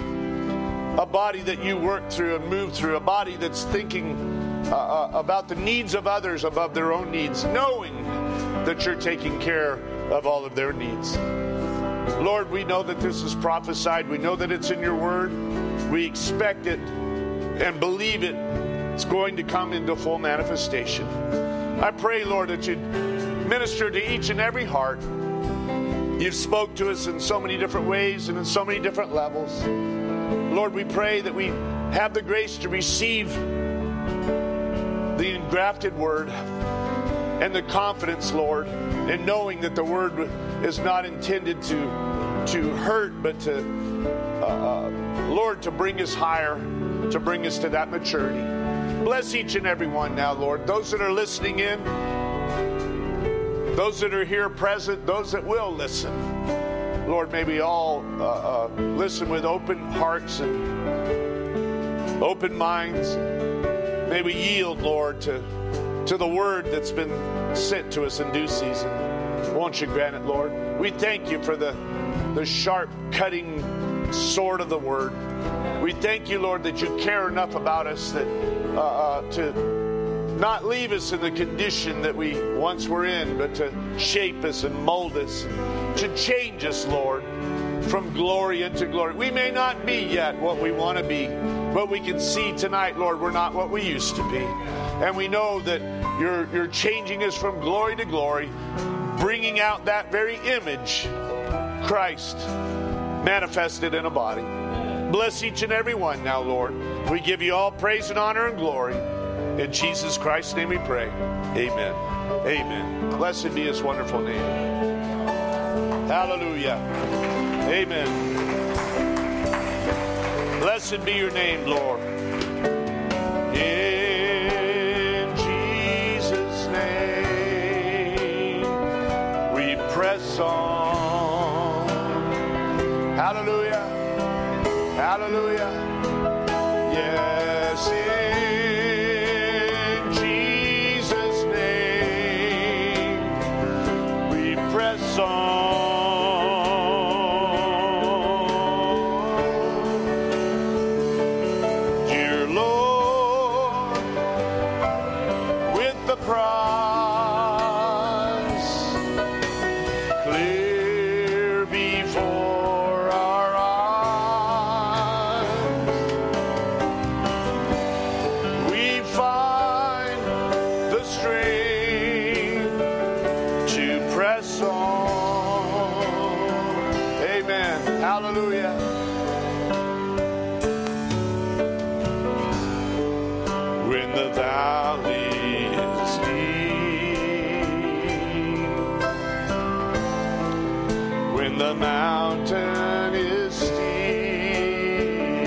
A body that you work through and move through. A body that's thinking uh, about the needs of others above their own needs, knowing that you're taking care of all of their needs. Lord, we know that this is prophesied. We know that it's in your word. We expect it and believe it. It's going to come into full manifestation. I pray, Lord, that you'd minister to each and every heart. You've spoke to us in so many different ways and in so many different levels. Lord, we pray that we have the grace to receive the engrafted word and the confidence, Lord, in knowing that the word is not intended to, to hurt, but to, uh, Lord, to bring us higher, to bring us to that maturity. Bless each and every one now, Lord. Those that are listening in, those that are here present, those that will listen. Lord, may we all uh, uh, listen with open hearts and open minds. May we yield, Lord, to, to the word that's been sent to us in due season. Won't you grant it, Lord? We thank you for the, the sharp cutting sword of the word. We thank you, Lord, that you care enough about us that uh, uh, to not leave us in the condition that we once were in, but to shape us and mold us, to change us, Lord, from glory into glory. We may not be yet what we want to be, but we can see tonight, Lord, we're not what we used to be. And we know that you're, you're changing us from glory to glory, bringing out that very image, Christ, manifested in a body. Bless each and every one now, Lord. We give you all praise and honor and glory. In Jesus Christ's name we pray. Amen. Amen. Blessed be his wonderful name. Hallelujah. Amen. Blessed be your name, Lord. In Jesus' name we press on. Hallelujah. Hallelujah. Yes, in Jesus' name we press on. Dear Lord, with the prize clear before our eyes, we find the strength to press on. Amen. Hallelujah. When the valley is deep, when the mountain is steep,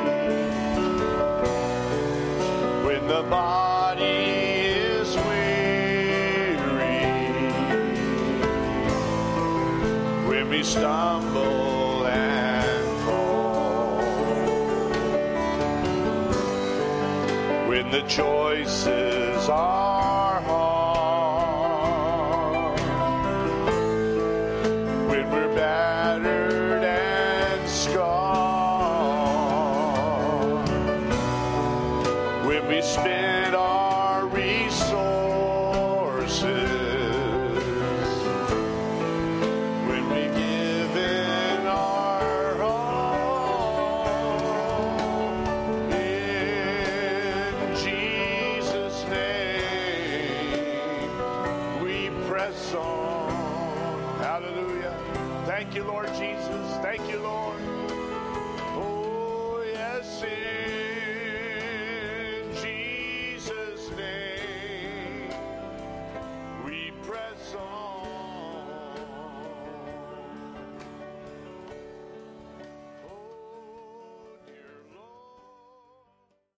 when the body is weary, when we stumble and fall, when the choices are hard, when we're battered and scarred, when we spend our resources, when we've given our all, in Jesus' name we press on. Hallelujah. Thank you, Lord Jesus. Thank you,